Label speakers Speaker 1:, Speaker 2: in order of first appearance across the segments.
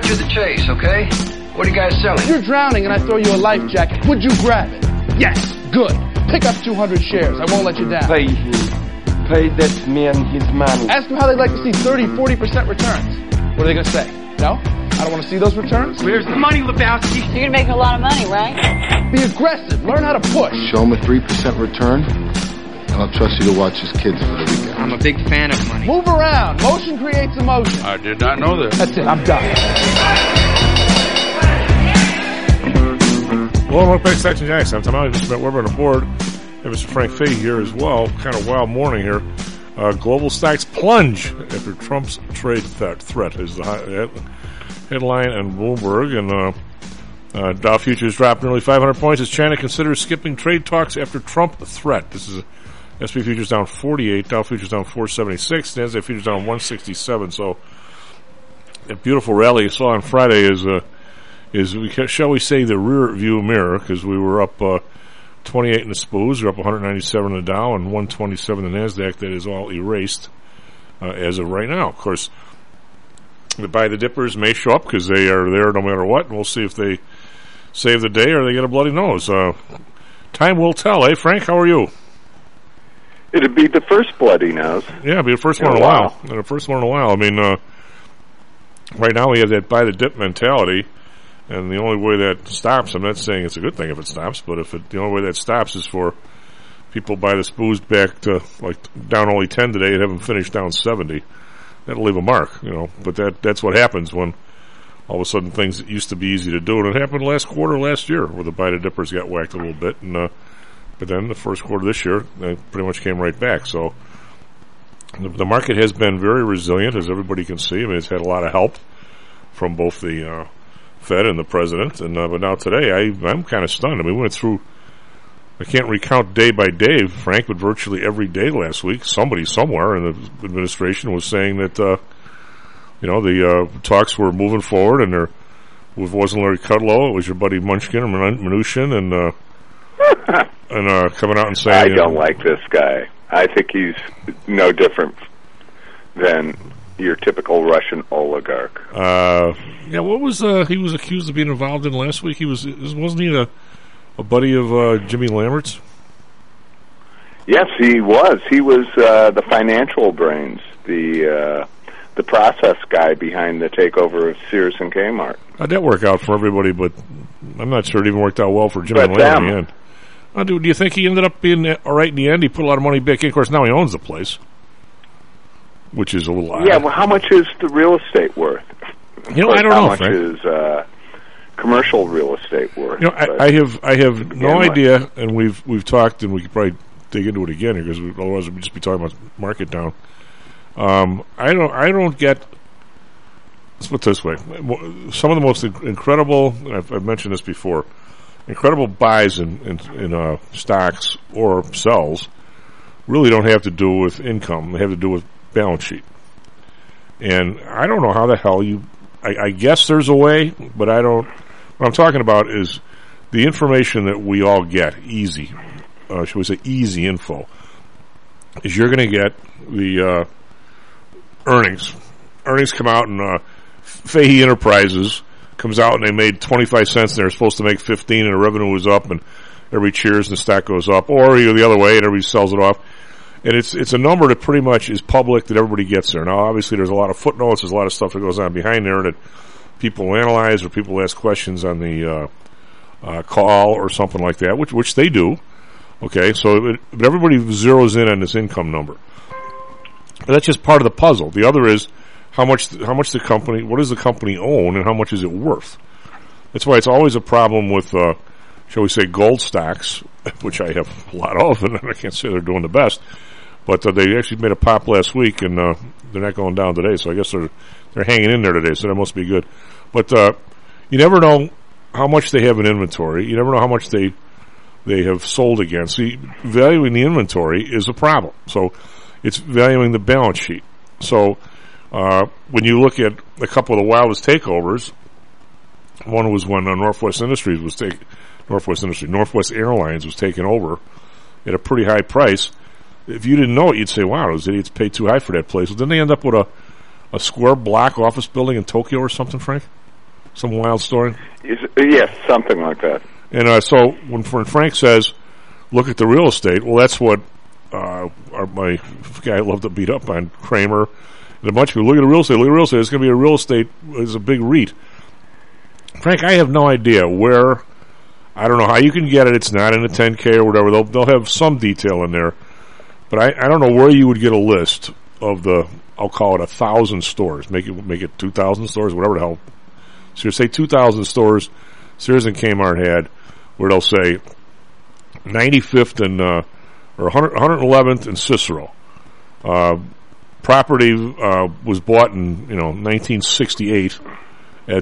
Speaker 1: to the chase, okay? What are you guys selling?
Speaker 2: If you're drowning and I throw you a life jacket, would you grab it? Yes. Good. Pick up 200 shares. I won't let you down.
Speaker 3: Pay him. Pay that man his money.
Speaker 2: Ask them how they'd like to see 30, 40% returns. What are they going to say? No? I don't want to see those returns?
Speaker 1: Where's the money, Lebowski?
Speaker 4: You're going to make a lot of money, right?
Speaker 2: Be aggressive. Learn how to push.
Speaker 5: Show him a 3% return, and I'll trust you to watch his kids for the weekend.
Speaker 1: I'm a big fan of money.
Speaker 2: Move around. Motion creates emotion.
Speaker 6: I did not know that.
Speaker 2: That's it. I'm done.
Speaker 7: Well, welcome back to Section Jackson. I'm Tom Alley, Mr. Matt Weber on the board. And Mr. Frank Fahey here as well. Kind of wild morning here. Global stocks plunge after Trump's trade threat is the headline on Bloomberg. And Dow futures dropped nearly 500 points as China considers skipping trade talks after Trump threat. This is SP futures down 48, Dow futures down 476, NASDAQ futures down 167. So that beautiful rally you saw on Friday is shall we say the rear view mirror, because we were up 28 in the SPOs, we're up 197 in the Dow and 127 in the NASDAQ. That is all erased as of right now. Of course, the buy the dippers may show up because they are there no matter what, and we'll see if they save the day or they get a bloody nose. Time will tell, eh, Frank? How are you?
Speaker 8: It'd be the first bloody nose.
Speaker 7: Yeah, it'd be the first one in a while. The first one in a while. I mean, right now we have that buy the dip mentality, and the only way that stops, I'm not saying it's a good thing if it stops, but the only way that stops is for people buy the SPOs back to, like, down only 10 today and haven't finished down 70. That'll leave a mark, but that's what happens when all of a sudden things that used to be easy to do, and it happened last year where the buy the dippers got whacked a little bit, and but then the first quarter this year, they pretty much came right back. So the market has been very resilient, as everybody can see. I mean, it's had a lot of help from both the Fed and the president, and but now today I'm kind of stunned. I mean, we went through, I can't recount day by day, Frank, but virtually every day last week, somebody somewhere in the administration was saying that the talks were moving forward, and it wasn't Larry Kudlow, it was your buddy Munchkin or Mnuchin, and coming out and saying,
Speaker 8: I don't like this guy. I think he's no different than your typical Russian oligarch.
Speaker 7: What was he was accused of being involved in last week? Wasn't he a buddy of Jimmy Lambert's?
Speaker 8: Yes, he was. He was the financial brains, the process guy behind the takeover of Sears and Kmart.
Speaker 7: How'd that work out for everybody? But I'm not sure it even worked out well for Jimmy Lambert in the end. Do you think he ended up being all right in the end? He put a lot of money back in. Of course, now he owns the place, which is a little odd.
Speaker 8: Yeah, well, how much is the real estate worth?
Speaker 7: I don't know,
Speaker 8: How much
Speaker 7: Frank.
Speaker 8: is commercial real estate worth?
Speaker 7: I have no idea, and we've talked, and we could probably dig into it again here, because otherwise we'd just be talking about market down. I don't get. Let's put it this way: some of the most incredible, and I've mentioned this before, incredible buys in stocks or sells really don't have to do with income; they have to do with balance sheet. And I don't know how the hell I guess there's a way, but I don't. What I'm talking about is the information that we all get, easy, should we say easy info, is you're going to get the earnings. Earnings come out, and Fahey Enterprises comes out, and they made 25 cents, and they're supposed to make 15, and the revenue was up, and everybody cheers, and the stock goes up. Or you go the other way, and everybody sells it off. And it's a number that pretty much is public, that everybody gets there. Now, obviously, there's a lot of footnotes, there's a lot of stuff that goes on behind there that people analyze, or people ask questions on the call or something like that, which they do. Okay, but everybody zeroes in on this income number. But that's just part of the puzzle. The other is how much the company, what does the company own, and how much is it worth? That's why it's always a problem with, shall we say, gold stocks, which I have a lot of, and I can't say they're doing the best. But they actually made a pop last week, and they're not going down today. So I guess they're hanging in there today. So that must be good. But you never know how much they have in inventory. You never know how much they have sold against. See, valuing the inventory is a problem. So it's valuing the balance sheet. So when you look at a couple of the wildest takeovers, one was when Northwest Airlines was taken over at a pretty high price. If you didn't know it, you'd say, wow, those idiots paid too high for that place. Well, didn't they end up with a square block office building in Tokyo or something, Frank? Some wild story?
Speaker 8: Yes, something like that.
Speaker 7: And so when Frank says, look at the real estate, well, that's what my guy I love to beat up on, Kramer, and a bunch of people, look at the real estate, it's going to be a real estate, it's a big REIT. Frank, I have no idea where, I don't know how you can get it, it's not in the 10K or whatever, they'll have some detail in there, but I don't know where you would get a list of the, I'll call it 1,000 stores, make it 2,000 stores, whatever the hell. So you say 2,000 stores Sears and Kmart had, where they'll say 95th and or 111th and Cicero. Property was bought in 1968 at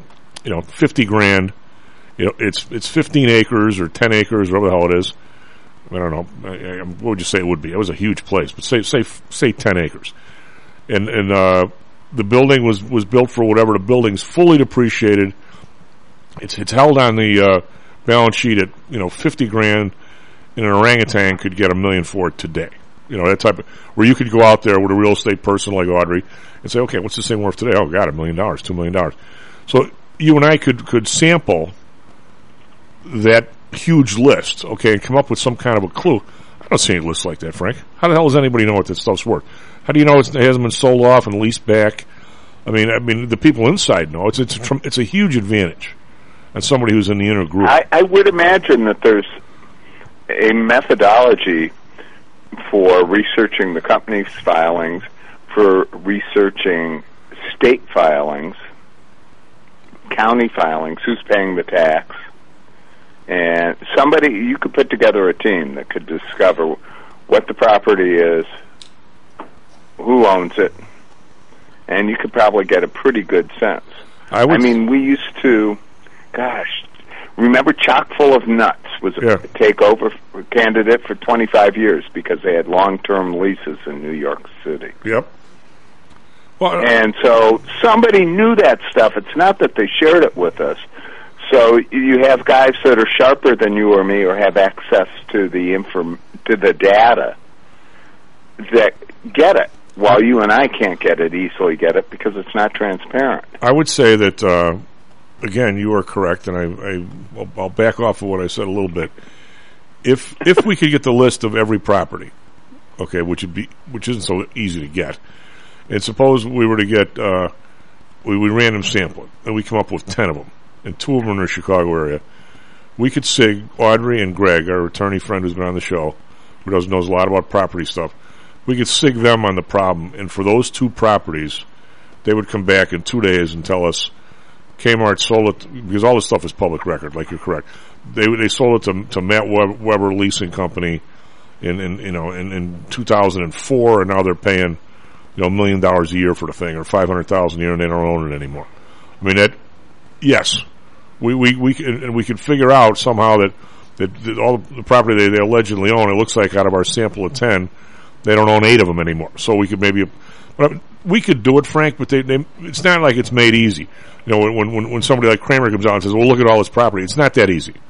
Speaker 7: $50,000. It's 15 acres or 10 acres, whatever the hell it is. I don't know. What would you say it would be? It was a huge place, but say 10 acres. And the building was built for whatever. The building's fully depreciated. It's held on the balance sheet at $50,000, and an orangutan could get $1 million for it today. That type of, where you could go out there with a real estate person like Audrey and say, okay, what's this thing worth today? Oh, God, $1 million, $2 million. So you and I could sample that huge list, okay, and come up with some kind of a clue. I don't see any lists like that, Frank. How the hell does anybody know what that stuff's worth? How do you know it hasn't been sold off and leased back? I mean, the people inside know. It's a huge advantage. And somebody who's in the inner group.
Speaker 8: I would imagine that there's a methodology for researching the company's filings, for researching state filings, county filings, who's paying the tax, and you could put together a team that could discover what the property is, who owns it, and you could probably get a pretty good sense. We used to, remember Chock full of Nuts was a takeover candidate for 25 years because they had long-term leases in New York City.
Speaker 7: Yep. Well,
Speaker 8: and so somebody knew that stuff. It's not that they shared it with us. So you have guys that are sharper than you or me or have access to the data that get it, while you and I can't easily get it because it's not transparent.
Speaker 7: I would say that, again, you are correct, and I'll back off of what I said a little bit. If we could get the list of every property, okay, which isn't so easy to get, and suppose we were to get we random sample it, and we come up with 10 of them, and 2 of them are in the Chicago area, we could SIG Audrey and Greg, our attorney friend who's been on the show, who knows a lot about property stuff. We could SIG them on the problem, and for those 2 properties, they would come back in 2 days and tell us Kmart sold it, because all this stuff is public record, like you're correct. They sold it to Matt Weber Leasing Company in 2004, and now they're paying $1 million a year for the thing, or $500,000 a year, and they don't own it anymore. I mean, yes, we could figure out somehow that all the property they allegedly own, it looks like out of our sample of 10, they don't own 8 of them anymore. So we could we could do it, Frank, but it's not like it's made easy. When somebody like Kramer comes out and says, "Well, look at all this property," it's not that easy.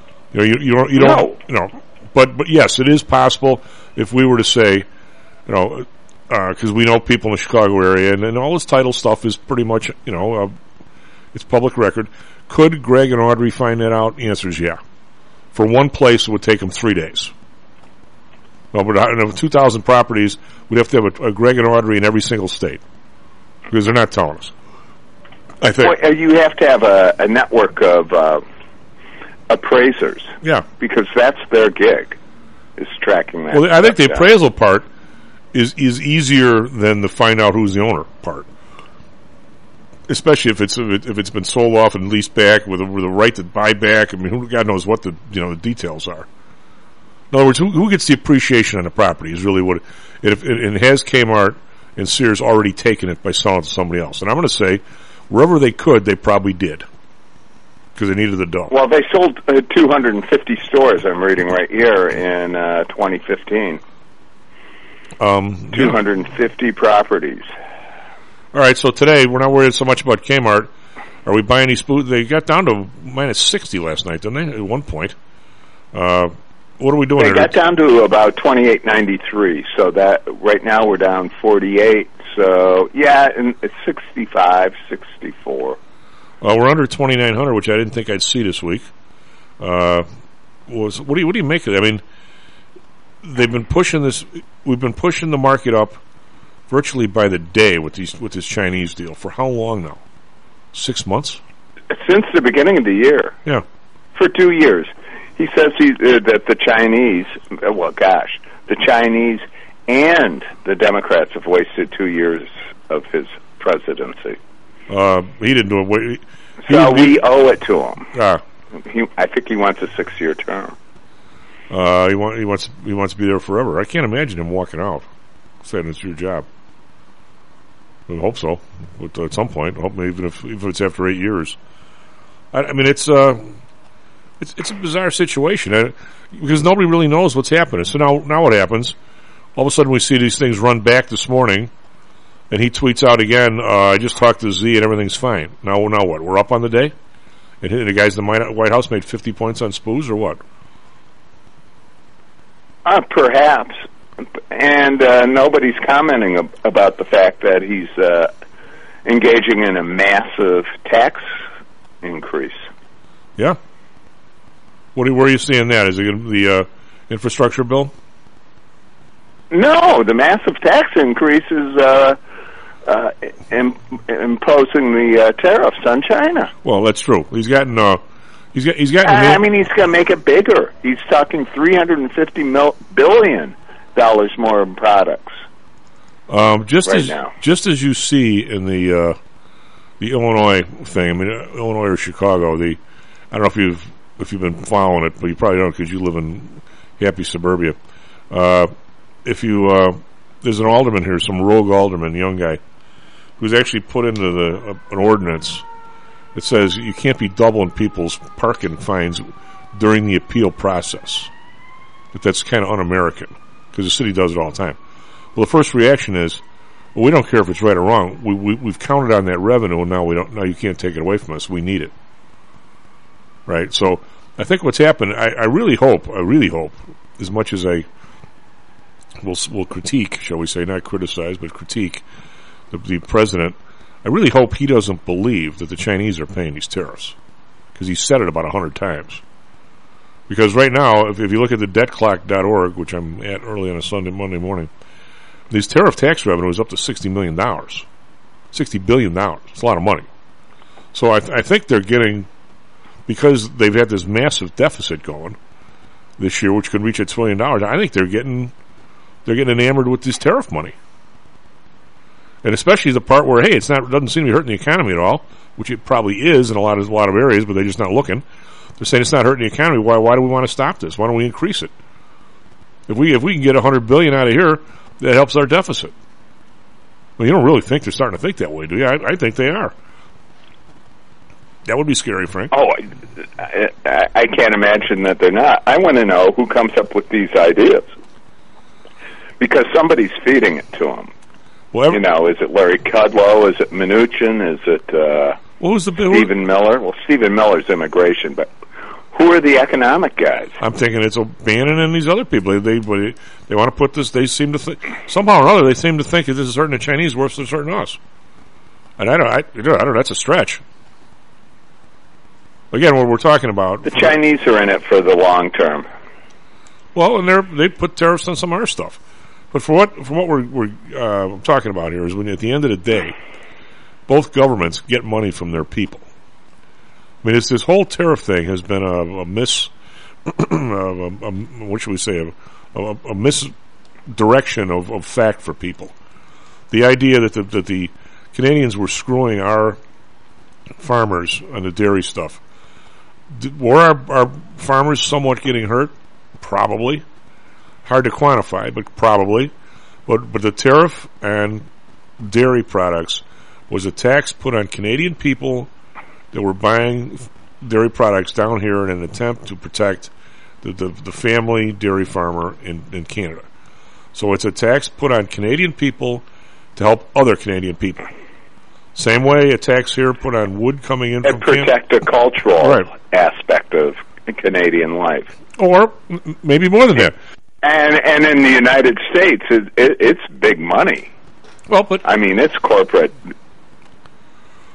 Speaker 7: But yes, it is possible if we were to say, because we know people in the Chicago area, and all this title stuff is pretty much, it's public record. Could Greg and Audrey find that out? The answer is yeah. For one place, it would take them 3 days. Well, but out of 2,000 properties, we'd have to have a Greg and Audrey in every single state because they're not telling us. I think
Speaker 8: you have to have a network of appraisers.
Speaker 7: Yeah,
Speaker 8: because that's their gig, is tracking that.
Speaker 7: Well, I think the appraisal part is easier than the find out who's the owner part, especially if it's been sold off and leased back with the right to buy back. I mean, God knows what the details are. In other words, who gets the appreciation on the property is really what it has Kmart and Sears already taken it by selling it to somebody else. And I'm going to say, wherever they could, they probably did because they needed the dough.
Speaker 8: Well, they sold 250 stores, I'm reading right here, in 2015. 250 properties.
Speaker 7: All right, so today we're not worried so much about Kmart. Are we buying these food? They got down to minus 60 last night, didn't they, at one point? What are we doing?
Speaker 8: They got down to about 28.93, so that right now we're down 48. So, yeah, and it's 65, 64.
Speaker 7: We're under 2,900, which I didn't think I'd see this week. What do you make of it? I mean, they've been pushing this. We've been pushing the market up virtually by the day with this Chinese deal for how long now? 6 months?
Speaker 8: Since the beginning of the year.
Speaker 7: Yeah.
Speaker 8: For 2 years. He says that the Chinese, the Chinese and the Democrats have wasted 2 years of his presidency.
Speaker 7: He didn't do it.
Speaker 8: We owe it to him. I think he wants a 6-year term.
Speaker 7: He wants to be there forever. I can't imagine him walking out, saying it's your job. I hope so. At some point, even if it's after 8 years. I mean, it's a bizarre situation because nobody really knows what's happening. So now what happens? All of a sudden, we see these things run back this morning, and he tweets out again, "I just talked to Z, and everything's fine." Now what? We're up on the day, and the guys in the White House made 50 points on SPOOs, or what?
Speaker 8: Perhaps. And nobody's commenting about the fact that he's engaging in a massive tax increase.
Speaker 7: Yeah. Where are you seeing that? Is it going to be the infrastructure bill?
Speaker 8: No, the massive tax increase is imposing the tariffs on China.
Speaker 7: Well, that's true. He's gotten. He's gotten.
Speaker 8: I mean, he's going to make it bigger. He's talking $350 billion more in products.
Speaker 7: Just as you see in the Illinois thing. I mean, Illinois or Chicago. I don't know if you've been following it, but you probably don't because you live in happy suburbia. There's an alderman here, some rogue alderman, young guy, who's actually put into an ordinance that says you can't be doubling people's parking fines during the appeal process. That's kind of un-American because the city does it all the time. Well, the first reaction is, well, we don't care if it's right or wrong. We've counted on that revenue, and now we don't. Now you can't take it away from us. We need it, right? So I think what's happened. I really hope, as much as I will critique, shall we say, not criticize, but critique the president. I really hope he doesn't believe that the Chinese are paying these tariffs, because he said it about 100 times. Because right now, if you look at the debtclock.org, which I'm at early on a Monday morning, these tariff tax revenue is up to $60 million. $60 billion. It's a lot of money. So I think they're getting, because they've had this massive deficit going this year, which could reach $1 trillion, I think they're getting enamored with this tariff money. And especially the part where, hey, it doesn't seem to be hurting the economy at all, which it probably is in a lot of areas, but they're just not looking. They're saying it's not hurting the economy. Why do we want to stop this? Why don't we increase it? If we can get $100 billion out of here, that helps our deficit. Well, you don't really think they're starting to think that way, do you? I think they are. That would be scary, Frank.
Speaker 8: Oh, I can't imagine that they're not. I want to know who comes up with these ideas, because somebody's feeding it to them. Well, is it Larry Kudlow? Is it Mnuchin? Is it
Speaker 7: what was the
Speaker 8: Stephen Miller? Well, Stephen Miller's immigration, but who are the economic guys?
Speaker 7: I'm thinking it's Bannon and these other people. They want to put this. They seem to think somehow or other. They seem to think that this is hurting the Chinese worse than it's hurting us. And I don't. That's a stretch. Again, what we're talking about,
Speaker 8: the Chinese are in it for the long term.
Speaker 7: Well, and they put tariffs on some other stuff. But from what we're talking about here is when at the end of the day, both governments get money from their people. I mean, this whole tariff thing has been what should we say, a misdirection of fact for people. The idea that the Canadians were screwing our farmers on the dairy stuff. Were our farmers somewhat getting hurt? Probably. Hard to quantify, but probably. But the tariff and dairy products was a tax put on Canadian people that were buying dairy products down here in an attempt to protect the family dairy farmer in Canada. So it's a tax put on Canadian people to help other Canadian people. Same way a tax here put on wood coming in from Canada.
Speaker 8: And protect the cultural aspect of Canadian life.
Speaker 7: Or maybe more than that.
Speaker 8: And in the United States, it's big money.
Speaker 7: Well, but
Speaker 8: I mean, it's corporate.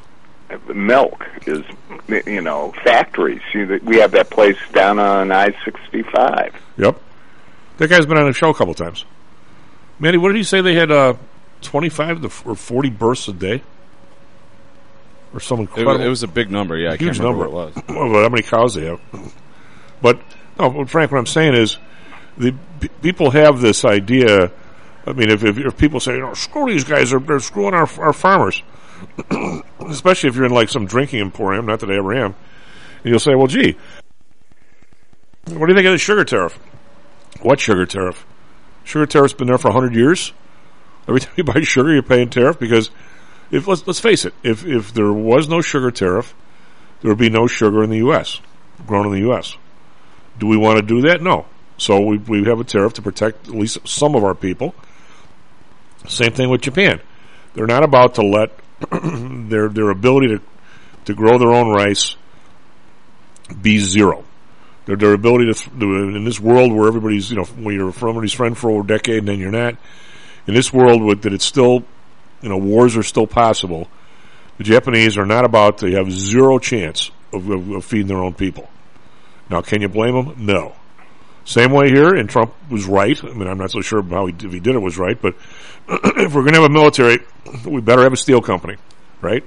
Speaker 8: milk is, factories. We have that place down on I-65.
Speaker 7: Yep. That guy's been on the show a couple times. Manny, what did he say they had 25 or 40 births a day? Or some incredible...
Speaker 4: It was a big number, yeah. I
Speaker 7: huge
Speaker 4: can't remember
Speaker 7: number.
Speaker 4: what it was.
Speaker 7: Well, how many cows they have. But, no, Frank, what I'm saying is people have this idea. I mean, if people say, screw these guys, they're screwing our farmers. Especially if you're in like some drinking emporium, not that I ever am. And you'll say, well, gee, what do you think of the sugar tariff? What sugar tariff? Sugar tariff's been there for 100 years. Every time you buy sugar, you're paying tariff because let's face it, if there was no sugar tariff, there would be no sugar in the U.S., grown in the U.S. Do we want to do that? No. So we have a tariff to protect at least some of our people. Same thing with Japan. They're not about to let their ability to grow their own rice be zero. Their ability to in this world where everybody's, when you're somebody's friend for over a decade and then you're not, in this world that it's still, wars are still possible, the Japanese are not about to have zero chance of feeding their own people. Now, can you blame them? No. Same way here, and Trump was right. I mean, I'm not so sure how if he did it was right, but if we're going to have a military, we better have a steel company, right?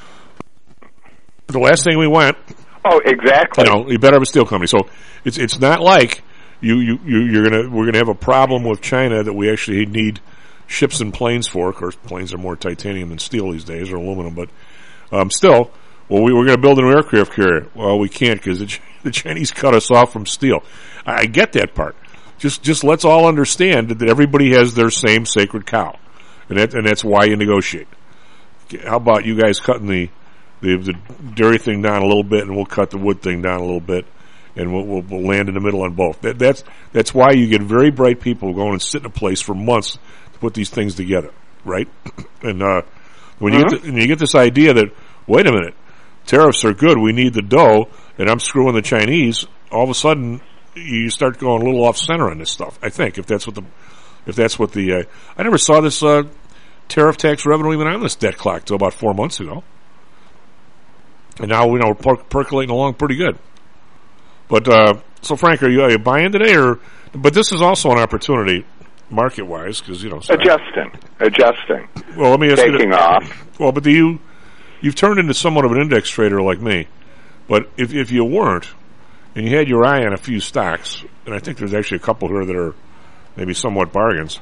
Speaker 7: The last thing we want...
Speaker 8: Oh, exactly.
Speaker 7: You better have a steel company. So it's not like we're gonna have a problem with China that we actually need ships and planes for. Of course, planes are more titanium than steel these days, or aluminum. But still, we're going to build an aircraft carrier. Well, we can't because the Chinese cut us off from steel. I get that part. Just let's all understand that everybody has their same sacred cow, and that's why you negotiate. How about you guys cutting the dairy thing down a little bit, and we'll cut the wood thing down a little bit, and we'll land in the middle on both. That's why you get very bright people going and sit in a place for months to put these things together, right? And when you get this idea that, wait a minute, tariffs are good, we need the dough, and I'm screwing the Chinese, all of a sudden you start going a little off center on this stuff. I think if that's what the I never saw this tariff tax revenue even on this debt clock till about 4 months ago. And now we're percolating along pretty good. But so Frank, are you buying today, or? But this is also an opportunity, market wise, because
Speaker 8: adjusting.
Speaker 7: Well, let me ask
Speaker 8: taking off.
Speaker 7: Well, but you've turned into somewhat of an index trader like me. But if you weren't, and you had your eye on a few stocks, and I think there's actually a couple here that are maybe somewhat bargains.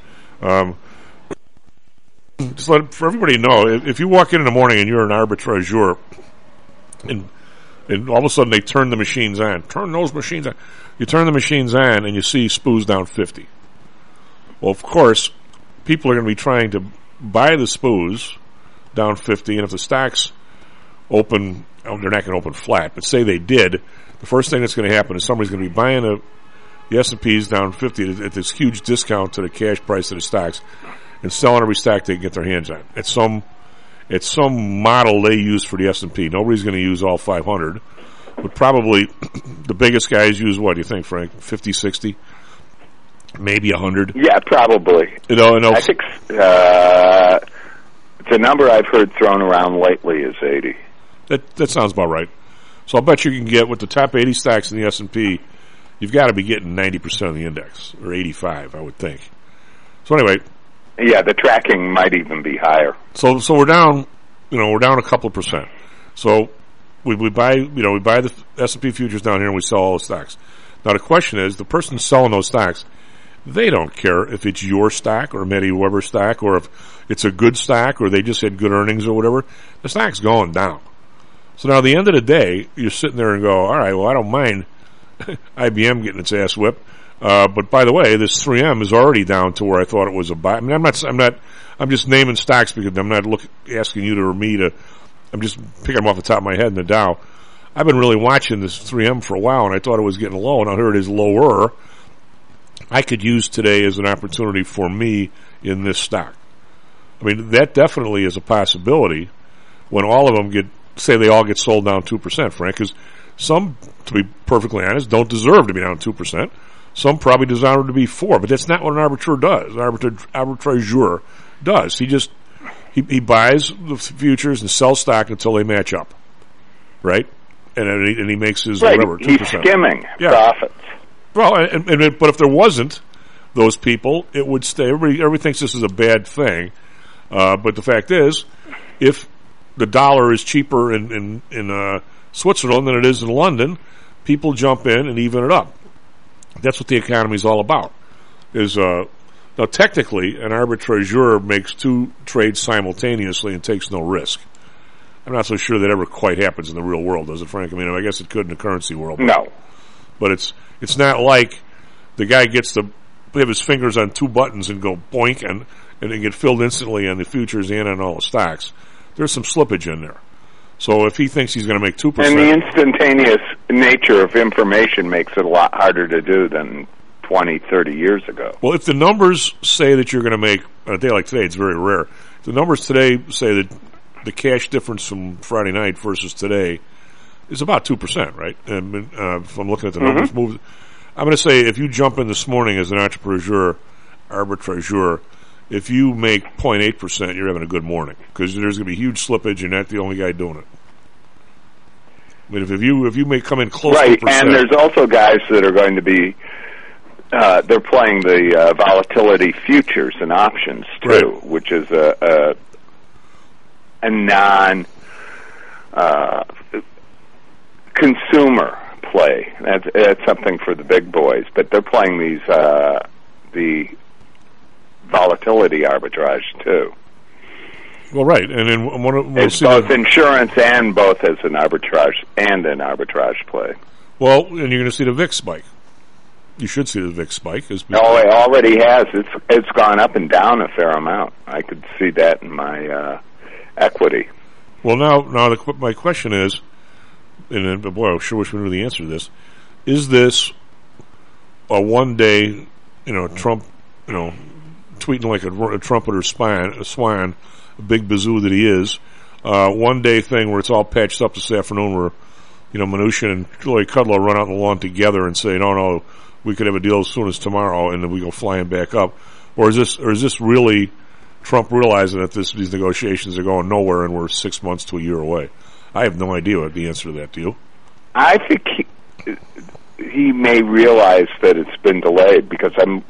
Speaker 7: Just for everybody to know, if you walk in the morning and you're an arbitrageur. And all of a sudden they turn the machines on. Turn those machines on. You turn the machines on and you see SPOOs down 50. Well, of course, people are going to be trying to buy the SPOOs down 50, and if the stocks open, they're not going to open flat, but say they did, the first thing that's going to happen is somebody's going to be buying the S&Ps down 50 at this huge discount to the cash price of the stocks and selling every stock they can get their hands on. It's some model they use for the S&P. Nobody's going to use all 500. But probably the biggest guys use, what do you think, Frank? 50, 60? Maybe 100?
Speaker 8: Yeah, probably. I think the number I've heard thrown around lately is 80.
Speaker 7: That sounds about right. So I'll bet you can get, with the top 80 stocks in the S&P, you've got to be getting 90% of the index, or 85, I would think. So anyway...
Speaker 8: Yeah, the tracking might even be higher.
Speaker 7: So we're down, we're down a couple of percent. So we buy the S&P futures down here and we sell all the stocks. Now the question is, the person selling those stocks, they don't care if it's your stock or Matty Weber stock or if it's a good stock or they just had good earnings or whatever. The stock's going down. So now at the end of the day, you're sitting there and go, all right, well I don't mind IBM getting its ass whipped. But by the way, this 3M is already down to where I thought it was a buy. I mean, I'm just naming stocks because I'm not asking you or me to, I'm just picking them off the top of my head in the Dow. I've been really watching this 3M for a while and I thought it was getting low and I heard it is lower. I could use today as an opportunity for me in this stock. I mean, that definitely is a possibility when all of them they all get sold down 2%, Frank, because some, to be perfectly honest, don't deserve to be down 2%. Some probably deserve to be 4%, but that's not what an arbitrator does. An arbitrageur does. He He buys the futures and sells stock until they match up, right? And he makes his whatever 2%.
Speaker 8: He's skimming profits.
Speaker 7: Well, but if there wasn't those people, it would stay. Everybody thinks this is a bad thing, but the fact is, if the dollar is cheaper in Switzerland than it is in London, people jump in and even it up. That's what the economy is all about. Now, technically, an arbitrageur makes two trades simultaneously and takes no risk. I'm not so sure that ever quite happens in the real world, does it, Frank? I mean, I guess it could in the currency world.
Speaker 8: No.
Speaker 7: But it's not like the guy gets to have his fingers on two buttons and go boink and it get filled instantly on the futures and on all the stocks. There's some slippage in there. So if he thinks he's going to make 2%...
Speaker 8: And the instantaneous nature of information makes it a lot harder to do than 20, 30 years ago.
Speaker 7: Well, if the numbers say that you're going to make, on a day like today, it's very rare. If the numbers today say that the cash difference from Friday night versus today is about 2%, right? And if I'm looking at the numbers, I'm going to say if you jump in this morning as an arbitrageur, if you make 0.8%, you're having a good morning because there's going to be huge slippage. You're not the only guy doing it. I mean, if you may come in close to 1%,
Speaker 8: and there's also guys that are going to be they're playing the volatility futures and options too, which is a non consumer play. That's something for the big boys, but they're playing these the volatility arbitrage too.
Speaker 7: Well, right, and then we'll
Speaker 8: it's
Speaker 7: see
Speaker 8: both insurance and both as an arbitrage play.
Speaker 7: Well, and you're going to see the VIX spike. You should see the VIX spike.
Speaker 8: Oh, it already has. It's gone up and down a fair amount. I could see that in my equity.
Speaker 7: Well, now my question is, and boy, I sure wish we knew the answer to this. Is this a one-day, Trump, tweeting like a trumpet or swine, a big bazoo that he is, one-day thing where it's all patched up this afternoon where, Mnuchin and Lloyd Kudlow run out on the lawn together and say, no, we could have a deal as soon as tomorrow, and then we go flying back up? Or is this really Trump realizing that these negotiations are going nowhere and we're 6 months to a year away? I have no idea what the answer to that. Do you?
Speaker 8: I think he may realize that it's been delayed because I'm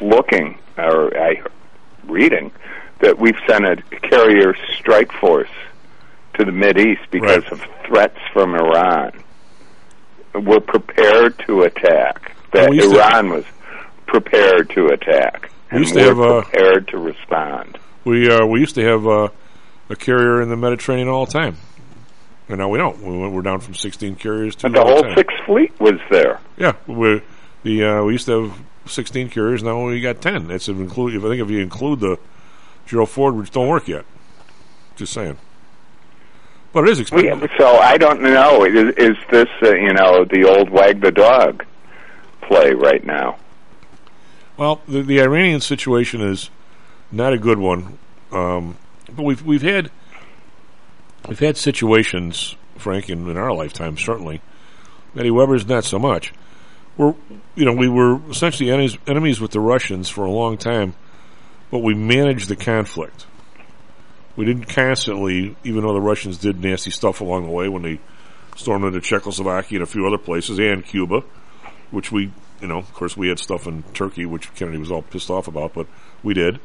Speaker 8: reading that we've sent a carrier strike force to the Mideast because of threats from Iran. We're prepared to attack. That Iran was prepared to attack. And we're prepared to respond.
Speaker 7: We used to have a carrier in the Mediterranean all the time. And now we don't. We're down from 16 carriers to...
Speaker 8: But the whole Sixth Fleet was there.
Speaker 7: Yeah. We used to have 16 carriers, now we got 10. That's if you include the Gerald Ford, which don't work yet. Just saying. But it is expensive.
Speaker 8: So I don't know. Is this, the old wag the dog play right now?
Speaker 7: Well, the Iranian situation is not a good one. But we've had situations, Frank, in our lifetime, certainly. Eddie Weber's not so much. We were essentially enemies with the Russians for a long time, but we managed the conflict. We didn't constantly, even though the Russians did nasty stuff along the way when they stormed into Czechoslovakia and a few other places, and Cuba, which we, of course we had stuff in Turkey, which Kennedy was all pissed off about, but we did.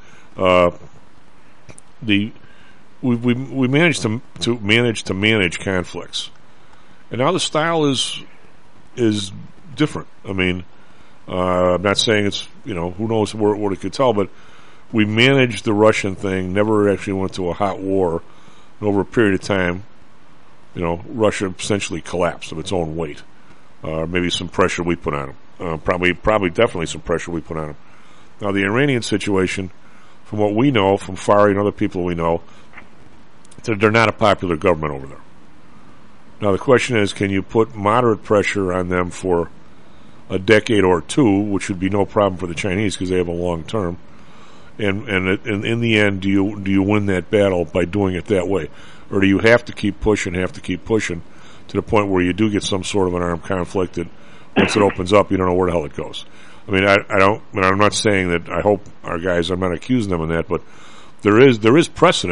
Speaker 7: We managed to manage conflicts, and now the style is different. I mean, I'm not saying it's who knows what it could tell, but we managed the Russian thing. Never actually went to a hot war. And over a period of time, Russia essentially collapsed of its own weight. Maybe some pressure we put on them. Probably definitely some pressure we put on them. Now the Iranian situation, from what we know, from Fari and other people we know, they're not a popular government over there. Now the question is, can you put moderate pressure on them for a decade or two, which would be no problem for the Chinese because they have a long term, and in the end, do you win that battle by doing it that way, or do you have to keep pushing to the point where you do get some sort of an armed conflict that once it opens up, you don't know where the hell it goes? I mean, I'm not saying that. I hope our guys, I'm not accusing them of that, but there is precedent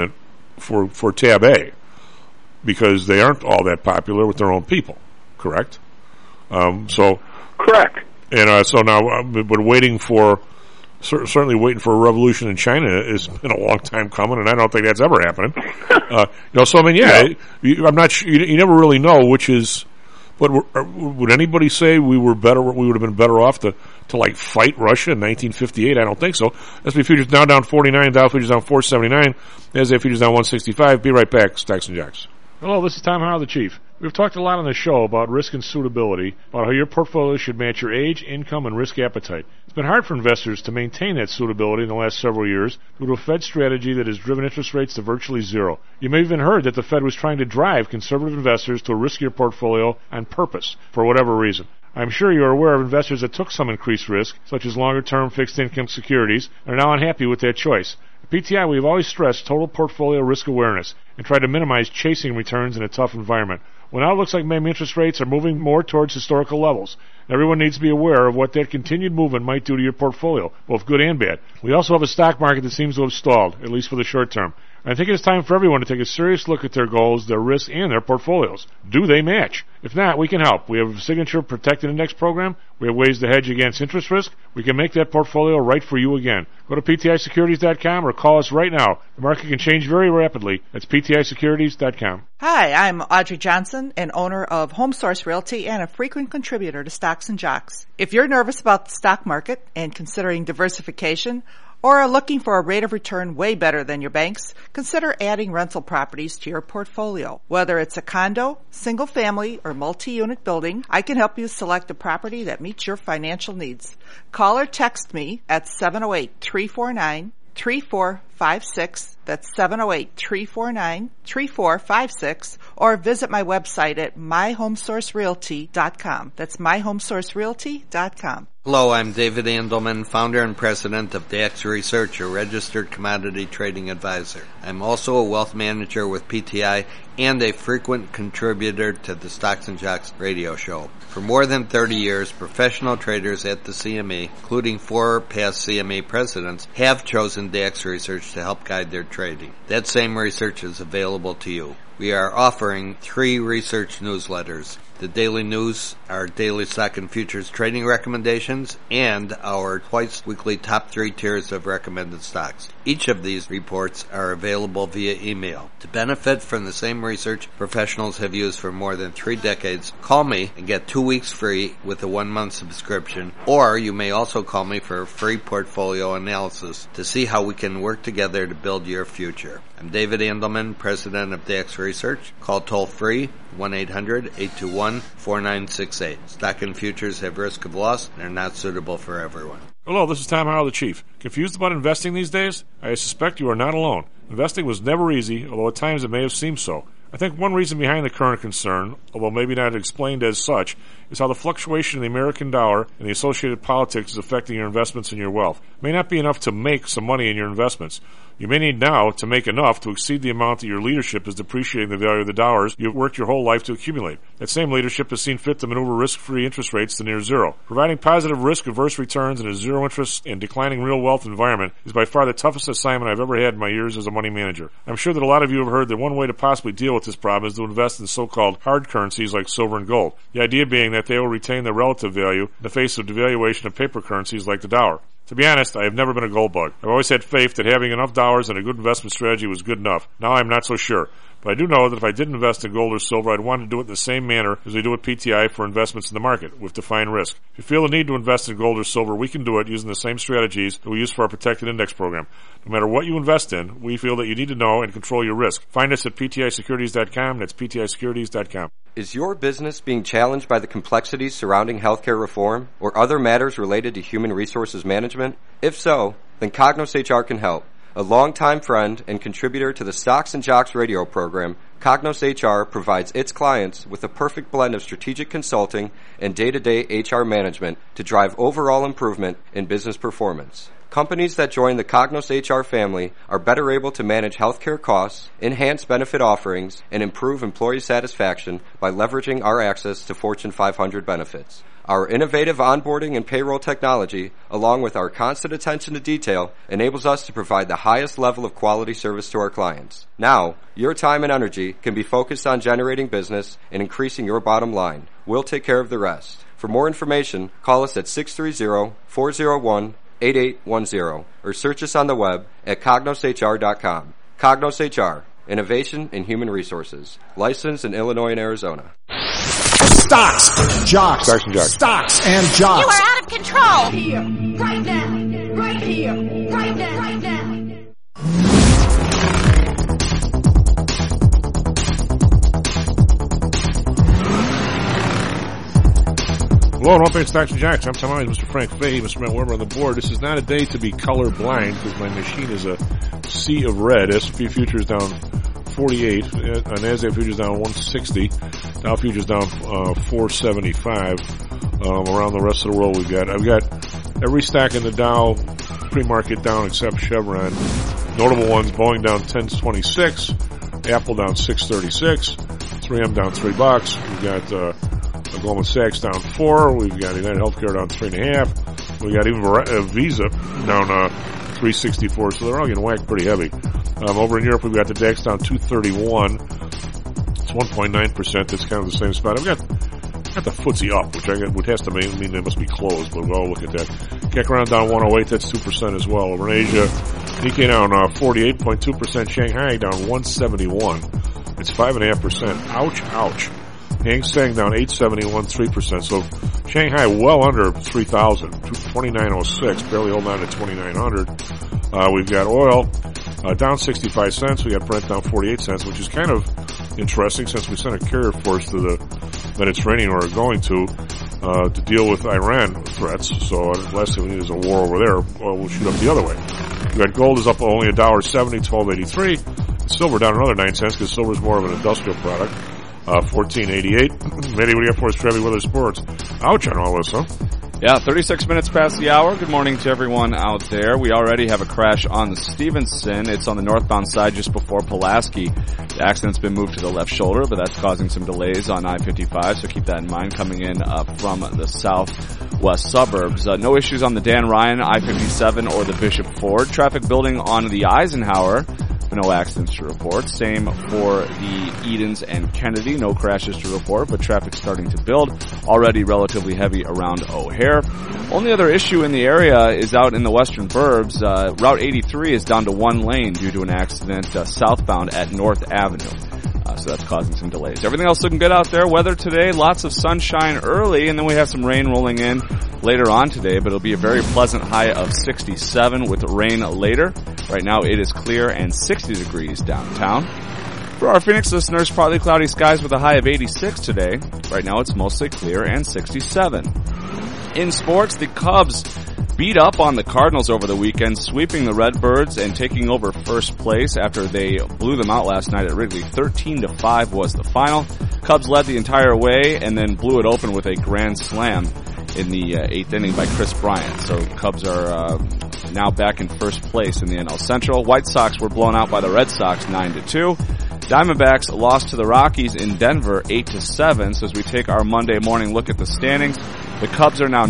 Speaker 7: for Tab A because they aren't all that popular with their own people. Correct?
Speaker 8: Correct.
Speaker 7: And so now, but waiting for. Certainly waiting for a revolution in China has been a long time coming, and I don't think that's ever happening. So I mean, I'm not sure. You never really know which is. But would anybody say we would have been better off to like fight Russia in 1958? I don't think so. S&P futures now down 49, Dow futures down 479, NASDAQ futures down 165. Be right back, Stocks and Jocks. Hello, this is Tom Howell, the Chief. We've talked a lot on the show about risk and suitability, about how your portfolio should match your age, income, and risk appetite. It's been hard for investors to maintain that suitability in the last several years due to a Fed strategy that has driven interest rates to virtually zero. You may have even heard that the Fed was trying to drive conservative investors to a riskier portfolio on purpose, for whatever reason. I'm sure you are aware of investors that took some increased risk, such as longer-term fixed-income securities, and are now unhappy with that choice. At PTI, we've always stressed total portfolio risk awareness and tried to minimize chasing returns in a tough environment. Well, now it looks like maybe interest rates are moving more towards historical levels. Everyone needs to be aware of what that continued movement might do to your portfolio, both good and bad. We also have a stock market that seems to have stalled, at least for the short term. I think it's time for everyone to take a serious look at their goals, their risks, and their portfolios. Do they match? If not, we can help. We have a signature protected index program. We have ways to hedge against interest risk. We can make that portfolio right for you again. Go to PTIsecurities.com or call us right now. The market can change very rapidly. That's PTIsecurities.com.
Speaker 4: Hi, I'm Audrey Johnson, an owner of HomeSource Realty and a frequent contributor to Stocks and Jocks. If you're nervous about the stock market and considering diversification, or are looking for a rate of return way better than your banks, consider adding rental properties to your portfolio. Whether it's a condo, single family, or multi-unit building, I can help you select a property that meets your financial needs. Call or text me at 708-349-3456. That's 708-349-3456. Or visit my website at myhomesourcerealty.com. That's myhomesourcerealty.com.
Speaker 6: Hello, I'm David Andelman, founder and president of DAX Research, a registered commodity trading advisor. I'm also a wealth manager with PTI and a frequent contributor to the Stocks and Jocks radio show. For more than 30 years, professional traders at the CME, including 4 past CME presidents, have chosen DAX Research to help guide their trading. That same research is available to you. We are offering 3 research newsletters. The Daily News, our daily stock and futures trading recommendations, and our twice-weekly top 3 tiers of recommended stocks. Each of these reports are available via email. To benefit from the same research professionals have used for more than 3 decades, call me and get 2 weeks free with a 1-month subscription, or you may also call me for a free portfolio analysis to see how we can work together to build your future. I'm David Andelman, president of DAX Research. Call toll-free 1-800-821-4968. Stock and futures have risk of loss and are not suitable for everyone.
Speaker 7: Hello, this is Tom Howell, the Chief. Confused about investing these days? I suspect you are not alone. Investing was never easy, although at times it may have seemed so. I think one reason behind the current concern, although maybe not explained as such, is how the fluctuation in the American dollar and the associated politics is affecting your investments and your wealth. It may not be enough to make some money in your investments. You may need now to make enough to exceed the amount that your leadership is depreciating the value of the dollars you've worked your whole life to accumulate. That same leadership has seen fit to maneuver risk-free interest rates to near zero. Providing positive risk-averse returns in a zero-interest and declining real wealth environment is by far the toughest assignment I've ever had in my years as a money manager. I'm sure that a lot of you have heard that one way to possibly deal with this problem is to invest in so-called hard currencies like silver and gold. The idea being that they will retain their relative value in the face of devaluation of paper currencies like the dollar. To be honest, I have never been a gold bug. I've always had faith that having enough dollars and a good investment strategy was good enough. Now I'm not so sure. But I do know that if I did invest in gold or silver, I'd want to do it in the same manner as we do at PTI for investments in the market, with defined risk. If you feel the need to invest in gold or silver, we can do it using the same strategies that we use for our protected index program. No matter what you invest in, we feel that you need to know and control your risk. Find us at PTIsecurities.com. That's PTIsecurities.com.
Speaker 9: Is your business being challenged by the complexities surrounding healthcare reform or other matters related to human resources management? If so, then Cognos HR can help. A longtime friend and contributor to the Stocks and Jocks radio program, Cognos HR provides its clients with a perfect blend of strategic consulting and day-to-day HR management to drive overall improvement in business performance. Companies that join the Cognos HR family are better able to manage healthcare costs, enhance benefit offerings, and improve employee satisfaction by leveraging our access to Fortune 500 benefits. Our innovative onboarding and payroll technology, along with our constant attention to detail, enables us to provide the highest level of quality service to our clients. Now, your time and energy can be focused on generating business and increasing your bottom line. We'll take care of the rest. For more information, call us at 630-401-8810 or search us on the web at cognoshr.com. Cognos HR, innovation in human resources. Licensed in Illinois and Arizona.
Speaker 10: Stocks, jocks,
Speaker 7: Stocks and jocks.
Speaker 10: Stocks and jocks.
Speaker 11: You are out of control.
Speaker 12: Here, right now, right here, right now, right now.
Speaker 7: Hello and welcome to Stocks and Jocks. I'm Tom Hines, Mr. Frank Fahey, Mr. Matt Weber on the board. This is not a day to be colorblind because my machine is a sea of red. S&P futures down 48, NASDAQ futures down 160, Dow futures down 475. Around the rest of the world, I've got every stock in the Dow pre-market down except Chevron. Notable ones: Boeing down 10.26, Apple down 6.36, 3M down $3. We've got Goldman Sachs down 4. We've got United Healthcare down 3.5. We got even Visa down 3.64. So they're all getting whacked pretty heavy. Over in Europe, we've got the DAX down 231. It's 1.9%. That's kind of the same spot. I've got the FTSE up, which has to mean they must be closed, but we'll look at that. CAC around down 108. That's 2% as well. Over in Asia, Nikkei down 48.2%. Shanghai down 171. It's 5.5%. Ouch, ouch. Hang Seng down 871, 3%. So Shanghai well under 3,000, 2906, barely holding on to 2,900. We've got oil down 65 cents. We got Brent down 48 cents, which is kind of interesting since we sent a carrier force to the Mediterranean, or are going to deal with Iran threats. So the last thing we need is a war over there. Oil will shoot up the other way. We've got gold is up only $1.70, 12.83. Silver down another 9 cents because silver is more of an industrial product. 1488. Matty, what do you got for us, Trevi Weather Sports? Ouch on all this, huh?
Speaker 13: Yeah, 36 minutes past the hour. Good morning to everyone out there. We already have a crash on the Stevenson. It's on the northbound side just before Pulaski. The accident's been moved to the left shoulder, but that's causing some delays on I-55, so keep that in mind coming in from the southwest suburbs. No issues on the Dan Ryan, I-57, or the Bishop Ford. Traffic building on the Eisenhower. No accidents to report. Same for the Edens and Kennedy. No crashes to report, but traffic starting to build. Already relatively heavy around O'Hare. Only other issue in the area is out in the western burbs. Route 83 is down to one lane due to an accident southbound at North Avenue. So that's causing some delays. Everything else looking good out there. Weather today, lots of sunshine early, and then we have some rain rolling in later on today, but it'll be a very pleasant high of 67 with rain later. Right now it is clear and 60 degrees downtown. For our Phoenix listeners, partly cloudy skies with a high of 86 today. Right now it's mostly clear and 67. In sports, the Cubs beat up on the Cardinals over the weekend, sweeping the Redbirds and taking over first place after they blew them out last night at Wrigley. 13-5 was the final. Cubs led the entire way and then blew it open with a grand slam in the eighth inning by Chris Bryant. So Cubs are now back in first place in the NL Central. White Sox were blown out by the Red Sox 9-2. Diamondbacks lost to the Rockies in Denver 8-7. So as we take our Monday morning look at the standings, the Cubs are now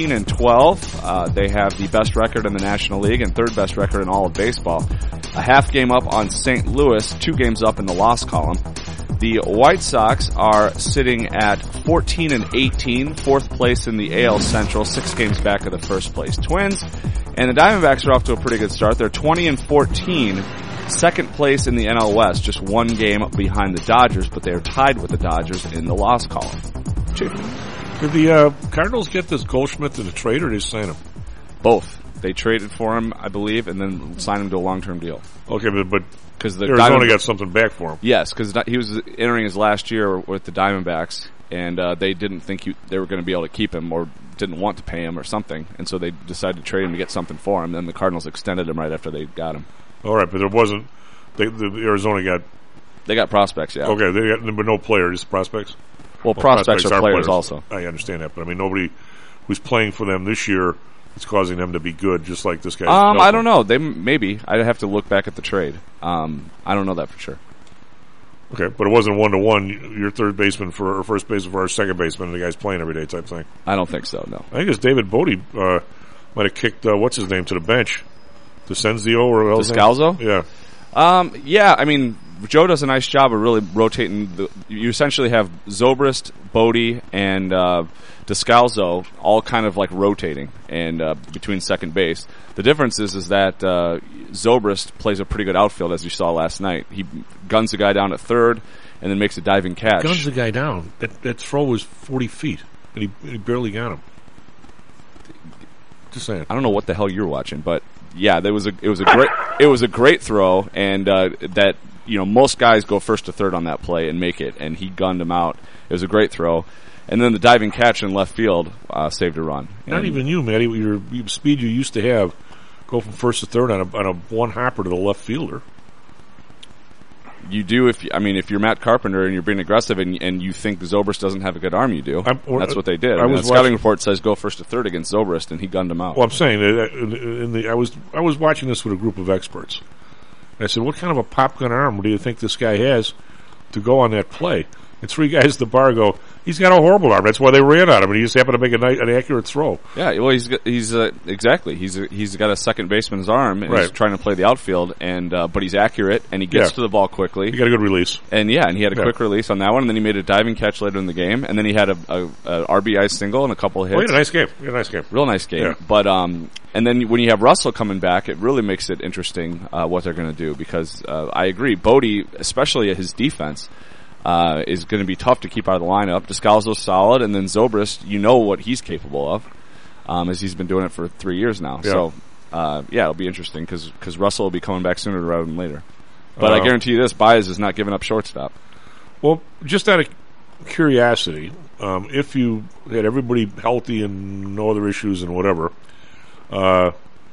Speaker 13: 19-12. They have the best record in the National League and third best record in all of baseball. A half game up on St. Louis, 2 games up in the loss column. The White Sox are sitting at 14-18, fourth place in the AL Central, 6 games back of the first place Twins. And the Diamondbacks are off to a pretty good start. They're 20-14, second place in the NL West, just 1 game behind the Dodgers, but they are tied with the Dodgers in the loss column. Chief.
Speaker 7: Did the Cardinals get this Goldschmidt in a trade, or did they sign him?
Speaker 13: Both. They traded for him, I believe, and then signed him to a long-term deal.
Speaker 7: Okay, but Arizona got something back for him.
Speaker 13: Yes, because he was entering his last year with the Diamondbacks, and they didn't think they were going to be able to keep him or didn't want to pay him or something, and so they decided to trade him to get something for him. Then the Cardinals extended him right after they got him.
Speaker 7: All right, but there wasn't. The Arizona got.
Speaker 13: They got prospects, yeah.
Speaker 7: Okay, they got, but no players, prospects.
Speaker 13: Well, prospects are players also.
Speaker 7: I understand that, but I mean nobody who's playing for them this year is causing them to be good, just like this guy.
Speaker 13: I don't know. Maybe I'd have to look back at the trade. I don't know that for sure.
Speaker 7: Okay, but it wasn't 1-to-1. Your third baseman or first baseman for our second baseman, and the guy's playing every day type thing.
Speaker 13: I don't think so. No.
Speaker 7: I think it's David Bodie might have kicked what's his name to the bench, Descenzio or
Speaker 13: Descalzo.
Speaker 7: Yeah.
Speaker 13: Yeah. I mean, Joe does a nice job of really rotating. You essentially have Zobrist, Bodie, and Descalzo all kind of like rotating and between second base. The difference is that Zobrist plays a pretty good outfield, as you saw last night. He guns the guy down at third and then makes a diving catch.
Speaker 7: Guns the guy down. That throw was 40 feet, and he barely got him. Just saying.
Speaker 13: I don't know what the hell you're watching, but yeah, it was a great throw, and that most guys go first to third on that play and make it, and he gunned him out. It was a great throw. And then the diving catch in left field saved a run.
Speaker 7: Not even you, Matty. Your speed you used to have, go from first to third on a one hopper to the left fielder.
Speaker 13: You do if you're Matt Carpenter and you're being aggressive and you think Zobrist doesn't have a good arm, you do. That's what they did. The scouting report says go first to third against Zobrist, and he gunned him out.
Speaker 7: Well, I'm saying I was watching this with a group of experts. And I said, what kind of a pop gun arm do you think this guy has to go on that play? And three guys at the bar go, he's got a horrible arm. That's why they ran on him, and he just happened to make an accurate throw.
Speaker 13: Yeah, well, he's exactly. He's got a second baseman's arm, and he's trying to play the outfield, and but he's accurate, and he gets to the ball quickly.
Speaker 7: He got a good release,
Speaker 13: and he had a quick release on that one, and then he made a diving catch later in the game, and then he had a RBI single and a couple of hits.
Speaker 7: Oh, he had a nice game.
Speaker 13: Real nice game. Yeah. But and then when you have Russell coming back, it really makes it interesting what they're going to do, because I agree, Bodie, especially at his defense, is going to be tough to keep out of the lineup. Descalzo's solid, and then Zobrist, you know what he's capable of, as he's been doing it for 3 years now. Yeah. So, it'll be interesting because Russell will be coming back sooner rather than later. But I guarantee you this, Baez is not giving up shortstop.
Speaker 7: Well, just out of curiosity, if you had everybody healthy and no other issues and whatever, I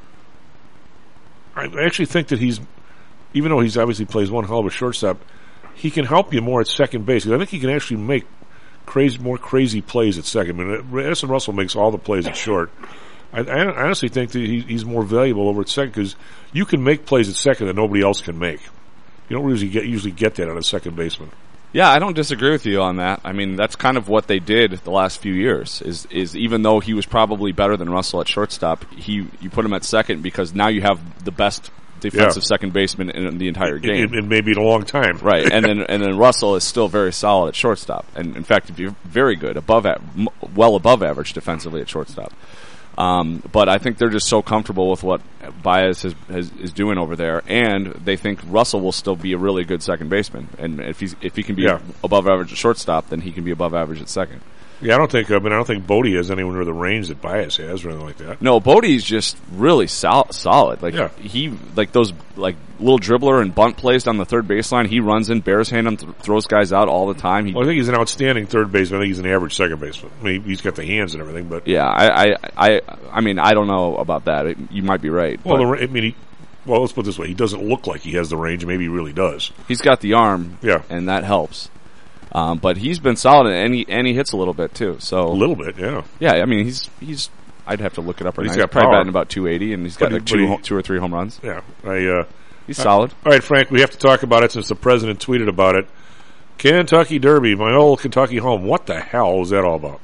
Speaker 7: actually think that even though he's obviously plays one hell of a shortstop, he can help you more at second base. I think he can actually make more crazy plays at second. I mean, Addison Russell makes all the plays at short. I honestly think that he's more valuable over at second, because you can make plays at second that nobody else can make. You don't usually get that on a second baseman.
Speaker 13: Yeah, I don't disagree with you on that. I mean, that's kind of what they did the last few years. Is even though he was probably better than Russell at shortstop, you put him at second because now you have the best defensive second baseman in the entire game,
Speaker 7: and maybe in a long time,
Speaker 13: right? And then Russell is still very solid at shortstop, and in fact, very good, well above average defensively at shortstop. But I think they're just so comfortable with what Baez is doing over there, and they think Russell will still be a really good second baseman. And if he can be above average at shortstop, then he can be above average at second.
Speaker 7: Yeah, I don't think Bodie has anywhere near the range that Baez has or anything like that.
Speaker 13: No, Bodie's just really solid. Like those little dribbler and bunt plays down the third baseline. He runs in, bears hand him, throws guys out all the time.
Speaker 7: I think he's an outstanding third baseman. I think he's an average second baseman. I mean, he's got the hands and everything, but
Speaker 13: yeah, I mean, I don't know about that. You might be right.
Speaker 7: Well, let's put it this way: he doesn't look like he has the range. Maybe he really does.
Speaker 13: He's got the arm, and that helps. But he's been solid, and he hits a little bit too. So
Speaker 7: a little bit, yeah.
Speaker 13: Yeah, I mean, he's. I'd have to look it up right now.
Speaker 7: He's got
Speaker 13: probably
Speaker 7: power.
Speaker 13: batting about 280, and he's got two or three home runs.
Speaker 7: Yeah,
Speaker 13: he's solid.
Speaker 7: All right, Frank, we have to talk about it since the president tweeted about it. Kentucky Derby, my old Kentucky home. What the hell is that all about?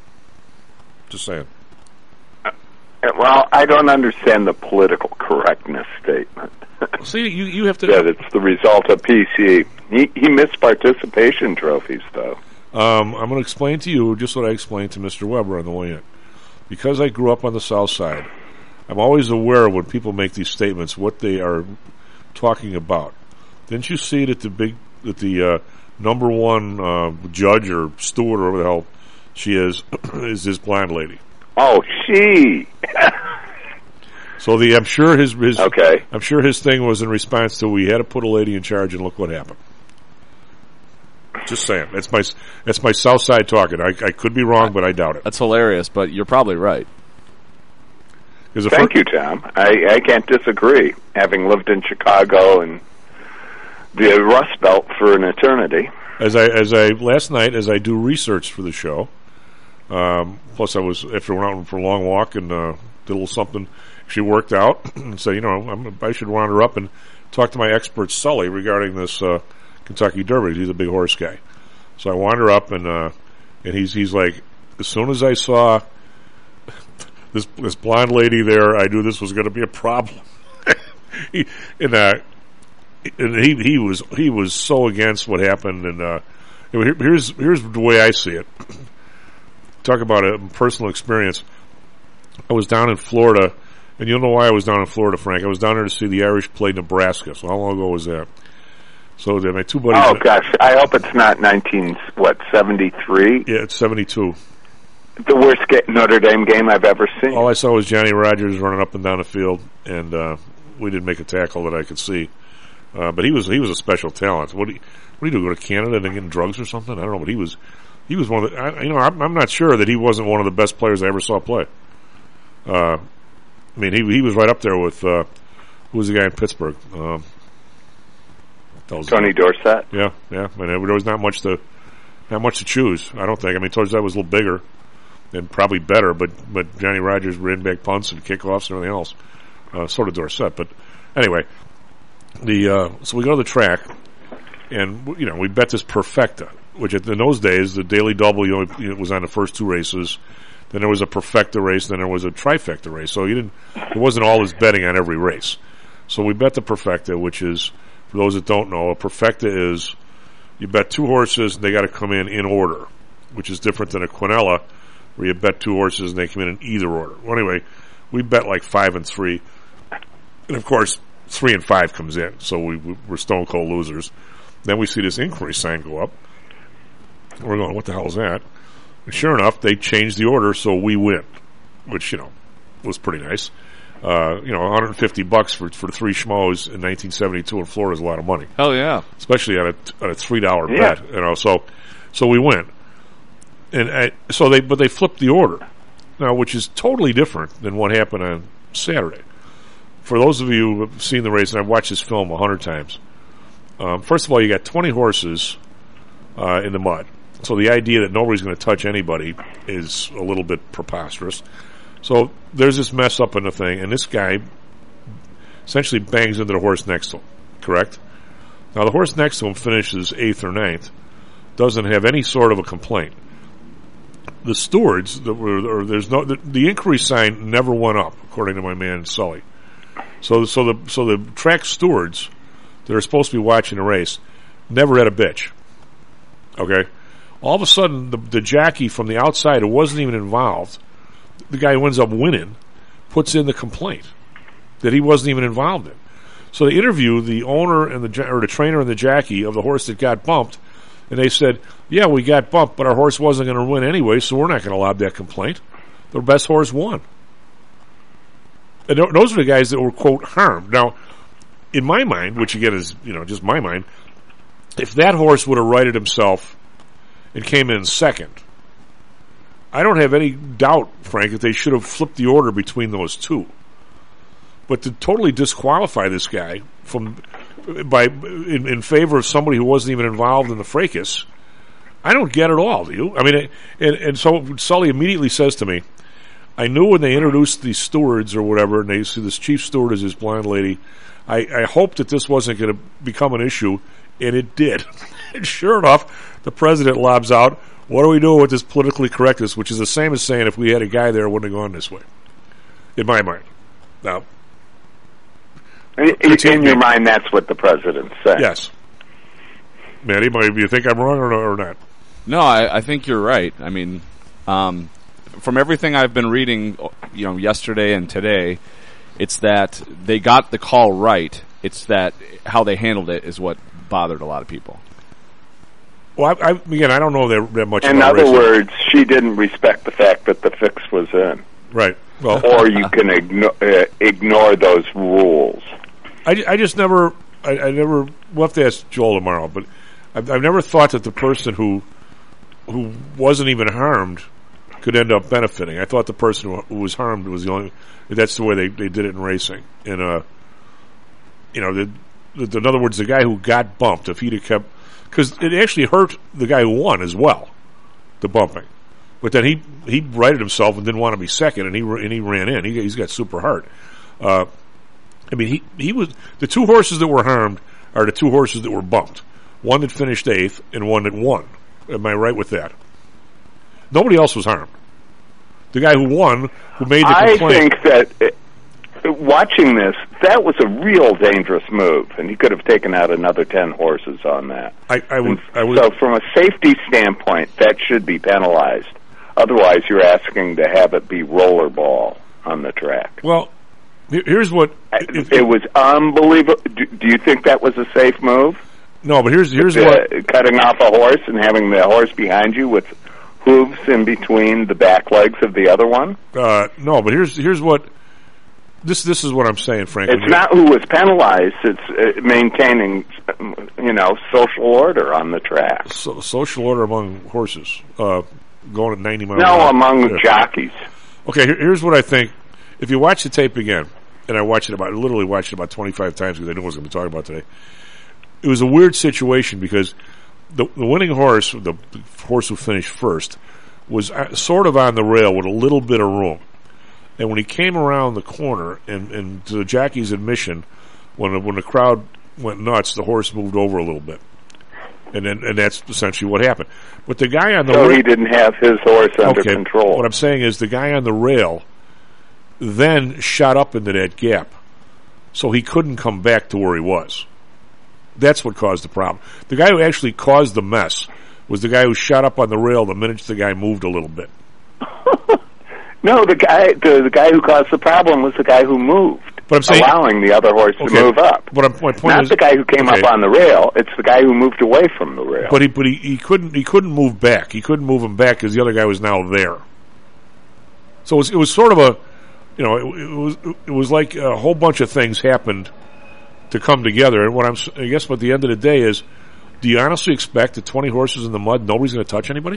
Speaker 7: Just saying.
Speaker 8: Well, I don't understand the political correctness statement.
Speaker 7: See, you have to...
Speaker 8: That it's the result of PC. He missed participation trophies, though.
Speaker 7: I'm going to explain to you just what I explained to Mr. Weber on the way in. Because I grew up on the South Side, I'm always aware of when people make these statements, what they are talking about. Didn't you see that the number one judge or steward or whatever the hell she is this blonde lady?
Speaker 8: Oh, she...
Speaker 7: So I'm sure his
Speaker 8: okay.
Speaker 7: I'm sure his thing was in response to we had to put a lady in charge, and look what happened. Just saying. That's my South Side talking. I could be wrong, but I doubt it.
Speaker 13: That's hilarious, but you're probably right.
Speaker 8: Thank you, Tom. I can't disagree. Having lived in Chicago and the Rust Belt for an eternity.
Speaker 7: As I last night, as I do research for the show, plus I was after I went out for a long walk and did a little something. She worked out and said, I should round her up and talk to my expert Sully regarding this Kentucky Derby. He's a big horse guy. So I wander up, and he's like, as soon as I saw this blonde lady there, I knew this was going to be a problem. he was so against what happened, and here's the way I see it. Talk about a personal experience. I was down in Florida, and you'll know why I was down in Florida, Frank. I was down there to see the Irish play Nebraska. So how long ago was that? So my two buddies.
Speaker 8: Oh gosh, I hope it's not 73.
Speaker 7: Yeah, it's 72.
Speaker 8: The worst Notre Dame game I've ever seen.
Speaker 7: All I saw was Johnny Rodgers running up and down the field, and we didn't make a tackle that I could see. But he was a special talent. What do you do? Go to Canada and get drugs or something? I don't know. But he was one of the. I'm not sure that he wasn't one of the best players I ever saw play. I mean, he was right up there with who was the guy in Pittsburgh?
Speaker 8: Tony Dorsett.
Speaker 7: Yeah. I mean, there was not much to choose. I don't think. I mean, Dorsett was a little bigger and probably better, but Johnny Rodgers ran back punts and kickoffs and everything else. Sort of Dorsett, but anyway, so we go to the track, and we bet this Perfecta, which in those days the Daily Double it was on the first two races. Then there was a Perfecta race, then there was a Trifecta race. So it wasn't all this betting on every race. So we bet the Perfecta, which is, for those that don't know, a Perfecta is you bet two horses and they got to come in order, which is different than a Quinella, where you bet two horses and they come in either order. Well, anyway, we bet like 5 and 3, and of course 3 and 5 comes in, so we're stone cold losers. Then we see this inquiry sign go up. We're going, what the hell is that? And sure enough, they changed the order, so we win, which was pretty nice. $150 for 3 schmoes in 1972 in Florida is a lot of money.
Speaker 13: Hell yeah!
Speaker 7: Especially on a $3 bet. So we win, and but they flipped the order now, which is totally different than what happened on Saturday. For those of you who have seen the race, and I've watched this film 100 times. First of all, you got 20 horses in the mud, so the idea that nobody's going to touch anybody is a little bit preposterous. So there's this mess up in the thing, and this guy essentially bangs into the horse next to him, correct? Now the horse next to him finishes 8th or 9th, doesn't have any sort of a complaint. The stewards, the inquiry sign never went up, according to my man Sully. So the track stewards that are supposed to be watching the race never had a bitch. Okay? All of a sudden, the jockey from the outside who wasn't even involved, the guy who ends up winning, puts in the complaint that he wasn't even involved in. So they interview the owner and the trainer and the jockey of the horse that got bumped, and they said, yeah, we got bumped, but our horse wasn't going to win anyway, so we're not going to lob that complaint. The best horse won. And those are the guys that were, quote, harmed. Now, in my mind, which again is, just my mind, if that horse would have righted himself and came in second, I don't have any doubt, Frank, that they should have flipped the order between those two. But to totally disqualify this guy in favor of somebody who wasn't even involved in the fracas, I don't get it all, do you? I mean, and so Sully immediately says to me, I knew when they introduced these stewards or whatever, and they see this chief steward as this blind lady, I hoped that this wasn't going to become an issue, and it did. And sure enough, the president lobs out, what are we doing with this politically correctness, which is the same as saying if we had a guy there, it wouldn't have gone this way, in my mind. Now,
Speaker 8: in your mind, that's what the president's saying.
Speaker 7: Yes. Manny, do you think I'm wrong or not?
Speaker 13: No, I think you're right. I mean, from everything I've been reading, yesterday and today, it's that they got the call right. It's that how they handled it is what bothered a lot of people.
Speaker 7: Well, again, I don't know that much.
Speaker 8: In other words, she didn't respect the fact that the fix was in.
Speaker 7: Right. Well,
Speaker 8: or you can ignore those rules.
Speaker 7: I just never. I never. We'll have to ask Joel tomorrow, but I've never thought that the person who wasn't even harmed could end up benefiting. I thought the person who was harmed was the only. That's the way they did it in racing. And in other words, the guy who got bumped, if he'd have kept, because it actually hurt the guy who won as well, the bumping. But then he righted himself and didn't want to be second, and he ran in. He's got super heart. I mean, he was the two horses that were harmed are the two horses that were bumped. one that finished 8th, and one that won. Am I right with that? Nobody else was harmed. The guy who won, who made the complaint.
Speaker 8: I think that watching this, that was a real dangerous move, and he could have taken out another 10 horses on that.
Speaker 7: I would.
Speaker 8: So from a safety standpoint, that should be penalized. Otherwise, you're asking to have it be rollerball on the track.
Speaker 7: Well, here's what...
Speaker 8: It was unbelievable. Do you think that was a safe move?
Speaker 7: No, but here's what...
Speaker 8: Cutting off a horse and having the horse behind you with hooves in between the back legs of the other one?
Speaker 7: No, but here's what... This is what I'm saying, Frank.
Speaker 8: It's not who was penalized. It's maintaining, social order on the track.
Speaker 7: Social order among horses going at 90 miles.
Speaker 8: No, among jockeys.
Speaker 7: Okay, here's what I think. If you watch the tape again, and I literally watched it about 25 times because I knew what I was going to be talking about today. It was a weird situation because the winning horse, the horse who finished first, was sort of on the rail with a little bit of room. And when he came around the corner, and to the jockey's admission, when the crowd went nuts, the horse moved over a little bit, and that's essentially what happened. But the guy on the rail,
Speaker 8: he didn't have his horse under control.
Speaker 7: What I'm saying is the guy on the rail then shot up into that gap, so he couldn't come back to where he was. That's what caused the problem. The guy who actually caused the mess was the guy who shot up on the rail the minute the guy moved a little bit.
Speaker 8: No, the guy who caused the problem was the guy who moved,
Speaker 7: but I'm saying,
Speaker 8: allowing the other horse to move up.
Speaker 7: But my point
Speaker 8: Not
Speaker 7: is,
Speaker 8: the guy who came up on the rail; it's the guy who moved away from the rail.
Speaker 7: But he couldn't move back. He couldn't move him back because the other guy was now there. So it was sort of a, it was like a whole bunch of things happened to come together. And I guess what the end of the day is, do you honestly expect that 20 horses in the mud, nobody's going to touch anybody?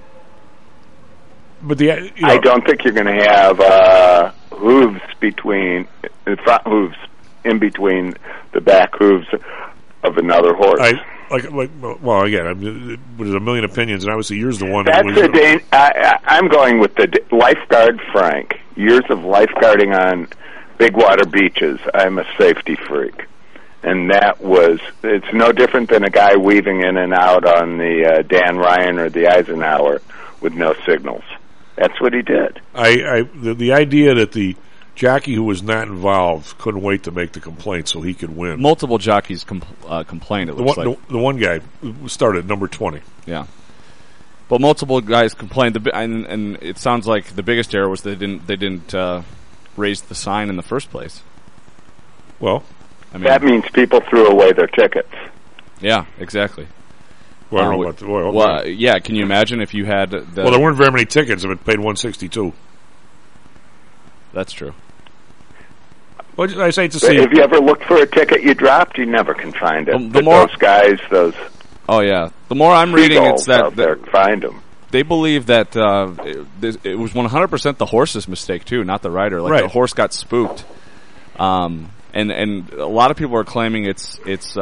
Speaker 7: But
Speaker 8: I don't think you're going to have hooves between the front hooves in between the back hooves of another horse.
Speaker 7: Well, again, there's a million opinions, and obviously yours the one.
Speaker 8: I'm going with the lifeguard Frank. Years of lifeguarding on big water beaches. I'm a safety freak, and it's no different than a guy weaving in and out on the Dan Ryan or the Eisenhower with no signals. That's what he did.
Speaker 7: The idea that the jockey who was not involved couldn't wait to make the complaint so he could win.
Speaker 13: Multiple jockeys complained. It looks like
Speaker 7: the one guy started at number 20.
Speaker 13: Yeah, but multiple guys complained, and it sounds like the biggest error was they didn't raise the sign in the first place.
Speaker 7: Well,
Speaker 8: that means people threw away their tickets.
Speaker 13: Yeah, exactly.
Speaker 7: Well, I don't know about
Speaker 13: yeah. Can you imagine if you had
Speaker 7: Well, there weren't very many tickets if it paid $162.
Speaker 13: That's true.
Speaker 7: Well, I say to see.
Speaker 8: Have you ever looked for a ticket you dropped? You never can find it. Those guys,
Speaker 13: Oh yeah. The more I'm reading, it's that
Speaker 8: find them.
Speaker 13: They believe that it was 100% the horse's mistake too, not the rider. Like the horse got spooked. And a lot of people are claiming it's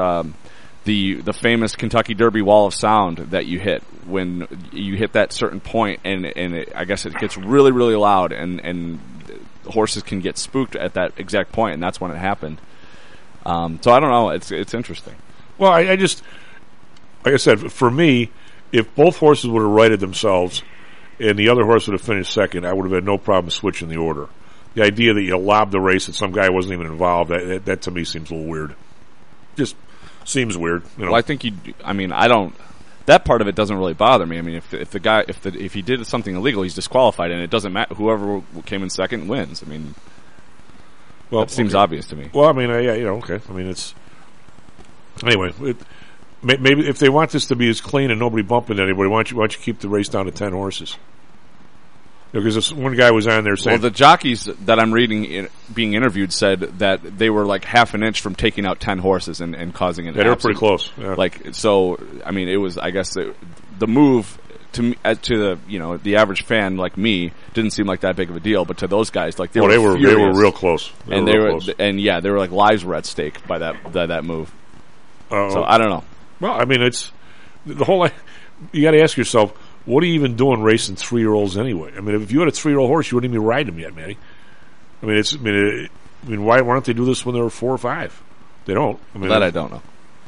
Speaker 13: the famous Kentucky Derby wall of sound that you hit when you hit that certain point, and I guess it gets really, really loud, and horses can get spooked at that exact point, and that's when it happened. So I don't know. It's interesting.
Speaker 7: Well, I just, like I said, for me, if both horses would have righted themselves and the other horse would have finished second, I would have had no problem switching the order. The idea that you lobbed the race and some guy wasn't even involved, that to me seems a little weird. Just seems weird.
Speaker 13: Well, I think I don't. That part of it doesn't really bother me. I mean, if he did something illegal, he's disqualified, and it doesn't matter. Whoever came in second wins. I mean, that seems obvious to me.
Speaker 7: Well, I mean, okay. I mean, it's anyway. Maybe if they want this to be as clean and nobody bumping anybody, why don't you keep the race down to 10 horses? Because this one guy was on there saying...
Speaker 13: Well, the jockeys that I'm reading being interviewed said that they were like half an inch from taking out 10 horses and causing an accident.
Speaker 7: They were pretty close. Yeah.
Speaker 13: So, I mean, it was, I guess, the move to the average fan like me didn't seem like that big of a deal, but to those guys, like they were
Speaker 7: real close.
Speaker 13: They were like lives were at stake by that move. So I don't know.
Speaker 7: Well, I mean, it's the whole. You got to ask yourself, what are you even doing racing 3-year-olds anyway? I mean, if you had a 3-year-old horse, you wouldn't even ride him yet, Matty. I mean, why don't they do this when they were 4 or 5? They don't. I mean,
Speaker 13: that I don't know.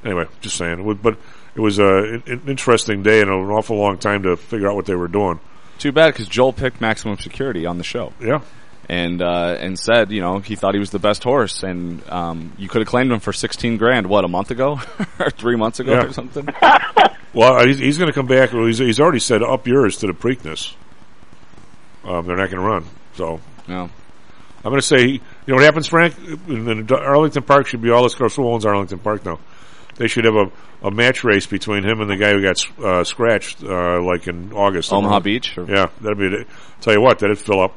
Speaker 7: Anyway, just saying. But it was an interesting day and an awful long time to figure out what they were doing.
Speaker 13: Too bad, because Joel picked Maximum Security on the show.
Speaker 7: Yeah.
Speaker 13: And said, he thought he was the best horse, and you could have claimed him for $16,000, what, a month ago? Or 3 months ago or something?
Speaker 7: Well, he's going to come back. Well, he's already said up yours to the Preakness. They're not going to run. So,
Speaker 13: no.
Speaker 7: I'm going to say, you know what happens, Frank? Arlington Park should be all this girls who owns Arlington Park now. They should have a match race between him and the guy who got scratched, like in August.
Speaker 13: Omaha Beach?
Speaker 7: Yeah, that'd be it. Tell you what, that'd fill up.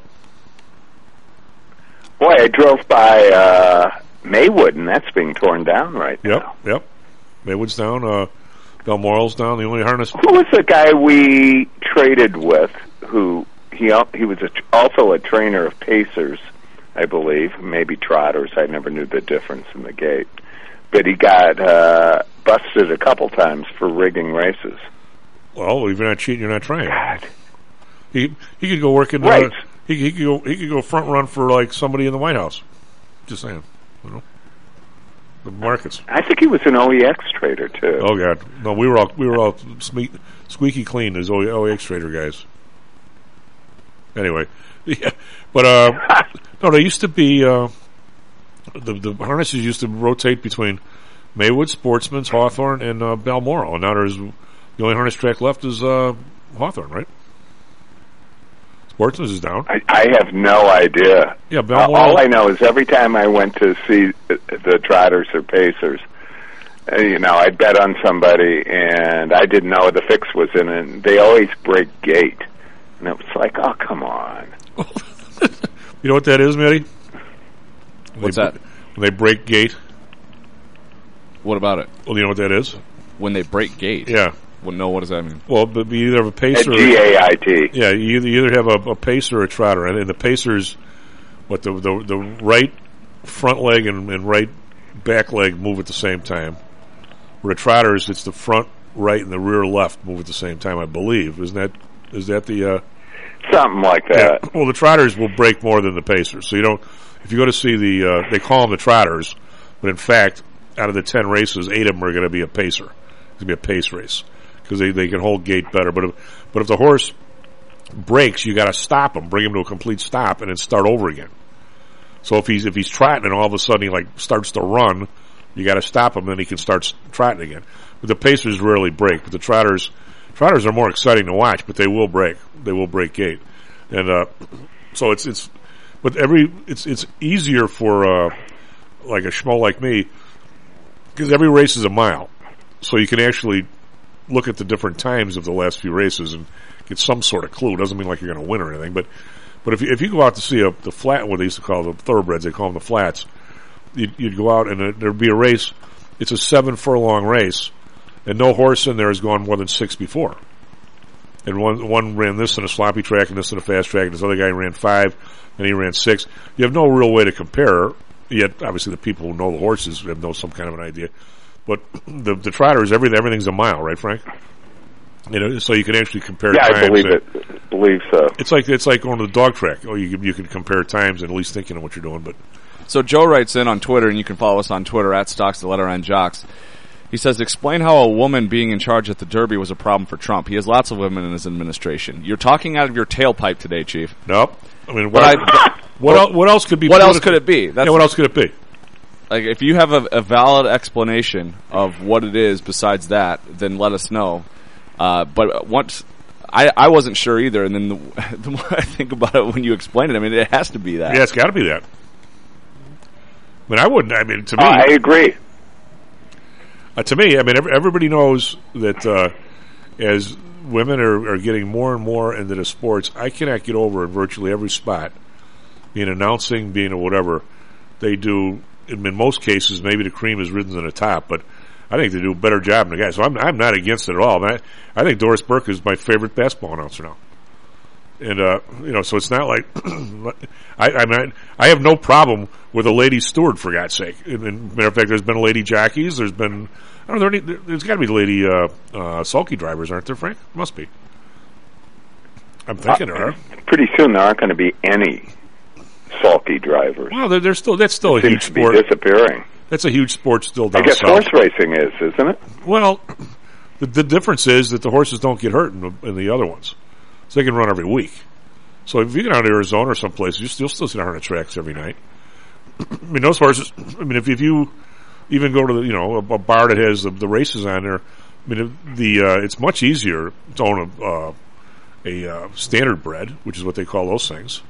Speaker 8: Boy, I drove by Maywood, and that's being torn down right now.
Speaker 7: Yep. Maywood's down. Balmoral's down. The only harness.
Speaker 8: Who was the guy we traded with? Who he was also a trainer of pacers, I believe, maybe trotters. I never knew the difference in the gait, but he got busted a couple times for rigging races.
Speaker 7: Well, if you're not cheating, you're not trying. God. He could go work in
Speaker 8: right.
Speaker 7: He could go front run for like somebody in the White House. Just saying, the markets.
Speaker 8: I think he was an OEX trader too.
Speaker 7: Oh God, no, we were all squeaky clean as OEX trader guys. Anyway, yeah, but no, they used to be the harnesses used to rotate between Maywood, Sportsman's, Hawthorne, and Balmoral, and now there's the only harness track left is Hawthorne, right? Sportsman's is down.
Speaker 8: I have no idea.
Speaker 7: Yeah, Balmoral.
Speaker 8: All I know is every time I went to see the trotters or pacers, I'd bet on somebody, and I didn't know the fix was in it. And they always break gate, and it was like, oh, come on.
Speaker 7: You know what that is, Matty?
Speaker 13: What's that?
Speaker 7: When they break gate.
Speaker 13: What about it?
Speaker 7: Well, you know what that is?
Speaker 13: When they break gate?
Speaker 7: Yeah.
Speaker 13: Well, no, what does that mean?
Speaker 7: Well, but you either have a pacer...
Speaker 8: GAIT.
Speaker 7: Yeah, you either have a pacer or a trotter, and the pacers, the right front leg and right back leg move at the same time. Where the trotters, it's the front right and the rear left move at the same time, I believe. Is that the...
Speaker 8: Something like that.
Speaker 7: Yeah. Well, the trotters will break more than the pacers. So you don't... If you go to see they call them the trotters, but in fact, out of the 10 races, 8 of them are going to be a pacer. It's going to be a pace race. Because they can hold gait better. But if the horse breaks, you got to stop him, bring him to a complete stop, and then start over again. So if he's trotting and all of a sudden he starts to run, you got to stop him, then he can start trotting again. But the pacers rarely break. But the trotters are more exciting to watch, but they will break. They will break gait, and so it's easier for like a schmo like me because every race is a mile, so you can actually look at the different times of the last few races and get some sort of clue. It doesn't mean like you're going to win or anything, but if you go out to see the flat, what they used to call the thoroughbreds, they call them the flats, you'd go out and there'd be a race. It's a 7 furlong race, and no horse in there has gone more than 6 before. And one ran this in a sloppy track and this in a fast track, and this other guy ran 5, and he ran 6. You have no real way to compare, yet obviously the people who know the horses know some kind of an idea. But the trotters, everything's a mile, right, Frank? So you can actually compare times.
Speaker 8: Yeah, I believe so.
Speaker 7: It's like going to the dog track. Oh, you can compare times and at least think you know what you're doing. But
Speaker 13: so Joe writes in on Twitter, and you can follow us on Twitter at Stocks, the letter N Jocks. He says, explain how a woman being in charge at the Derby was a problem for Trump. He has lots of women in his administration. You're talking out of your tailpipe today, Chief.
Speaker 7: Nope. I mean, what else could be?
Speaker 13: What else could it be?
Speaker 7: What else could it be?
Speaker 13: Like, if you have a valid explanation of what it is besides that, then let us know. But once I wasn't sure either, and then the more I think about it when you explain it, I mean, it has to be that.
Speaker 7: Yeah, it's got to be that. I mean, I wouldn't. I mean, to me,
Speaker 8: I agree.
Speaker 7: To me, I mean, everybody knows that as women are getting more and more into the sports, I cannot get over in virtually every spot, being announcing, being whatever, they do. In most cases, maybe the cream is risen to the top, but I think they do a better job than the guys. So I'm not against it at all. I think Doris Burke is my favorite basketball announcer now. And, so it's not like, I have no problem with a lady steward, for God's sake. Matter of fact, there's been lady jockeys, there's been, I don't know, there's got to be lady, sulky drivers, aren't there, Frank? Must be. I'm thinking there are.
Speaker 8: Pretty soon there aren't going to be any sulky drivers.
Speaker 7: Well, that's still a huge sport.
Speaker 8: Disappearing.
Speaker 7: That's a huge sport still down
Speaker 8: I guess
Speaker 7: south.
Speaker 8: horse racing is, isn't it?
Speaker 7: Well, the difference is that the horses don't get hurt in the other ones. So they can run every week. So if you get out to Arizona or someplace, you'll still sit on the tracks every night. I mean, those horses, I mean, if you even go to a bar that has the races on there, I mean, it's much easier to own a standard bred, which is what they call those things.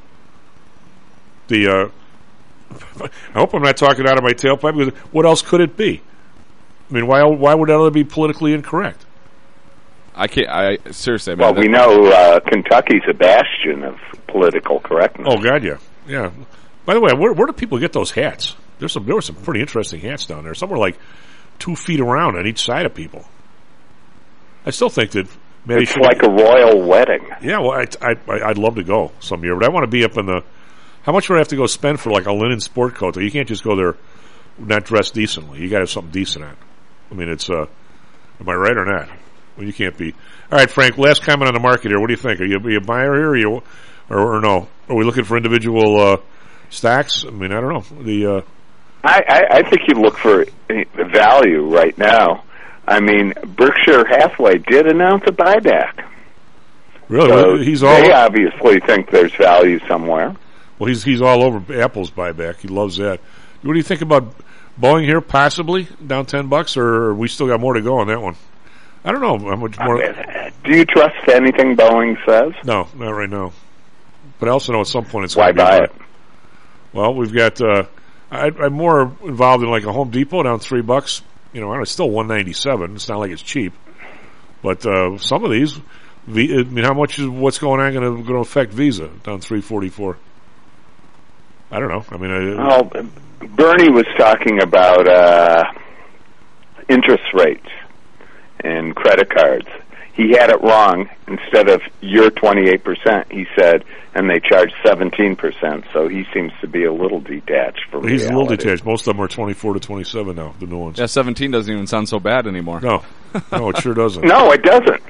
Speaker 7: I hope I'm not talking out of my tailpipe, because what else could it be? I mean, why would that other be politically incorrect?
Speaker 13: Seriously.
Speaker 8: Well, we know Kentucky's a bastion of political correctness.
Speaker 7: Oh, God, yeah. By the way, where do people get those hats? There were some pretty interesting hats down there. Some were like 2 feet around on each side of people. I still think that Maddie
Speaker 8: it's like a royal wedding.
Speaker 7: Yeah, well, I'd love to go some year, but I want to be up in the. How much would I have to go spend for like a linen sport coat? You can't just go there not dressed decently. You got to have something decent on. I mean, it's. Am I right or not? Well, you can't be. All right, Frank. Last comment on the market here. What do you think? Are you a buyer here, or no? Are we looking for individual stacks? I mean, I don't know.
Speaker 8: I think you look for value right now. I mean, Berkshire Hathaway did announce a buyback.
Speaker 7: Really?
Speaker 8: So they obviously think there's value somewhere.
Speaker 7: Well, he's all over Apple's buyback. He loves that. What do you think about Boeing here, possibly down $10, or we still got more to go on that one? I don't know how much more.
Speaker 8: Do you trust anything Boeing says?
Speaker 7: No, not right now. But I also know at some point it's
Speaker 8: why buy it?
Speaker 7: Well, we've got. I'm more involved in like a Home Depot down $3. It's still $197. It's not like it's cheap, but some of these. I mean, how much is what's going on going to affect Visa down $3.44? I don't know. I mean,
Speaker 8: Bernie was talking about interest rates and credit cards. He had it wrong. Instead of your 28%, he said, and they charge 17%. So he seems to be a little detached from reality.
Speaker 7: He's a little detached. Most of them are 24 to 27 now, the new ones.
Speaker 13: Yeah, 17 doesn't even sound so bad anymore.
Speaker 7: No, it sure doesn't.
Speaker 8: No, it doesn't.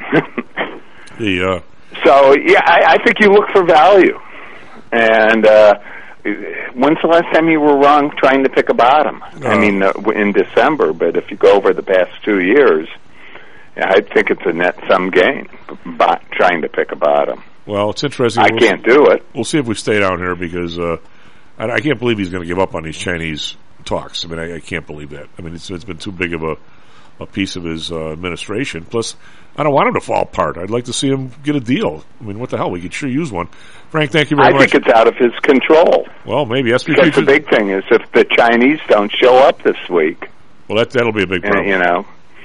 Speaker 8: So, yeah, I think you look for value. And when's the last time you were wrong trying to pick a bottom? I mean, in December, but if you go over the past 2 years, I think it's a net sum gain trying to pick a bottom.
Speaker 7: Well, it's interesting.
Speaker 8: I can't do it.
Speaker 7: We'll see if we stay down here because I can't believe he's going to give up on these Chinese talks. I mean, I can't believe that. I mean, it's been too big of a piece of his administration. Plus, I don't want him to fall apart. I'd like to see him get a deal. I mean, what the hell? We could sure use one. Frank, thank you very much.
Speaker 8: I think it's out of his control.
Speaker 7: Well, maybe.
Speaker 8: Because the big thing is if the Chinese don't show up this week.
Speaker 7: Well, that'll be a big problem.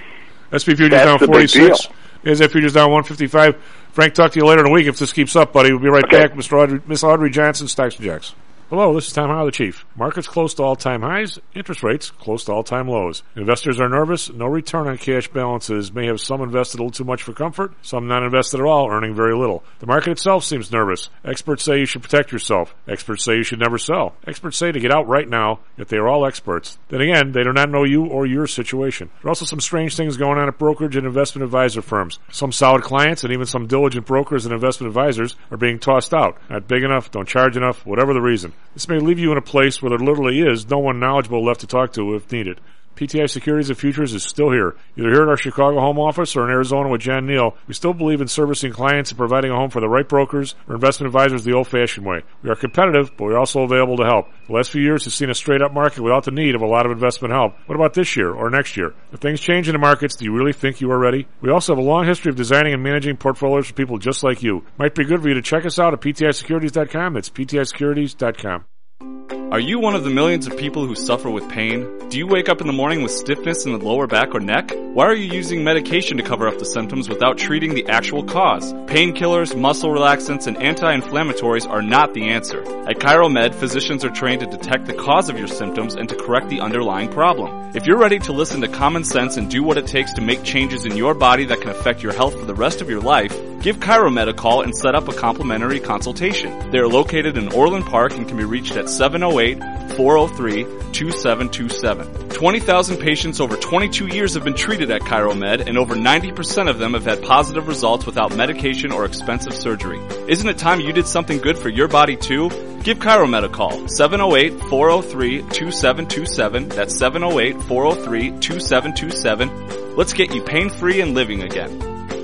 Speaker 7: SP Futures
Speaker 8: That's
Speaker 7: down 46. NASDAQ Futures down 155. Frank, talk to you later in the week if this keeps up, buddy. We'll be right back. Miss Audrey Johnson, Stocks and Jacks. Hello, this is Tom Howell, the Chief. Markets close to all-time highs, interest rates close to all-time lows. Investors are nervous. No return on cash balances may have some invested a little too much for comfort, some not invested at all, earning very little. The market itself seems nervous. Experts say you should protect yourself. Experts say you should never sell. Experts say to get out right now, yet they are all experts. Then again, they do not know you or your situation. There are also some strange things going on at brokerage and investment advisor firms. Some solid clients and even some diligent brokers and investment advisors are being tossed out. Not big enough, don't charge enough, whatever the reason. This may leave you in a place where there literally is no one knowledgeable left to talk to if needed. PTI Securities and Futures is still here. Either here at our Chicago home office or in Arizona with John Neal, we still believe in servicing clients and providing a home for the right brokers or investment advisors the old-fashioned way. We are competitive, but we're also available to help. The last few years have seen a straight-up market without the need of a lot of investment help. What about this year or next year? If things change in the markets, do you really think you are ready? We also have a long history of designing and managing portfolios for people just like you. Might be good for you to check us out at PTISecurities.com. That's PTISecurities.com.
Speaker 13: Are you one of the millions of people who suffer with pain? Do you wake up in the morning with stiffness in the lower back or neck? Why are you using medication to cover up the symptoms without treating the actual cause? Painkillers, muscle relaxants, and anti-inflammatories are not the answer. At ChiroMed, physicians are trained to detect the cause of your symptoms and to correct the underlying problem. If you're ready to listen to common sense and do what it takes to make changes in your body that can affect your health for the rest of your life, Give ChiroMed a call and set up a complimentary consultation. They are located in Orland Park and can be reached at 708-403-2727. 20,000 patients over 22 years have been treated at ChiroMed, and over 90% of them have had positive results without medication or expensive surgery. Isn't it time you did something good for your body too? Give ChiroMed a call, 708-403-2727. That's 708-403-2727. Let's get you pain-free and living again.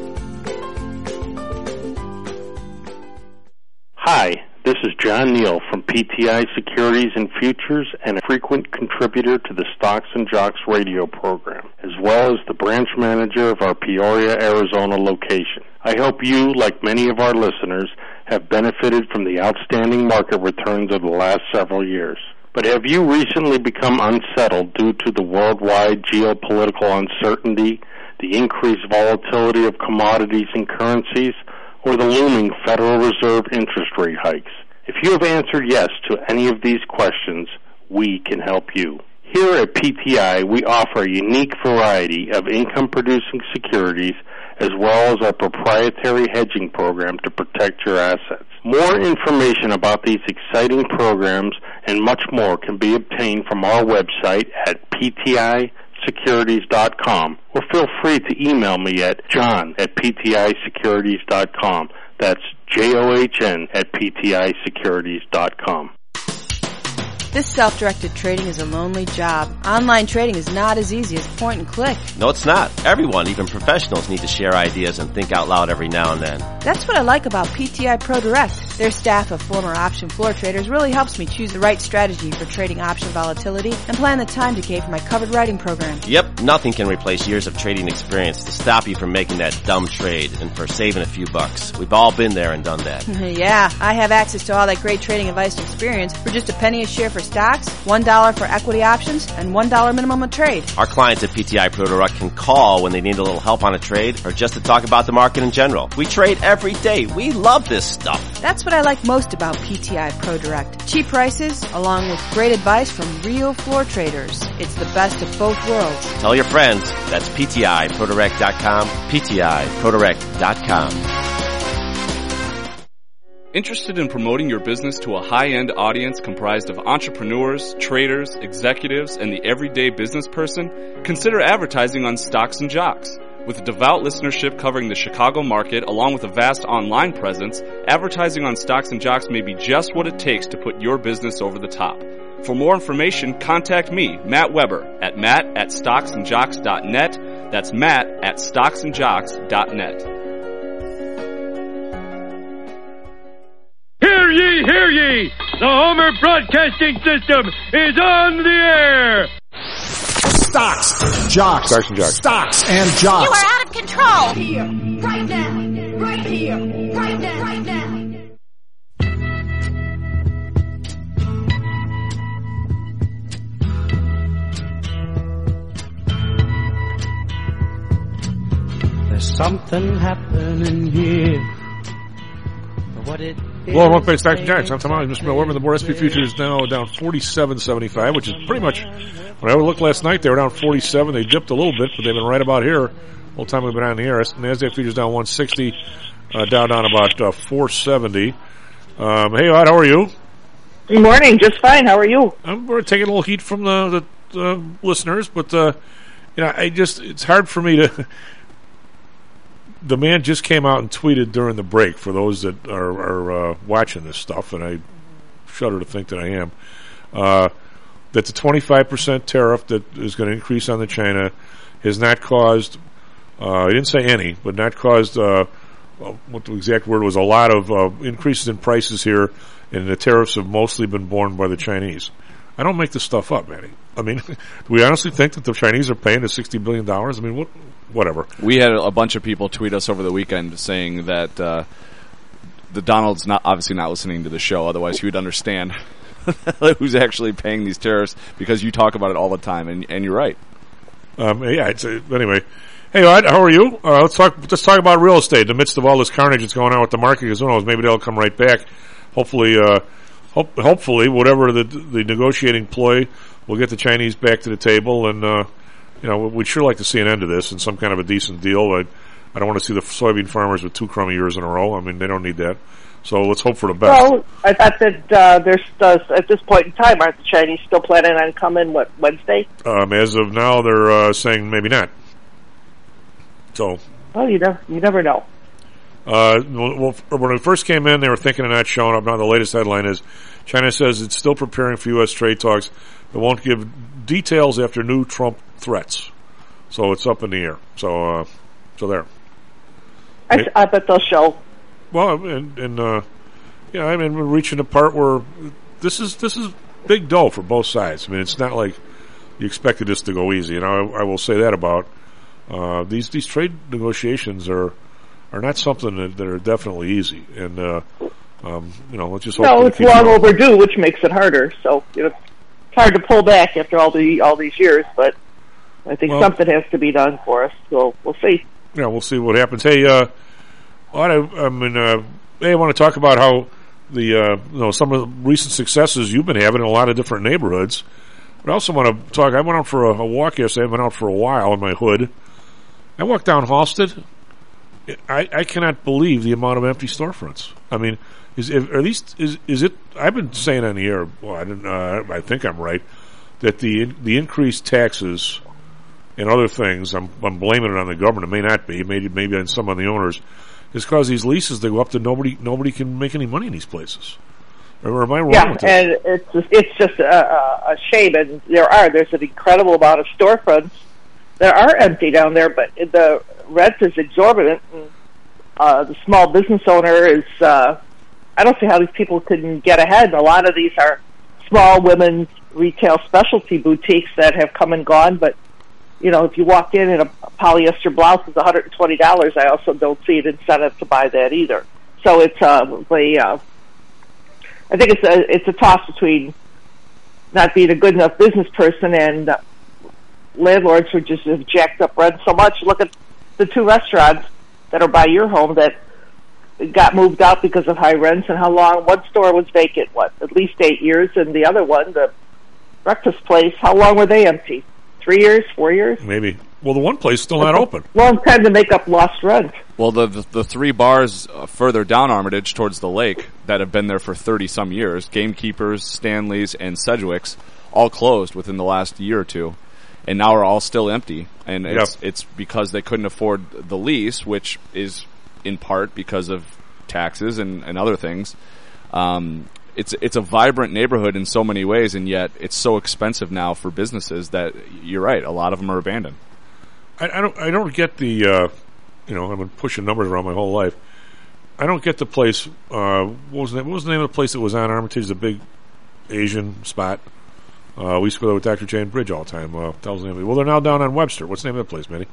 Speaker 11: Hi, this is John Neal from PTI Securities and Futures and a frequent contributor to the Stocks and Jocks radio program, as well as the branch manager of our Peoria, Arizona location. I hope you, like many of our listeners, have benefited from the outstanding market returns of the last several years. But have you recently become unsettled due to the worldwide geopolitical uncertainty, the increased volatility of commodities and currencies, or the looming Federal Reserve interest rate hikes? If you have answered yes to any of these questions, we can help you. Here at PTI, we offer a unique variety of income-producing securities as well as our proprietary hedging program to protect your assets. More information about these exciting programs and much more can be obtained from our website at PTIsecurities.com, or feel free to email me at john@PTIsecurities.com. That's JOHN@PTIsecurities.com.
Speaker 14: This self-directed trading is a lonely job. Online trading is not as easy as point and click.
Speaker 15: No, it's not. Everyone, even professionals, need to share ideas and think out loud every now and then.
Speaker 14: That's what I like about PTI Pro Direct. Their staff of former option floor traders really helps me choose the right strategy for trading option volatility and plan the time decay for my covered writing program.
Speaker 15: Yep, nothing can replace years of trading experience to stop you from making that dumb trade and for saving a few bucks. We've all been there and done that.
Speaker 14: Yeah, I have access to all that great trading advice and experience for just a penny a share for stocks, $1 for equity options, and $1 minimum a trade.
Speaker 15: Our clients at PTI Pro Direct can call when they need a little help on a trade or just to talk about the market in general. We trade every day. We love this stuff.
Speaker 14: That's what I like most about PTI Pro Direct. Cheap prices, along with great advice from real floor traders. It's the best of both worlds.
Speaker 15: Tell your friends. That's PTIProDirect.com, PTIProDirect.com.
Speaker 13: Interested in promoting your business to a high-end audience comprised of entrepreneurs, traders, executives, and the everyday business person? Consider advertising on Stocks and Jocks. With a devout listenership covering the Chicago market along with a vast online presence, advertising on Stocks and Jocks may be just what it takes to put your business over the top. For more information, contact me, Matt Weber, at matt@stocksandjocks.net. That's matt@stocksandjocks.net.
Speaker 16: Hear ye! The Homer Broadcasting System is on the air!
Speaker 10: Stocks, Jocks,
Speaker 7: Stocks and Jocks.
Speaker 10: Stocks and Jocks.
Speaker 12: You are out of control! Here, right now, right here, right now, right now.
Speaker 17: There's something happening here. But what it
Speaker 7: Well, welcome back to Stocks and Jocks. I'm Tom Allen, Mr. Bill Werman. The Board SP futures now down 47.75, which is pretty much, when I looked last night, they were down 47. They dipped a little bit, but they've been right about here the whole time we've been on the air. NASDAQ futures down 160, down about 470. Hey, Odd, how are you?
Speaker 18: Good morning. Just fine. How are you?
Speaker 7: We're taking a little heat from the listeners, but it's hard for me to. The man just came out and tweeted during the break, for those that are watching this stuff, and I shudder to think that I am, that the 25% tariff that is going to increase on the China has not caused, he didn't say any, but not caused, what the exact word was, a lot of increases in prices here, and the tariffs have mostly been borne by the Chinese. I don't make this stuff up, Manny. I mean, do we honestly think that the Chinese are paying the $60 billion? I mean, whatever.
Speaker 13: We had a bunch of people tweet us over the weekend saying that the Donald's obviously not listening to the show, otherwise he would understand who's actually paying these tariffs, because you talk about it all the time, and you're right.
Speaker 7: Anyway. Hey, Ed, how are you? Let's talk about real estate in the midst of all this carnage that's going on with the market, because who knows, maybe they'll come right back. Hopefully, whatever the negotiating ploy will get the Chinese back to the table, and we'd sure like to see an end to this and some kind of a decent deal. I don't want to see the soybean farmers with 2 crummy years in a row. I mean, they don't need that. So let's hope for the best.
Speaker 18: Well, I thought that there's at this point in time, aren't the Chinese still planning on coming, Wednesday?
Speaker 7: As of now, they're saying maybe not. So.
Speaker 18: Well, you never know.
Speaker 7: Well, when it first came in, they were thinking of not showing up. Now the latest headline is China says it's still preparing for U.S. trade talks, but won't give details after new Trump threats. So it's up in the air. So there.
Speaker 18: I bet they'll show.
Speaker 7: Well, yeah, I mean, we're reaching a part where this is big dough for both sides. I mean, it's not like you expected this to go easy. And I will say that about these trade negotiations are not something that are definitely easy. And let's just hope.
Speaker 18: No, it's long overdue, which makes it harder. So it's hard to pull back after all these years, but I think something has to be done for us. So we'll see.
Speaker 7: Yeah, we'll see what happens. Hey, I want to talk about how some of the recent successes you've been having in a lot of different neighborhoods. But I also want to talk. I went out for a walk yesterday. I went out for a while in my hood. I walked down Halsted. I cannot believe the amount of empty storefronts. I mean, is it? I've been saying on the air. Well, I think I'm right that the increased taxes and other things. I'm blaming it on the government. It may not be. Maybe on some of the owners. It's because these leases they go up to nobody can make any money in these places. Or am I wrong with that?
Speaker 18: And it's just a shame. And there's an incredible amount of storefronts that are empty down there, but the rent is exorbitant. And, the small business owner is. I don't see how these people can get ahead. A lot of these are small women's retail specialty boutiques that have come and gone, but. If you walk in and a polyester blouse is $120, I also don't see an incentive to buy that either. So it's I think it's a toss between not being a good enough business person and landlords who just have jacked up rent so much. Look at the 2 restaurants that are by your home that got moved out because of high rents, and how long one store was vacant, at least 8 years, and the other one, the breakfast place, how long were they empty? 3 years, 4 years?
Speaker 7: Maybe. Well, the one place is still not open.
Speaker 18: Long time to make up lost rent.
Speaker 13: Well, the 3 bars further down Armitage towards the lake that have been there for 30-some years, Gamekeepers, Stanley's, and Sedgwick's, all closed within the last year or two, and now are all still empty. And it's because they couldn't afford the lease, which is in part because of taxes and other things. It's a vibrant neighborhood in so many ways, and yet it's so expensive now for businesses that you're right. A lot of them are abandoned.
Speaker 7: I don't get the I've been pushing numbers around my whole life. I don't get the place. What was the name of the place that was on Armitage? The big Asian spot. We used to go there with Dr. Jane Bridge all the time. That was the name of it. Well, they're now down on Webster. What's the name of that place, Mitty?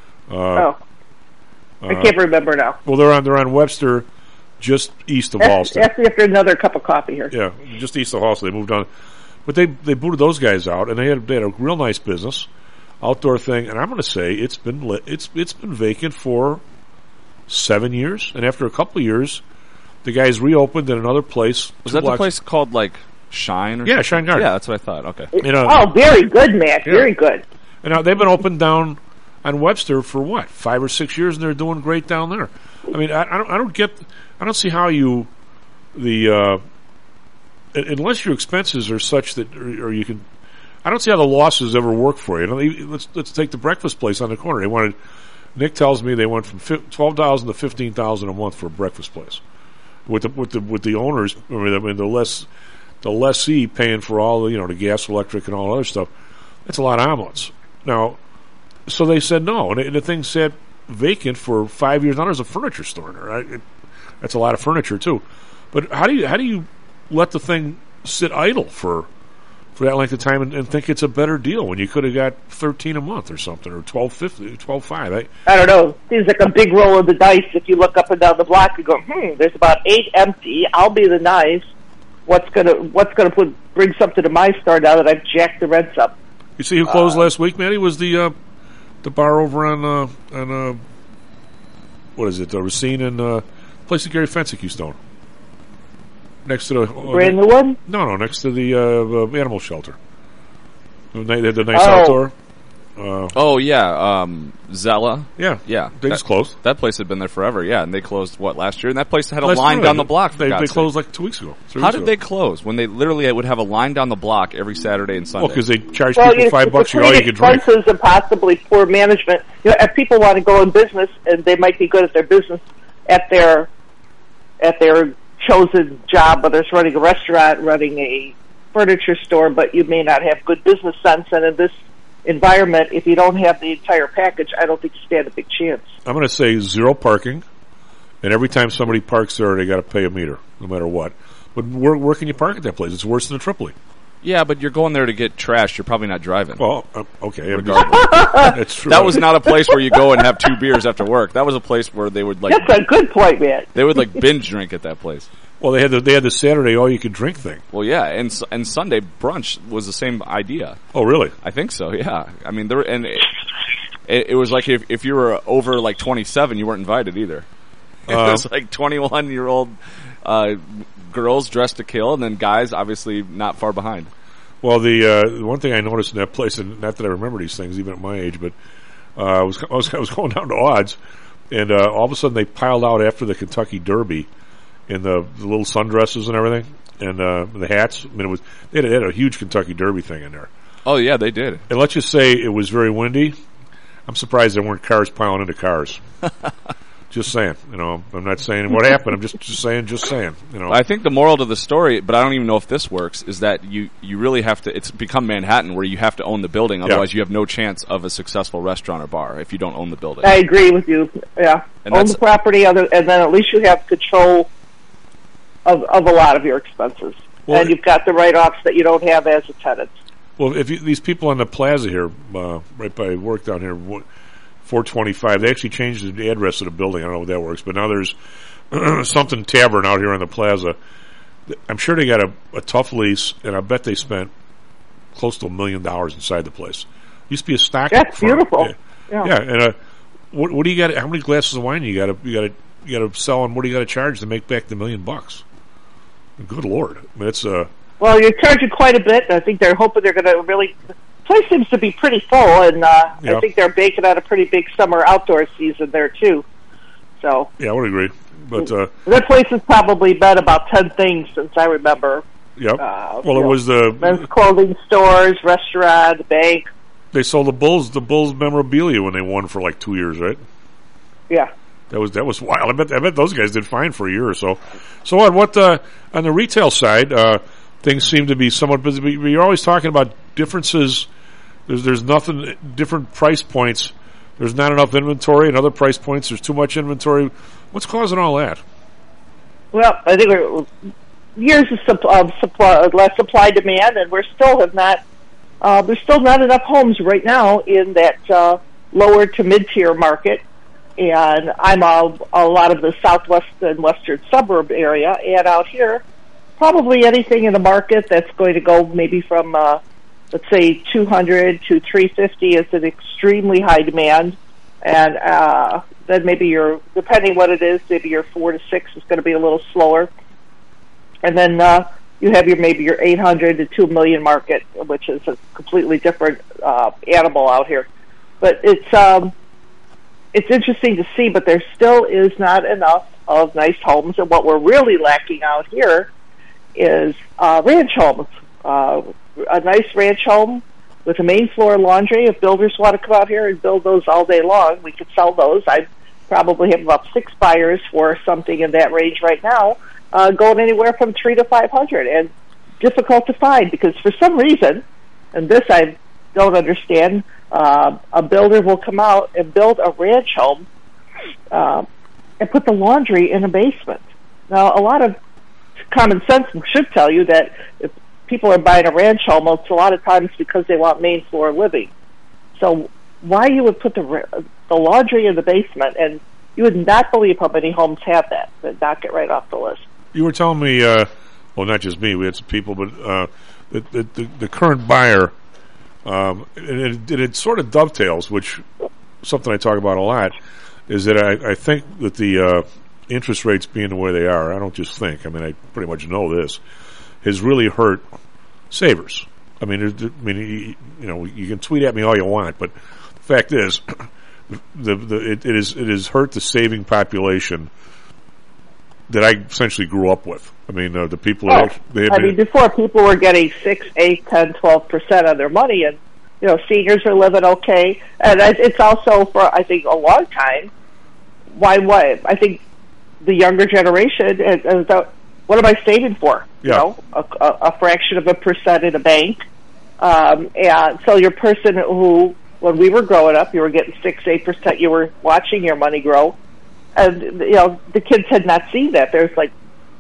Speaker 18: I can't remember now.
Speaker 7: Well, they're on Webster. Just east of Halsted.
Speaker 18: Ask me after another cup of coffee here.
Speaker 7: Yeah, just east of Halsted. They moved on. But they booted those guys out, and they had a real nice business, outdoor thing. And I'm going to say it's been vacant for 7 years. And after a couple of years, the guys reopened in another place.
Speaker 13: Was that the place called, Shine?
Speaker 7: Yeah, Shine Garden.
Speaker 13: Yeah, that's what I thought. Okay.
Speaker 18: Very good, Matt. Yeah. Very good.
Speaker 7: And now they've been open down on Webster for 5 or 6 years, and they're doing great down there. I mean, I don't see how unless your expenses are such that, or you can, I don't see how the losses ever work for you. Let's take the breakfast place on the corner. Nick tells me they went from $12,000 to $15,000 a month for a breakfast place, with the owners. I mean, the lessee paying for all the gas, electric, and all the other stuff. That's a lot of omelets. Now, so they said no, and the thing said vacant for 5 years. Now there's a furniture store in there. That's a lot of furniture too. But how do you let the thing sit idle for that length of time and think it's a better deal when you could have got $13 a month or something, or $12.5? I
Speaker 18: don't know. Seems like a big roll of the dice. If you look up and down the block, you go, there's about 8 empty. I'll be the nice. What's gonna bring something to my store now that I've jacked the rents up?
Speaker 7: You see who closed last week, Matty? Was the bar over on what is it? Racine and place that Gary Fensick used to own. Next to the
Speaker 18: brand new one?
Speaker 7: No, next to the animal shelter. They had the nice outdoor.
Speaker 13: Zella.
Speaker 7: Yeah. They just closed.
Speaker 13: That place had been there forever, and they closed, last year? And that place had a
Speaker 7: Last
Speaker 13: line
Speaker 7: year,
Speaker 13: down the block.
Speaker 7: They closed like 2 weeks ago.
Speaker 13: How did they close when they literally would have a line down the block every Saturday and Sunday?
Speaker 7: Well, because they charge people $5 for all you can drink.
Speaker 18: Expenses and possibly poor management. If people want to go in business and they might be good at their business at their chosen job, whether it's running a restaurant, running a furniture store, but you may not have good business sense. And in this environment, if you don't have the entire package, I don't think you stand a big chance.
Speaker 7: I'm going to say 0 parking, and every time somebody parks there, they got to pay a meter, no matter what. But where can you park at that place? It's worse than a Tripoli.
Speaker 13: Yeah, but you're going there to get trashed. You're probably not driving.
Speaker 7: Well, okay.
Speaker 13: That's true. That was not a place where you go and have 2 beers after work. That was a place where they would
Speaker 18: That's a good point, man.
Speaker 13: They would binge drink at that place.
Speaker 7: Well, they had the Saturday all you could drink thing.
Speaker 13: Well, yeah, and Sunday brunch was the same idea.
Speaker 7: Oh, really?
Speaker 13: I think so. Yeah. I mean, it was like if you were over 27, you weren't invited either. It was 21-year-old girls dressed to kill, and then guys obviously not far behind.
Speaker 7: Well, the one thing I noticed in that place, and not that I remember these things even at my age, but I was going down to odds, and all of a sudden they piled out after the Kentucky Derby in the little sundresses and everything, and the hats. I mean, they had a huge Kentucky Derby thing in there.
Speaker 13: Oh yeah, they did.
Speaker 7: And let's just say it was very windy. I'm surprised there weren't cars piling into cars. Just saying, I'm not saying what happened. I'm just saying.
Speaker 13: I think the moral to the story, but I don't even know if this works, is that you really have to. It's become Manhattan where you have to own the building, otherwise you have no chance of a successful restaurant or bar if you don't own the building.
Speaker 18: I agree with you. Yeah, own the property, and then at least you have control of a lot of your expenses, and you've got the write-offs that you don't have as a tenant.
Speaker 7: Well, if these people on the plaza here, right by work down here. 425. They actually changed the address of the building. I don't know how that works, but now there's something tavern out here on the plaza. I'm sure they got a tough lease, and I bet they spent close to $1 million inside the place. Used to be a stock.
Speaker 18: That's beautiful.
Speaker 7: Yeah. And what do you got? How many glasses of wine you got to sell, and what do you got to charge to make back the $1 million? Good Lord! I mean, it's
Speaker 18: Well, you're charging quite a bit. I think they're hoping they're going to really. Place seems to be pretty full, and I think they're baking out a pretty big summer outdoor season there too. So
Speaker 7: yeah, I would agree. But
Speaker 18: that place has probably been about 10 things since I remember.
Speaker 7: Yep. Well, it was the
Speaker 18: men's clothing stores, restaurant, bank.
Speaker 7: They sold the Bulls memorabilia when they won for like 2 years, right?
Speaker 18: Yeah.
Speaker 7: That was wild. I bet those guys did fine for a year or so. So what on the retail side, things seem to be somewhat busy. But you're always talking about differences. There's nothing, different price points. There's not enough inventory, and other price points there's too much inventory. What's causing all that?
Speaker 18: Well, I think we're years of less supply demand, and we're still have not. There's still not enough homes right now in that lower to mid tier market, and I'm a lot of the southwest and western suburb area, and out here, probably anything in the market that's going to go maybe from let's say 200 to 350 is an extremely high demand, and then maybe depending what it is, maybe your 4 to 6 is going to be a little slower, and then you have your 800 to 2 million market, which is a completely different animal out here. But it's interesting to see, but there still is not enough of nice homes, and what we're really lacking out here is ranch homes. A nice ranch home with a main floor laundry. If builders want to come out here and build those all day long, we could sell those. I probably have about 6 buyers for something in that range right now, going anywhere from 300 to 500, and difficult to find because for some reason, and this I don't understand, a builder will come out and build a ranch home and put the laundry in a basement. Now, a lot of common sense should tell you that if people are buying a ranch home, it's a lot of times because they want main floor living. So why you would put the laundry in the basement, and you would not believe how many homes have that knock it right off the list.
Speaker 7: You were telling me, well, not just me, we had some people, but the current buyer, and it sort of dovetails, which something I talk about a lot, is that I think that the interest rates being the way they are, I don't just think, I mean, I pretty much know this, has really hurt savers. I mean, you can tweet at me all you want, but the fact is, it is hurt the saving population that I essentially grew up with. I mean, the people.
Speaker 18: Before people were getting 6, 8, 10, 12% on their money, and seniors are living okay, and it's also for I think a long time. Why? I think the younger generation is what am I saving for?
Speaker 7: Yeah.
Speaker 18: A fraction of a percent in a bank, and so your person who, when we were growing up, you were getting 6, 8%. You were watching your money grow, and the kids had not seen that. There's like,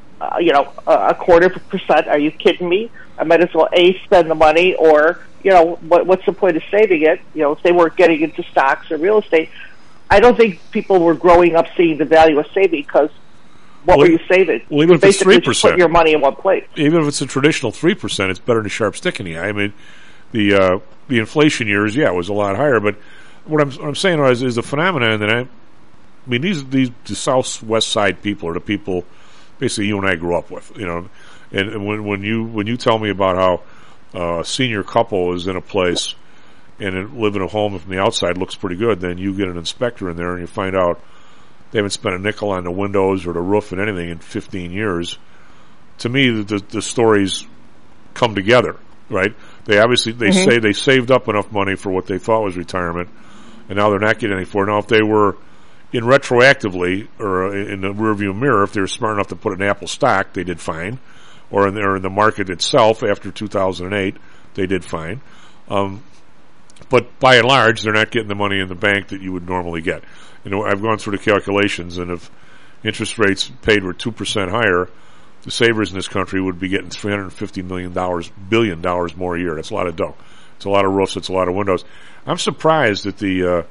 Speaker 18: a quarter of a percent. Are you kidding me? I might as well spend the money, or what's the point of saving it? If they weren't getting into stocks or real estate, I don't think people were growing up seeing the value of saving because. What were you saving?
Speaker 7: Well, even if it's 3%,
Speaker 18: put your money in one place.
Speaker 7: Even if it's a traditional 3%, it's better than a sharp stick in the eye. I mean, the inflation years, it was a lot higher. But what I'm saying is the phenomenon that the Southwest side people are the people basically you and I grew up with. And when you tell me about how a senior couple is in a place and live in a home and from the outside looks pretty good, then you get an inspector in there and you find out they haven't spent a nickel on the windows or the roof and anything in 15 years. To me, the stories come together, right? They obviously say they saved up enough money for what they thought was retirement, and now they're not getting any for it. Now, if they were in retroactively or in the rearview mirror, if they were smart enough to put an Apple stock, they did fine. Or in the market itself after 2008, they did fine. But by and large, they're not getting the money in the bank that you would normally get. I've gone through the calculations, and if interest rates paid were 2% higher, the savers in this country would be getting $350 billion more a year. That's a lot of dough. It's a lot of roofs. It's a lot of windows. I'm surprised at the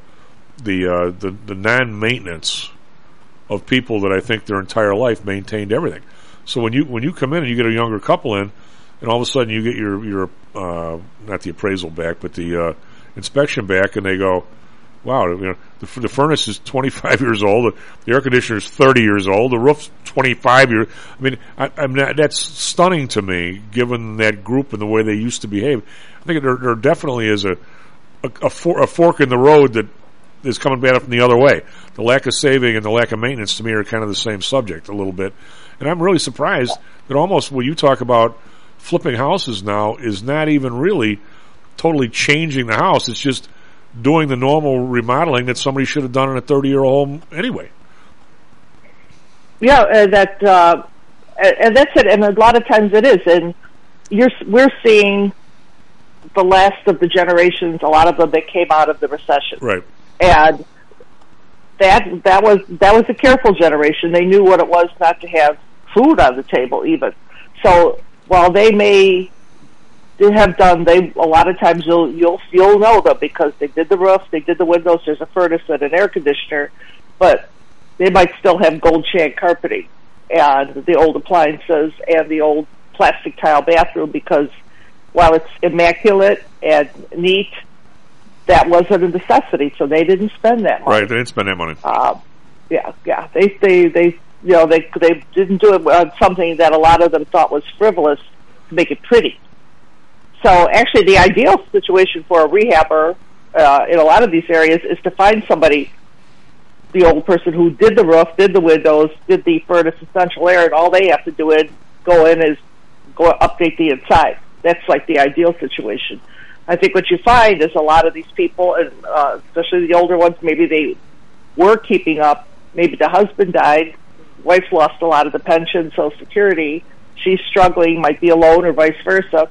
Speaker 7: non-maintenance of people that I think their entire life maintained everything. So when you come in and you get a younger couple in, and all of a sudden you get your not the appraisal back, but the inspection back, and they go, wow, the furnace is 25 years old, the air conditioner is 30 years old, the roof's 25 years. I mean, that's stunning to me, given that group and the way they used to behave. I think there definitely is a fork in the road that is coming back from the other way. The lack of saving and the lack of maintenance, to me, are kind of the same subject a little bit. And I'm really surprised that almost when you talk about flipping houses now is not even really totally changing the house. It's just doing the normal remodeling that somebody should have done in a 30-year-old home anyway.
Speaker 18: Yeah, and that's it. And a lot of times it is. And we're seeing the last of the generations, a lot of them that came out of the recession.
Speaker 7: Right.
Speaker 18: And that was a careful generation. They knew what it was not to have food on the table even. So while they may have done, a lot of times you'll know them because they did the roof, they did the windows, there's a furnace and an air conditioner, but they might still have gold shag carpeting and the old appliances and the old plastic tile bathroom, because while it's immaculate and neat, that wasn't a necessity, so they didn't spend that money.
Speaker 7: Right, they didn't spend that money.
Speaker 18: Yeah. They didn't do it on something that a lot of them thought was frivolous to make it pretty. So actually the ideal situation for a rehabber in a lot of these areas is to find somebody, the old person who did the roof, did the windows, did the furnace and central air, and all they have to do is go update the inside. That's like the ideal situation. I think what you find is a lot of these people, and especially the older ones, maybe they were keeping up. Maybe the husband died, wife's lost a lot of the pension, Social Security. She's struggling, might be alone, or vice versa.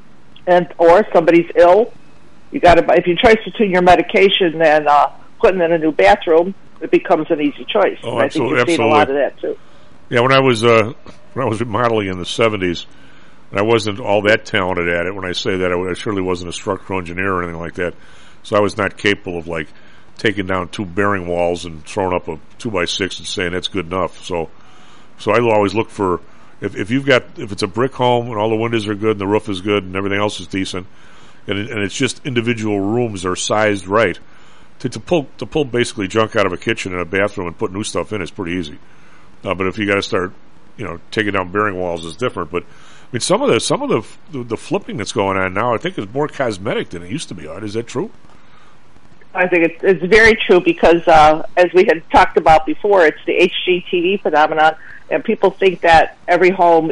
Speaker 18: Or somebody's ill. You got to, if you choice between your medication and putting in a new bathroom, it becomes an easy choice.
Speaker 7: Oh,
Speaker 18: and I think you've seen a lot of that too.
Speaker 7: Yeah, when I was modeling in the 70s, and I wasn't all that talented at it. When I say that, I surely wasn't a structural engineer or anything like that. So I was not capable of like taking down 2 bearing walls and throwing up a 2x6 and saying that's good enough. So I always look for, if it's a brick home and all the windows are good and the roof is good and everything else is decent, and it's just individual rooms are sized right, to pull basically junk out of a kitchen and a bathroom and put new stuff in is pretty easy. But if you got to start, taking down bearing walls is different. But mean, some of the flipping that's going on now, I think, is more cosmetic than it used to be. Art, is that true?
Speaker 18: I think it's very true because, as we had talked about before, it's the HGTV phenomenon, and people think that every home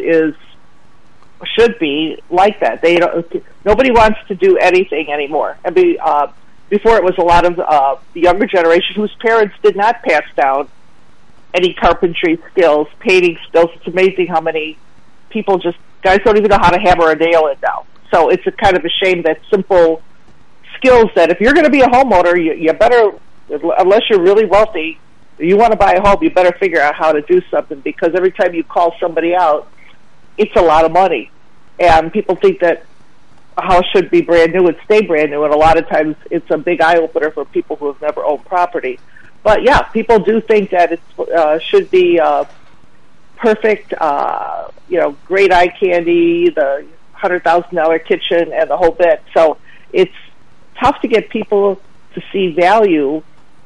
Speaker 18: should be like that. Nobody wants to do anything anymore. I mean, before it was a lot of the younger generation whose parents did not pass down any carpentry skills, painting skills. It's amazing how many guys don't even know how to hammer a nail in now. So it's a kind of a shame that simple skills that if you're going to be a homeowner, you better, unless you're really wealthy, you want to buy a home, you better figure out how to do something, because every time you call somebody out, it's a lot of money. And people think that a house should be brand new and stay brand new, and a lot of times it's a big eye-opener for people who have never owned property. But yeah, people do think that it should be perfect, great eye candy, the $100,000 kitchen, and the whole bit. So it's tough to get people to see value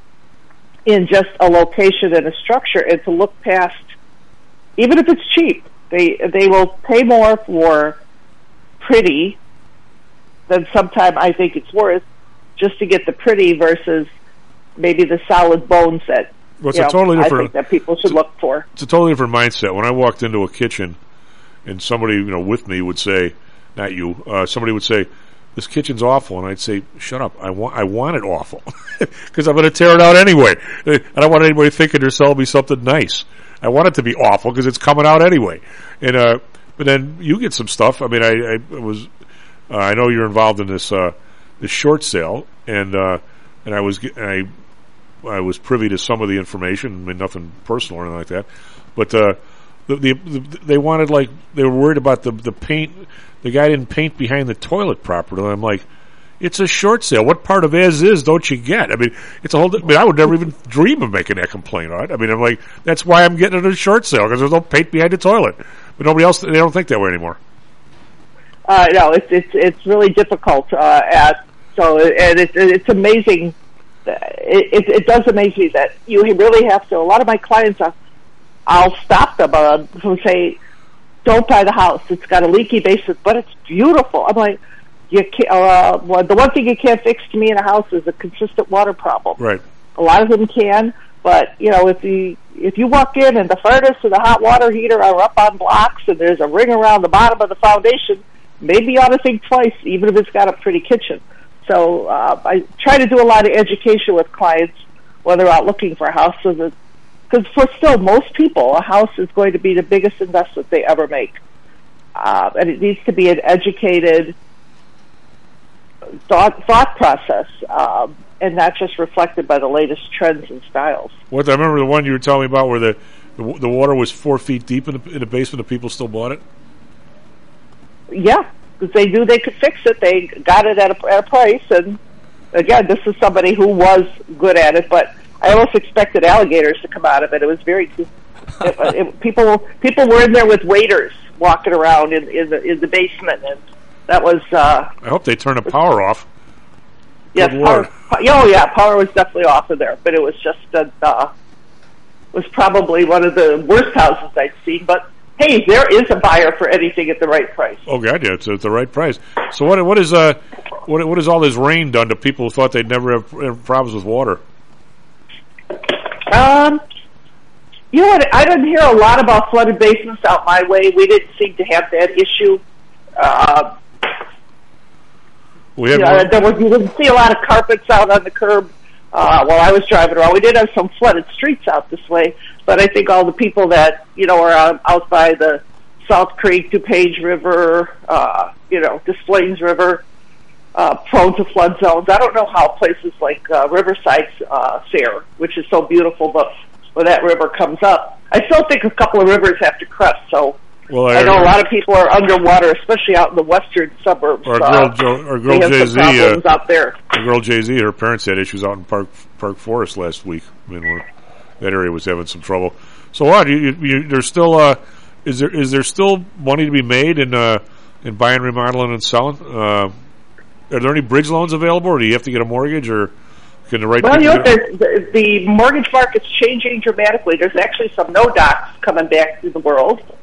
Speaker 18: in just a location and a structure, and to look past, even if it's cheap, they will pay more for pretty than sometime I think it's worth, just to get the pretty versus maybe the solid bones that I think that people should look for.
Speaker 7: It's a totally different mindset. When I walked into a kitchen and somebody with me would say, not you, somebody would say, this kitchen's awful, and I'd say, shut up, I want it awful, because I'm going to tear it out anyway. I don't want anybody thinking they're selling me something nice. I want it to be awful because it's coming out anyway. And but then you get some stuff. I mean, I know you're involved in this short sale, and I was privy to some of the information. I mean, nothing personal or anything like that, but they wanted, like, they were worried about the paint. The guy didn't paint behind the toilet properly. And I'm like, it's a short sale. What part of as is don't you get? I mean, it's a whole. I mean, I would never even dream of making that complaint, right? I mean, I'm like, that's why I'm getting it at a short sale, because there's no paint behind the toilet. But nobody else, they don't think that way anymore.
Speaker 18: No, it's really difficult. It's amazing. It does amaze me that you really have to. A lot of my clients, I'll stop them from say, don't buy the house. It's got a leaky basement, but it's beautiful. I'm like, you can't, the one thing you can't fix to me in a house is a consistent water problem.
Speaker 7: Right.
Speaker 18: A lot of them can, but if you walk in and the furnace and the hot water heater are up on blocks and there's a ring around the bottom of the foundation, maybe you ought to think twice, even if it's got a pretty kitchen. So I try to do a lot of education with clients when they're out looking for a house, because for still most people, a house is going to be the biggest investment they ever make. And it needs to be an educated thought process, and not just reflected by the latest trends and styles.
Speaker 7: I remember the one you were telling me about where the water was 4 feet deep in the basement and people still bought it?
Speaker 18: Yeah, because they knew they could fix it. They got it at a price, and again, this is somebody who was good at it, but I almost expected alligators to come out of it. It was very people were in there with waders walking around in the basement, and that was.
Speaker 7: I hope they turn the power off.
Speaker 18: Yes, power was definitely off in there, but it was just was probably one of the worst houses I'd seen. But hey, there is a buyer for anything at the right price.
Speaker 7: Oh God, yeah, it's at the right price. So what has all this rain done to people who thought they'd never have problems with water?
Speaker 18: You know what? I didn't hear a lot about flooded basements out my way. We didn't seem to have that issue. You didn't see a lot of carpets out on the curb while I was driving around. We did have some flooded streets out this way, but I think all the people that are out by the South Creek, DuPage River, Des Plaines River, prone to flood zones. I don't know how places like Riverside fare, which is so beautiful, but when that river comes up, I still think a couple of rivers have to crest. So I know a lot of people are underwater, especially out in the western suburbs.
Speaker 7: Our girl Jay-Z
Speaker 18: out there.
Speaker 7: Our girl Jay-Z, her parents had issues out in Park Forest last week. I mean, that area was having some trouble. So what? There's still is there still money to be made in buying, remodeling, and selling? Are there any bridge loans available, or do you have to get a mortgage, or can the right?
Speaker 18: Well, the mortgage market's changing dramatically. There's actually some no docs coming back to the world.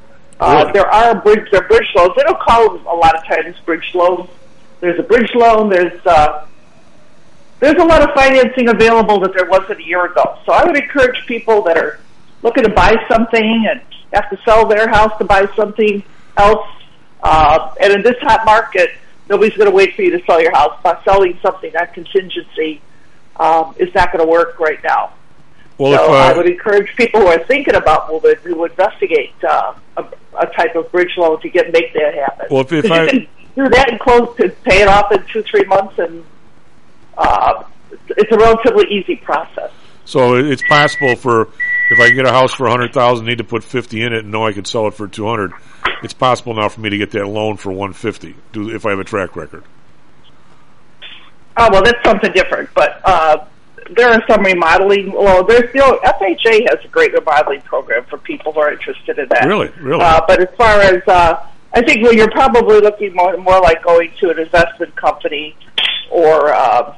Speaker 18: There are bridge loans. They don't call them a lot of times bridge loans. There's a bridge loan. There's a lot of financing available that there wasn't a year ago. So I would encourage people that are looking to buy something and have to sell their house to buy something else. And in this hot market, nobody's going to wait for you to sell your house. By selling something on contingency is not going to work right now.
Speaker 7: Well,
Speaker 18: so I would encourage people who are thinking about moving to investigate a type of bridge loan to make that happen.
Speaker 7: Well, if
Speaker 18: you can do that and pay it off in 2-3 months, and it's a relatively easy process.
Speaker 7: So it's possible if I get a house for $100,000, need to put $50 in it, and know I could sell it for $200. It's possible now for me to get that loan for $150 if I have a track record.
Speaker 18: Oh, well, that's something different, but there are some remodeling. Well, FHA has a great remodeling program for people who are interested in that.
Speaker 7: Really?
Speaker 18: But as far as I think, you're probably looking more like going to an investment company or.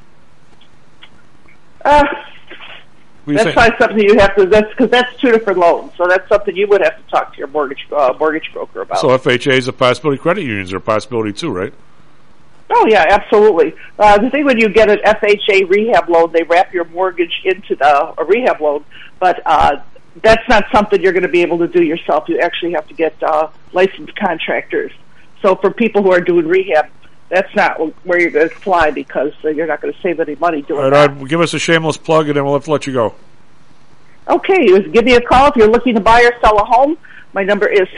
Speaker 18: That's probably something you have to. Because that's 2 different loans, so that's something you would have to talk to your mortgage broker about.
Speaker 7: So FHA is a possibility. Credit unions are a possibility too, right?
Speaker 18: Oh yeah, absolutely. The thing when you get an FHA rehab loan, they wrap your mortgage into a rehab loan, but that's not something you're going to be able to do yourself. You actually have to get licensed contractors. So for people who are doing rehab, that's not where you're going to fly, because you're not going to save any money doing that.
Speaker 7: Give us a shameless plug, and then we'll have to let you go.
Speaker 18: Okay, give me a call if you're looking to buy or sell a home. My number is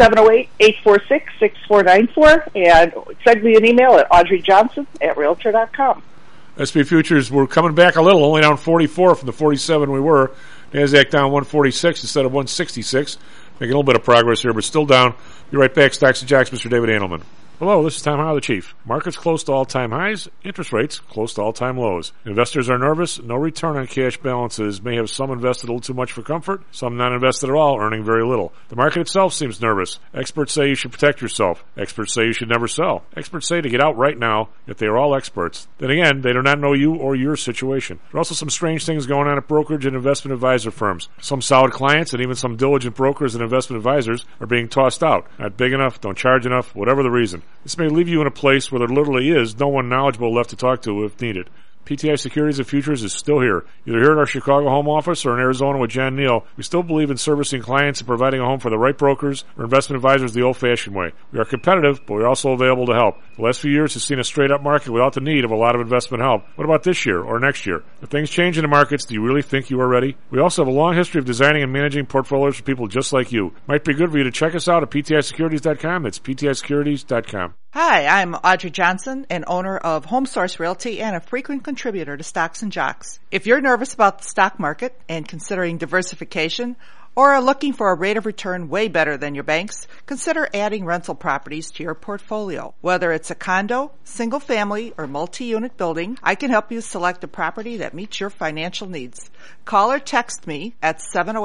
Speaker 18: 708-846-6494, and send me an email at audreyjohnson@realtor.com.
Speaker 7: SP Futures, we're coming back a little, only down 44 from the 47 we were. NASDAQ down 146 instead of 166. Making a little bit of progress here, but still down. Be right back. Stocks and Jocks, Mr. David Andelman. Hello, this is Tom Howell, the Chief. Markets close to all-time highs, interest rates close to all-time lows. Investors are nervous. No return on cash balances. May have some invested a little too much for comfort, some not invested at all, earning very little. The market itself seems nervous. Experts say you should protect yourself. Experts say you should never sell. Experts say to get out right now, yet they are all experts. Then again, they do not know you or your situation. There are also some strange things going on at brokerage and investment advisor firms. Some solid clients and even some diligent brokers and investment advisors are being tossed out. Not big enough, don't charge enough, whatever the reason. This may leave you in a place where there literally is no one knowledgeable left to talk to if needed. PTI Securities and Futures is still here. Either here at our Chicago home office or in Arizona with John Neal, we still believe in servicing clients and providing a home for the right brokers or investment advisors the old-fashioned way. We are competitive, but we're also available to help. The last few years has seen a straight-up market without the need of a lot of investment help. What about this year or next year? If things change in the markets, do you really think you are ready? We also have a long history of designing and managing portfolios for people just like you. Might be good for you to check us out at PTISecurities.com. That's PTISecurities.com.
Speaker 4: Hi, I'm Audrey Johnson, an owner of HomeSource Realty and a frequent contributor to Stocks and Jocks. If you're nervous about the stock market and considering diversification, or are looking for a rate of return way better than your banks, consider adding rental properties to your portfolio. Whether it's a condo, single family, or multi-unit building, I can help you select a property that meets your financial needs. Call or text me at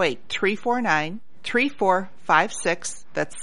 Speaker 4: 708-349-3456. That's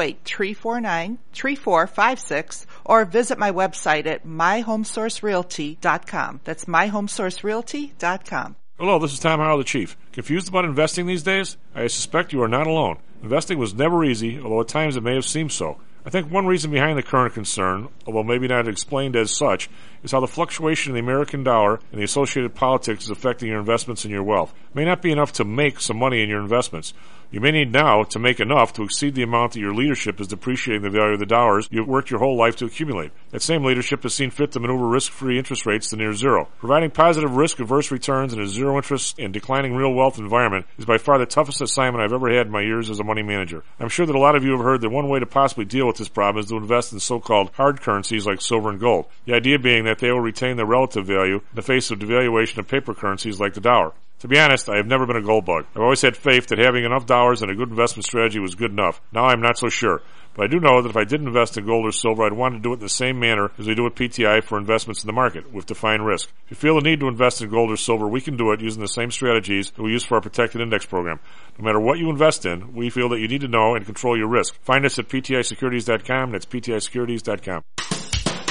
Speaker 4: 708-349-3456, or visit my website at myhomesourcerealty.com. That's myhomesourcerealty.com.
Speaker 7: Hello, this is Tom Howell, the Chief. Confused about investing these days? I suspect you are not alone. Investing was never easy, although at times it may have seemed so. I think one reason behind the current concern, although maybe not explained as such, is how the fluctuation in the American dollar and the associated politics is affecting your investments and your wealth. It may not be enough to make some money in your investments. You may need now to make enough to exceed the amount that your leadership is depreciating the value of the dollars you've worked your whole life to accumulate. That same leadership has seen fit to maneuver risk-free interest rates to near zero. Providing positive risk-averse returns in a zero-interest and declining real wealth environment is by far the toughest assignment I've ever had in my years as a money manager. I'm sure that a lot of you have heard that one way to possibly deal with this problem is to invest in so-called hard currencies like silver and gold. The idea being that they will retain their relative value in the face of devaluation of paper currencies like the dollar. To be honest, I have never been a gold bug. I've always had faith that having enough dollars and a good investment strategy was good enough. Now I'm not so sure. But I do know that if I did invest in gold or silver, I'd want to do it in the same manner as we do with PTI for investments in the market, with defined risk. If you feel the need to invest in gold or silver, we can do it using the same strategies that we use for our protected index program. No matter what you invest in, we feel that you need to know and control your risk. Find us at PTISecurities.com. That's PTISecurities.com.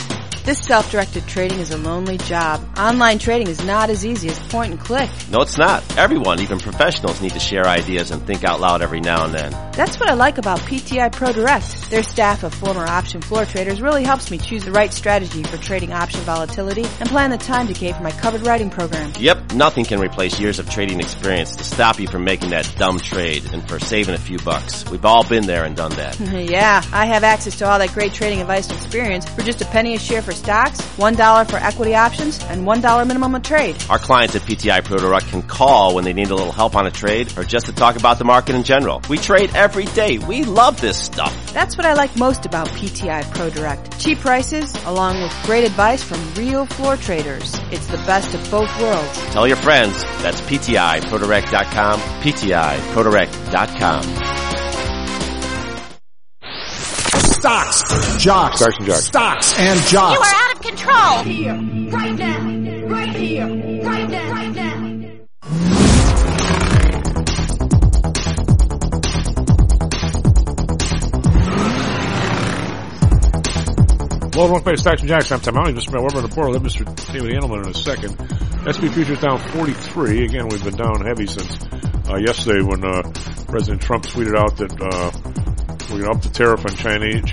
Speaker 14: This self-directed trading is a lonely job. Online trading is not as easy as point and click.
Speaker 15: No, it's not. Everyone, even professionals, need to share ideas and think out loud every now and then.
Speaker 14: That's what I like about PTI Pro Direct. Their staff of former option floor traders really helps me choose the right strategy for trading option volatility and plan the time decay for my covered writing program.
Speaker 15: Yep, nothing can replace years of trading experience to stop you from making that dumb trade and for saving a few bucks. We've all been there and done that.
Speaker 14: Yeah, I have access to all that great trading advice and experience for just a penny a share for stocks, $1 for equity options, and $1 minimum a trade.
Speaker 15: Our clients at PTI Pro Direct can call when they need a little help on a trade or just to talk about the market in general. We trade every day. We love this stuff.
Speaker 14: That's what I like most about PTI Pro Direct. Cheap prices, along with great advice from real floor traders. It's the best of both worlds.
Speaker 15: Tell your friends. That's PTIProDirect.com, PTIProDirect.com.
Speaker 10: Stocks, jocks, stocks and jocks.
Speaker 12: You are out of control. Here, right now, right here, right now, right now.
Speaker 7: Well, welcome back to Stocks and Jocks. I'm Tom Allen. Just about over on the portal. Let Mr. David Handelman in a second. SP futures down 43. Again, we've been down heavy since yesterday when President Trump tweeted out that we're going to up the tariff on China to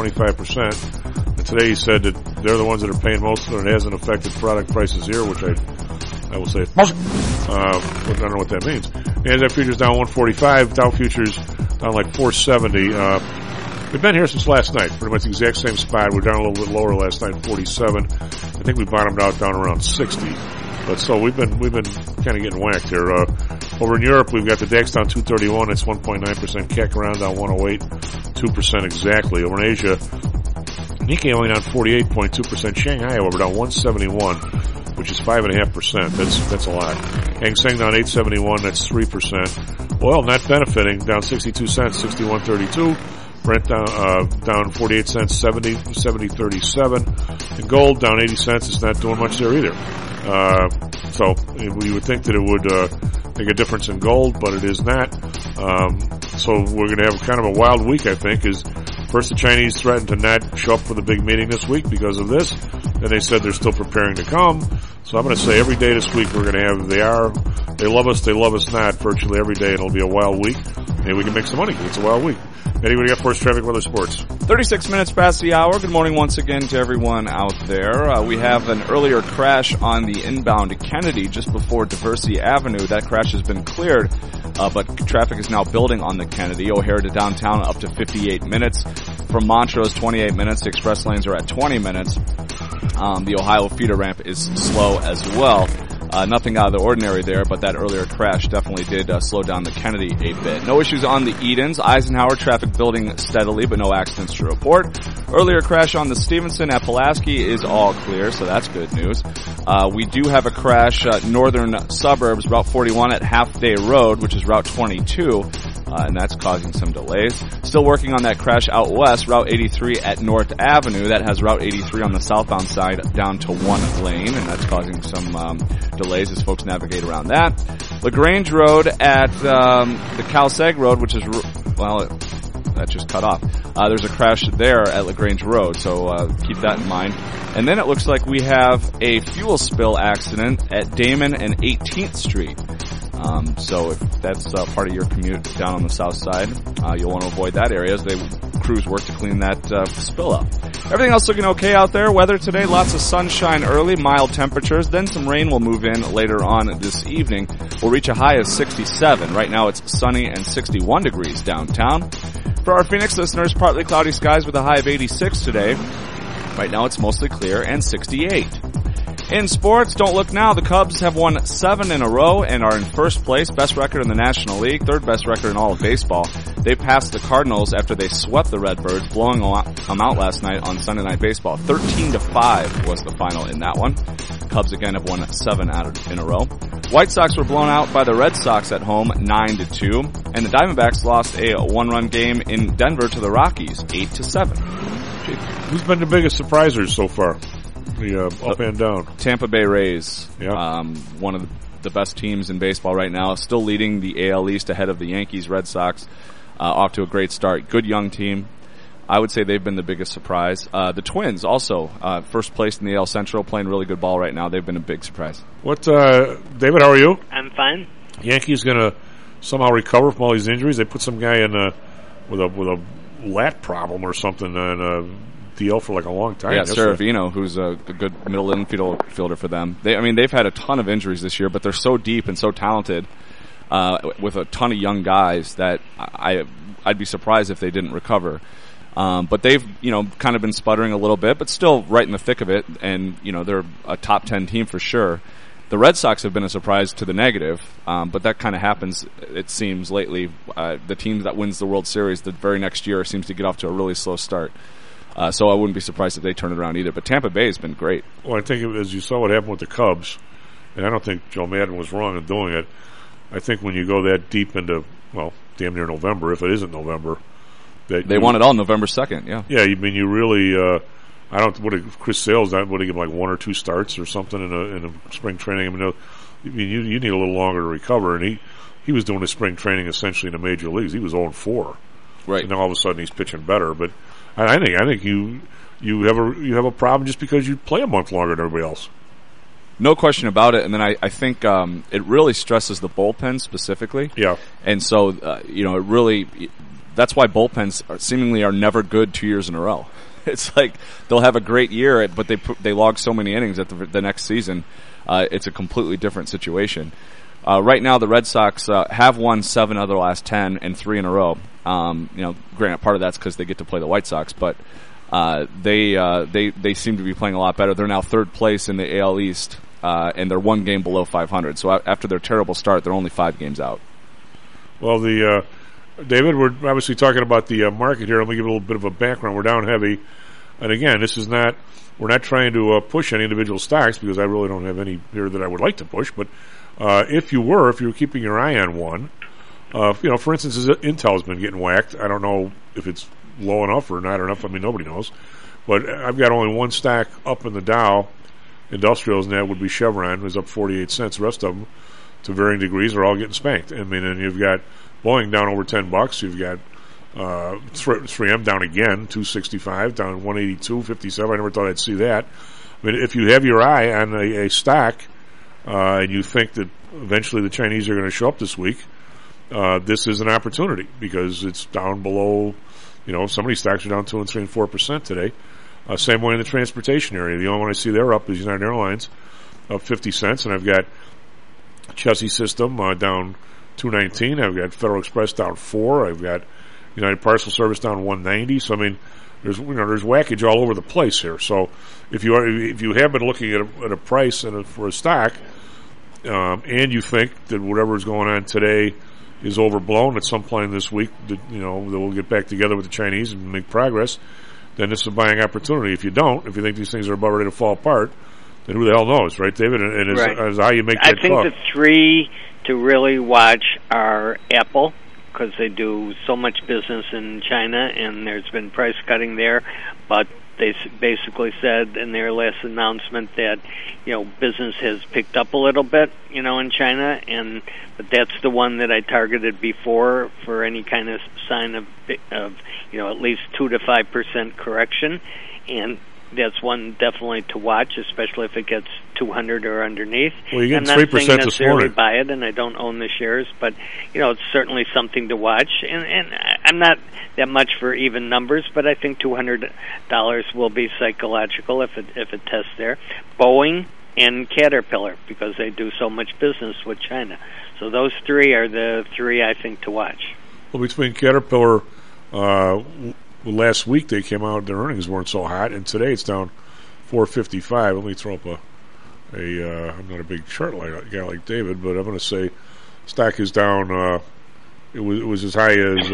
Speaker 7: 25%. And today he said that they're the ones that are paying most of it. It hasn't affected product prices here, which I will say, I don't know what that means. NASDAQ futures down 145. Dow futures down like 470. We've been here since last night, pretty much the exact same spot. We're down a little bit lower last night, 47. I think we bottomed out down around 60. But so we've been kind of getting whacked here. Over in Europe, we've got the DAX down 231. That's 1.9%. CAC around down 108, 2% exactly. Over in Asia, Nikkei only down 48.2%. Shanghai, however, down 171, which is 5.5%. That's a lot. Hang Seng down 871. That's 3%. Oil not benefiting, down 62 cents, 61.32. Brent down 48 cents, 70.37. And gold down 80 cents. It's not doing much there either. So we would think that it would make a difference in gold, but it is not. So we're going to have kind of a wild week, I think. Is first the Chinese threatened to not show up for the big meeting this week because of this. Then they said they're still preparing to come. So I'm going to say every day this week we're going to have they love us not virtually every day. It'll be a wild week. Maybe we can make some money because it's a wild week. Eddie, what do you got for us, traffic, weather, sports?
Speaker 13: 36 minutes past the hour. Good morning once again to everyone out there. We have an earlier crash on the inbound to Kennedy just before Diversey Avenue. That crash has been cleared, but traffic is now building on the Kennedy. O'Hare to downtown up to 58 minutes. From Montrose, 28 minutes. The express lanes are at 20 minutes. The Ohio feeder ramp is slow as well. Nothing out of the ordinary there, but that earlier crash definitely did slow down the Kennedy a bit. No issues on the Edens. Eisenhower traffic building steadily, but no accidents to report. Earlier crash on the Stevenson at Pulaski is all clear, so that's good news. We do have a crash northern suburbs, Route 41 at Half Day Road, which is Route 22. And that's causing some delays. Still working on that crash out west, Route 83 at North Avenue. That has Route 83 on the southbound side down to one lane, and that's causing some delays as folks navigate around that. LaGrange Road at the Calseg Road, which is, that just cut off. There's a crash there at LaGrange Road, so keep that in mind. And then it looks like we have a fuel spill accident at Damon and 18th Street. So if that's part of your commute down on the south side, you'll want to avoid that area as crews work to clean that spill up. Everything else looking okay out there. Weather today, lots of sunshine early, mild temperatures. Then some rain will move in later on this evening. We'll reach a high of 67. Right now it's sunny and 61 degrees downtown. For our Phoenix listeners, partly cloudy skies with a high of 86 today. Right now it's mostly clear and 68. In sports, don't look now. The Cubs have won 7 in a row and are in first place. Best record in the National League, third best record in all of baseball. They passed the Cardinals after they swept the Redbirds, blowing them out last night on Sunday Night Baseball. 13-5 was the final in that one. Cubs again have won 7 in a row. White Sox were blown out by the Red Sox at home 9-2. And the Diamondbacks lost a one-run game in Denver to the Rockies 8-7.
Speaker 7: Who's been the biggest surpriser so far? The up and down.
Speaker 13: Tampa Bay Rays.
Speaker 7: Yeah.
Speaker 13: One of the best teams in baseball right now. Still leading the AL East ahead of the Yankees, Red Sox. Off to a great start. Good young team. I would say they've been the biggest surprise. The Twins also, first place in the AL Central, playing really good ball right now. They've been a big surprise.
Speaker 7: What, David, how are you?
Speaker 19: I'm fine.
Speaker 7: Yankees going to somehow recover from all these injuries. They put some guy in with a lat problem or something in a deal for like a long time.
Speaker 13: Yeah, Seravino, who's a good middle infielder for them. They've had a ton of injuries this year, but they're so deep and so talented with a ton of young guys that I'd be surprised if they didn't recover. But they've, kind of been sputtering a little bit, but still right in the thick of it, and, they're a top 10 team for sure. The Red Sox have been a surprise to the negative, but that kind of happens, it seems, lately. The team that wins the World Series the very next year seems to get off to a really slow start. So I wouldn't be surprised if they turn it around either. But Tampa Bay has been great.
Speaker 7: Well, I think as you saw what happened with the Cubs, and I don't think Joe Madden was wrong in doing it, I think when you go that deep into, damn near November, if it isn't November, that
Speaker 13: they won it all November 2nd, yeah.
Speaker 7: Yeah, you really... Chris Sales, would he give like 1 or 2 starts or something in a spring training? You need a little longer to recover, and he was doing his spring training essentially in the major leagues. He was 0-4,
Speaker 13: right?
Speaker 7: And now all of a sudden he's pitching better. But I think you have a problem just because you play a month longer than everybody else.
Speaker 13: No question about it. And then I think it really stresses the bullpen specifically.
Speaker 7: Yeah,
Speaker 13: and so it really that's why bullpens seemingly are never good 2 years in a row. It's like they'll have a great year, but they log so many innings at the next season. It's a completely different situation. Right now, the Red Sox have won 7 of their last 10 and 3 in a row. Granted, part of that's because they get to play the White Sox, but they seem to be playing a lot better. They're now 3rd place in the AL East, and they're 1 game below 500. So after their terrible start, they're only 5 games out.
Speaker 7: Well, David, we're obviously talking about the market here. Let me give a little bit of a background. We're down heavy. And again, we're not trying to push any individual stocks because I really don't have any here that I would like to push. But if you were keeping your eye on one, for instance, Intel's been getting whacked. I don't know if it's low enough or not enough. Nobody knows. But I've got only one stock up in the Dow Industrials, and that would be Chevron, who's up 48 cents. The rest of them, to varying degrees, are all getting spanked. And you've got Boeing down over $10. You've got 3M down again, 265, down 182.57. I never thought I'd see that. If you have your eye on a stock and you think that eventually the Chinese are going to show up this week, this is an opportunity because it's down below. Some of these stocks are down 2 and 3 and 4% today. Same way in the transportation area. The only one I see there up is United Airlines, up 50 cents, and I've got Chessie System down 219. I've got Federal Express down 4. I've got United Parcel Service down 190. So there's whackage all over the place here. So if you have been looking at a price for a stock, and you think that whatever is going on today is overblown at some point this week, that we'll get back together with the Chinese and make progress, then this is a buying opportunity. If you don't, if you think these things are about ready to fall apart, then who the hell knows, right, David? And it's how you make that call.
Speaker 19: I think the 3 to really watch are Apple, because they do so much business in China, and there's been price cutting there. But they basically said in their last announcement that business has picked up a little bit, in China, but that's the one that I targeted before for any kind of sign of at least 2 to 5% correction, and that's one definitely to watch, especially if it gets 200 or underneath.
Speaker 7: Well, you get 3% this morning.
Speaker 19: I'm not saying necessarily buy it, and I don't own the shares, but it's certainly something to watch. And I'm not that much for even numbers, but I think $200 will be psychological if it tests there. Boeing and Caterpillar, because they do so much business with China. So those 3 are the 3 I think to watch.
Speaker 7: Well, between Caterpillar. Last week they came out, their earnings weren't so hot, and today it's down 455. Let me throw up I'm not a big chart guy like David, but I'm going to say stock is down. It was as high as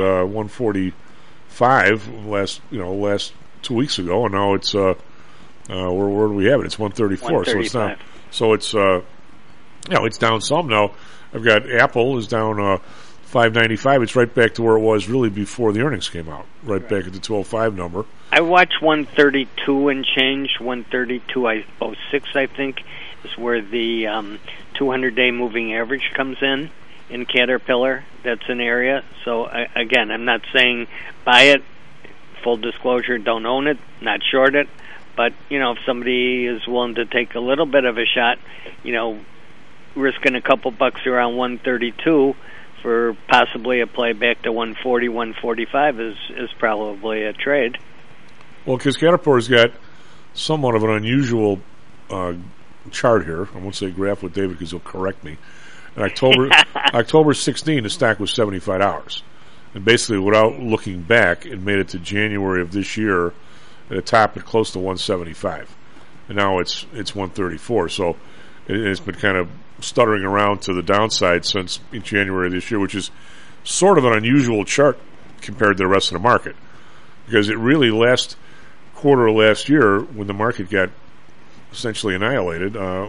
Speaker 7: 145 last 2 weeks ago, and now it's where do we have it? It's 134. So it's down. So it's it's down some now. I've got Apple is down 595. It's right back to where it was really before the earnings came out. Right back at the 12.5 number.
Speaker 19: I watch 132 and change. 132.06, I think, is where the 200-day moving average comes in Caterpillar. That's an area. So again, I'm not saying buy it full disclosure, don't own it, not short it. But, if somebody is willing to take a little bit of a shot, risking a couple bucks around 132 for possibly a play back to 140, 145 is probably a trade.
Speaker 7: Well, because Caterpillar's got somewhat of an unusual chart here. I won't say graph with David because he'll correct me. In October 16, the stack was 75 hours. And basically, without looking back, it made it to January of this year at a top at close to 175. And now it's 134. So it's been kind of stuttering around to the downside since January of this year, which is sort of an unusual chart compared to the rest of the market. Because it really last quarter of last year, when the market got essentially annihilated, it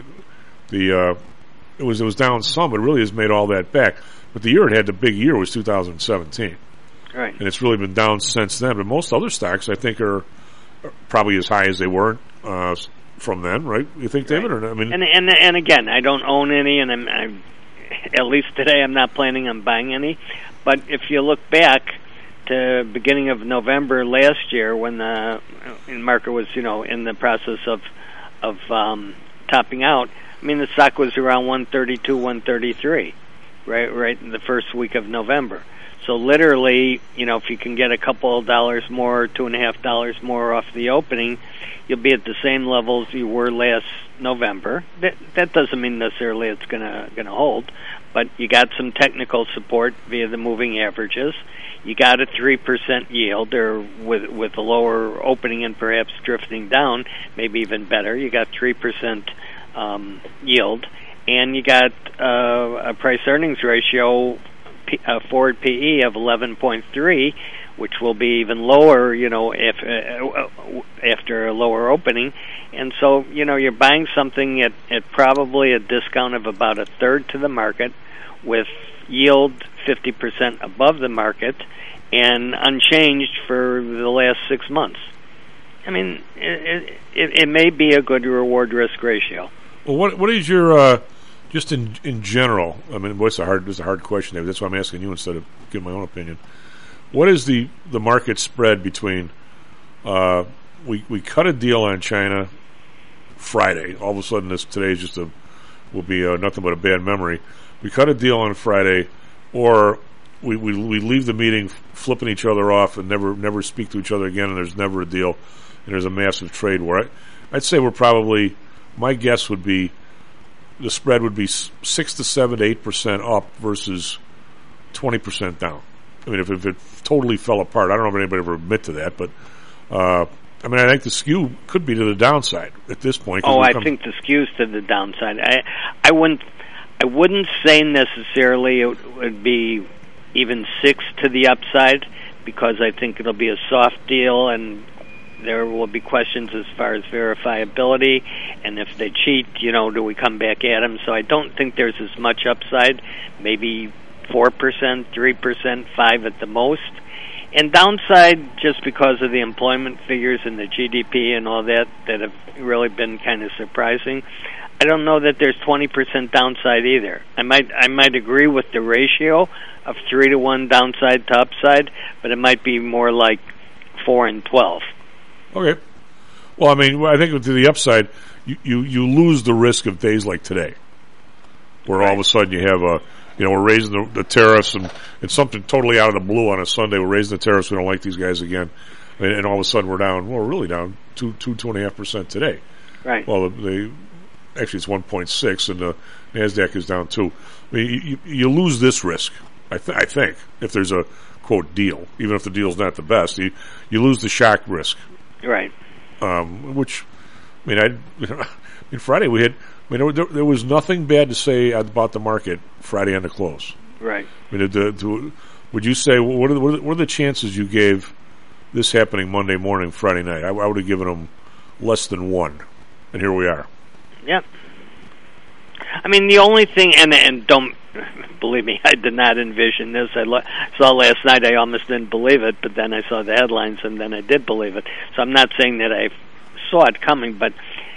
Speaker 7: was down some, but it really has made all that back. But the year it had, the big year, was 2017.
Speaker 19: Right.
Speaker 7: And it's really been down since then. But most other stocks, I think, are probably as high as they were from then, right? You think, David? Or not? I mean,
Speaker 19: and again, I don't own any, and I'm at least today I'm not planning on buying any. But if you look back to beginning of November last year, when the market was in the process of topping out, I mean the stock was around 132, 133, right in the first week of November. So literally, if you can get a couple of dollars more, $2.50 more off the opening, you'll be at the same levels you were last November. That doesn't mean necessarily it's gonna hold, but you got some technical support via the moving averages. You got a 3% yield, or with a lower opening and perhaps drifting down, maybe even better. You got 3% yield, and you got a price-earnings ratio, a forward PE of 11.3, which will be even lower, if after a lower opening. And so, you're buying something at probably a discount of about a third to the market, with yield 50% above the market, and unchanged for the last 6 months. I mean, it may be a good reward-risk ratio.
Speaker 7: Well, what is your just in general? I mean, it's a hard question, David. That's why I'm asking you instead of giving my own opinion. What is the market spread between? We cut a deal on China Friday. All of a sudden, today is will be nothing but a bad memory. We cut a deal on Friday, or we leave the meeting flipping each other off and never speak to each other again, and there's never a deal, and there's a massive trade war. I'd say we're probably, my guess would be, the spread would be 6 to 7 to 8% up versus 20% down. I mean, if it totally fell apart, I don't know if anybody ever admit to that, but I think the skew could be to the downside at this point.
Speaker 19: I think the skew's to the downside. I wouldn't say necessarily it would be even 6 to the upside, because I think it'll be a soft deal, and there will be questions as far as verifiability, and if they cheat, do we come back at them? So I don't think there's as much upside, maybe 4%, 3%, 5% at the most. And downside, just because of the employment figures and the GDP and all that have really been kind of surprising. I don't know that there's 20% downside either. I might agree with the ratio of 3-to-1 downside to upside, but it might be more like 4 and 12.
Speaker 7: Okay. Well, I think to the upside, you lose the risk of days like today, where all of a sudden you have we're raising the tariffs, and it's something totally out of the blue on a Sunday. We're raising the tariffs. We don't like these guys again, and all of a sudden we're down. Well, we're really down 2.5% today.
Speaker 19: Right.
Speaker 7: Well, actually it's 1.6, and the Nasdaq is down 2. I mean, you lose this risk. I think if there's a quote deal, even if the deal's not the best, you lose the shock risk.
Speaker 19: Right.
Speaker 7: Which, Friday we had. There was nothing bad to say about the market Friday on the close.
Speaker 19: Right.
Speaker 7: Would you say what are the chances you gave this happening Monday morning, Friday night? I would have given them less than 1, and here we are.
Speaker 19: Yep. The only thing, and don't believe me, I did not envision this. I saw last night, I almost didn't believe it, but then I saw the headlines, and then I did believe it. So I'm not saying that I saw it coming, but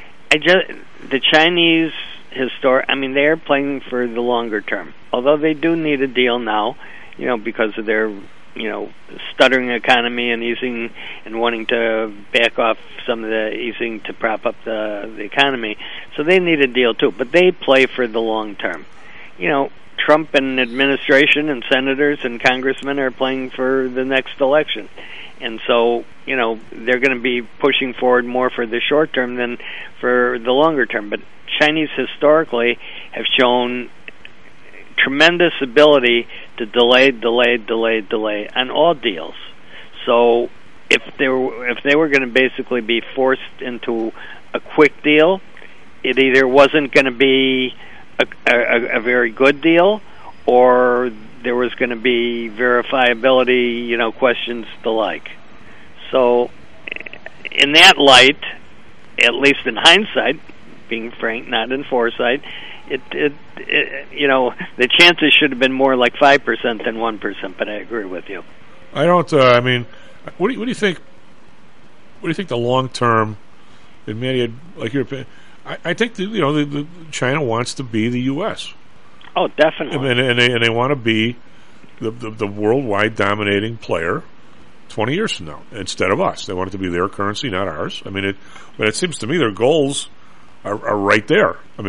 Speaker 19: the Chinese they are playing for the longer term. Although they do need a deal now, because of their stuttering economy and easing and wanting to back off some of the easing to prop up the economy. So they need a deal too, but they play for the long term. Trump and administration and senators and congressmen are playing for the next election. And so, they're going to be pushing forward more for the short term than for the longer term. But Chinese historically have shown tremendous ability to delay on all deals. So if they were going to basically be forced into a quick deal, it either wasn't going to be a very good deal, or there was going to be verifiability, questions the like. So in that light, at least in hindsight, being frank, not in foresight, the chances should have been more like 5% than 1%. But I agree with you.
Speaker 7: I don't. What do you think? What do you think the long term? And Manny, like your opinion, I think the China wants to be the U.S.
Speaker 19: Oh, definitely.
Speaker 7: And they want to be the worldwide dominating player 20 years from now instead of us. They want it to be their currency, not ours. But it seems to me their goals are right there. I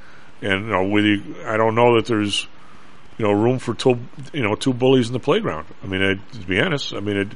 Speaker 7: don't know that there's room for two bullies in the playground. To be honest, I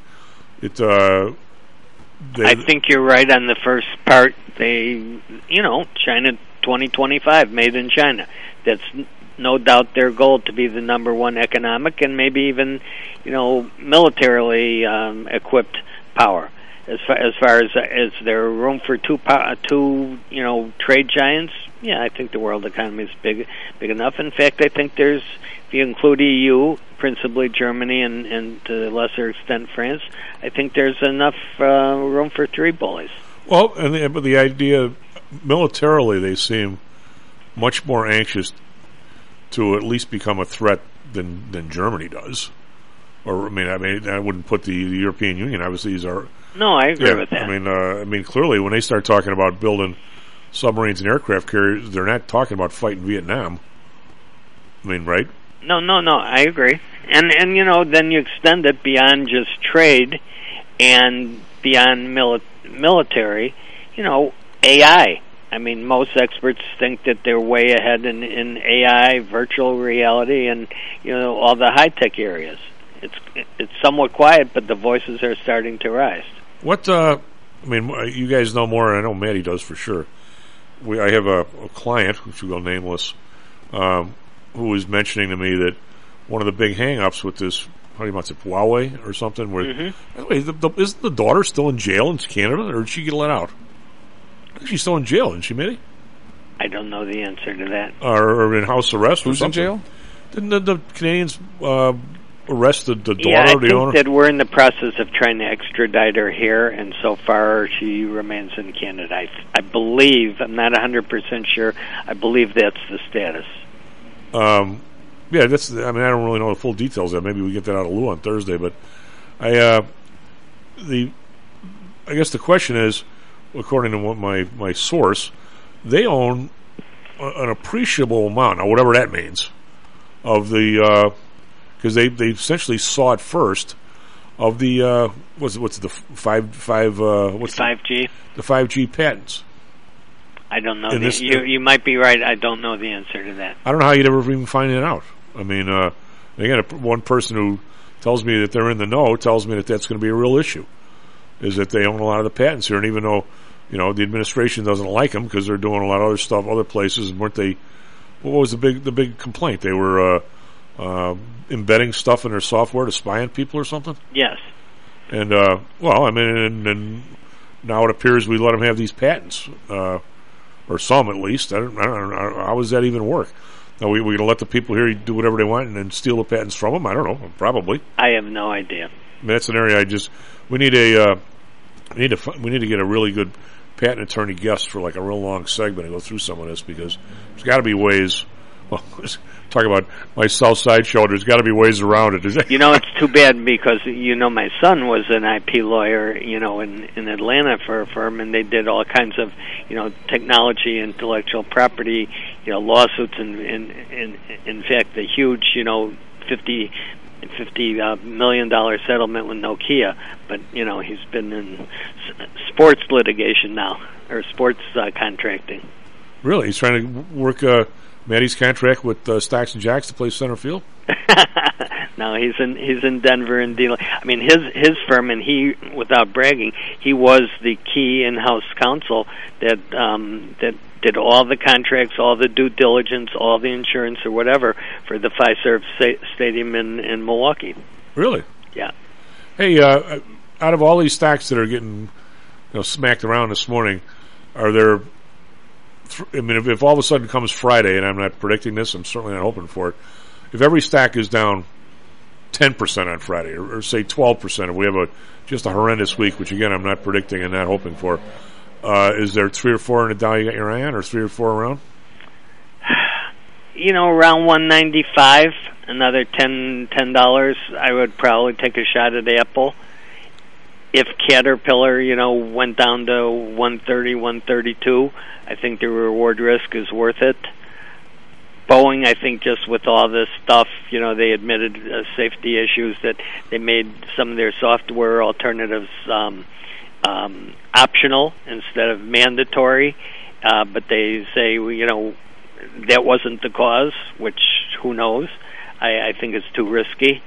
Speaker 19: think you're right on the first part. China 2025, made in China. That's no doubt their goal, to be the number one economic and maybe even, militarily equipped power. As far as there room for two trade giants? Yeah, I think the world economy is big enough. In fact, I think there's, if you include EU, principally Germany and to a lesser extent France, I think there's enough room for three bullies.
Speaker 7: Well, but the idea, militarily, they seem much more anxious to at least become a threat than Germany does. Or I wouldn't put the European Union. Obviously, these are.
Speaker 19: No, I agree with that.
Speaker 7: Clearly, when they start talking about building submarines and aircraft carriers, they're not talking about fighting Vietnam. Right?
Speaker 19: No, I agree. And then you extend it beyond just trade and beyond military. AI. Most experts think that they're way ahead in AI, virtual reality, and all the high tech areas. It's somewhat quiet, but the voices are starting to rise.
Speaker 7: What? You guys know more. I know Maddie does for sure. I have a client, which will go nameless, who was mentioning to me that one of the big hang-ups with this, how do you want it, Huawei or something? Where, by the way, isn't the daughter still in jail in Canada, or did she get let out? I think she's still in jail, isn't she, Maddie?
Speaker 19: I don't know the answer to that.
Speaker 7: Or in house arrest.
Speaker 2: Who's in jail?
Speaker 7: Didn't the Canadians arrested the daughter
Speaker 19: of
Speaker 7: the owner?
Speaker 19: I think that we're in the process of trying to extradite her here, and so far she remains in Canada. I believe, I'm not 100% sure, I believe that's the status.
Speaker 7: That's. I don't really know the full details of that. Maybe we get that out of Lou on Thursday. But I guess the question is, according to what my source, they own an appreciable amount, now whatever that means, of the. Because they essentially saw it first of the what's the
Speaker 19: 5G?
Speaker 7: The 5G patents.
Speaker 19: I don't know. You might be right. I don't know the answer to that.
Speaker 7: I don't know how you'd ever even find it out. Again, one person who tells me that they're in the know tells me that that's going to be a real issue. Is that they own a lot of the patents here, and even though the administration doesn't like them because they're doing a lot of other stuff other places, weren't they? What was the big complaint? They were. Embedding stuff in their software to spy on people or something?
Speaker 19: Yes.
Speaker 7: And, and now it appears we let them have these patents, or some at least. I don't know. How does that even work? Now, we going to let the people here do whatever they want and then steal the patents from them? I don't know. Probably.
Speaker 19: I have no idea.
Speaker 7: That's an area we need to get a really good patent attorney guest for like a real long segment and go through some of this, because there's got to be ways. Well, talk about my South Side show. There's got to be ways around it.
Speaker 19: It's too bad because my son was an IP lawyer, in Atlanta for a firm, and they did all kinds of technology, intellectual property, lawsuits, and in fact the huge $50 $50 million settlement with Nokia, but he's been in sports litigation now, or sports contracting.
Speaker 7: Really, he's trying to work Matty's contract with Stocks and Jocks to play center field.
Speaker 19: No, he's in Denver and dealing. I mean, his firm, and he, without bragging, he was the key in-house counsel that did all the contracts, all the due diligence, all the insurance or whatever for the Fiserv Stadium in Milwaukee.
Speaker 7: Really?
Speaker 19: Yeah.
Speaker 7: Hey, out of all these stocks that are getting smacked around this morning, are there? I mean, if all of a sudden comes Friday, and I'm not predicting this, I'm certainly not hoping for it. If every stock is down 10% on Friday, or say 12%, if we have just a horrendous week, which again I'm not predicting and not hoping for, is there 3 or 4 in the Dow you got your eye on, or 3 or 4 around?
Speaker 19: Around 195, another $10, I would probably take a shot at Apple. If Caterpillar, went down to 130, 132, I think the reward risk is worth it. Boeing, I think, just with all this stuff, they admitted safety issues, that they made some of their software alternatives optional instead of mandatory, but they say, that wasn't the cause, which who knows. I think it's too risky.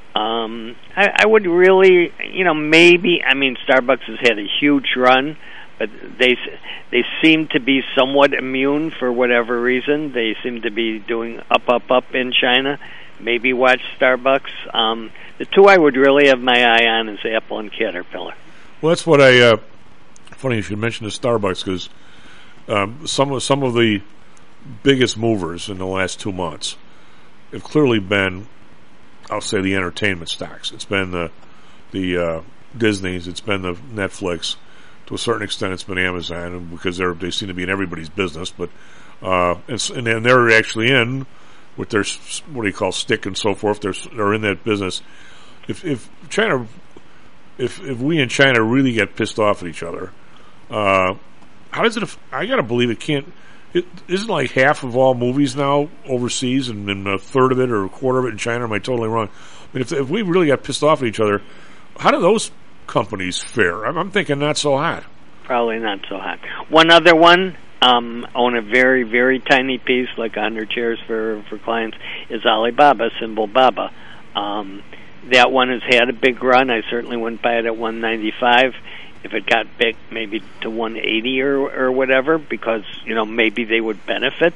Speaker 19: I would really, maybe, Starbucks has had a huge run, but they seem to be somewhat immune for whatever reason. They seem to be doing up in China. Maybe watch Starbucks. The two I would really have my eye on is Apple and Caterpillar.
Speaker 7: Well, that's what funny you should mention the Starbucks, because some of the biggest movers in the last 2 months have clearly been, I'll say, the entertainment stocks. It's been the Disney's, it's been the Netflix. To a certain extent, it's been Amazon, because they seem to be in everybody's business. But and they're actually in with their, what do you call, stick and so forth. They're in that business. If China, if we in China really get pissed off at each other, how does it? I gotta believe it can't. It isn't like half of all movies now overseas, and a third of it or a quarter of it in China. Am I totally wrong? I mean, if we really got pissed off at each other, how do those companies fare? I'm thinking not so hot.
Speaker 19: Probably not so hot. One other one, own a very, very tiny piece, like 100 shares for clients, is Alibaba, symbol BABA. That one has had a big run. I certainly wouldn't buy it at 195. If it got big, maybe to 180 or whatever, because maybe they would benefit,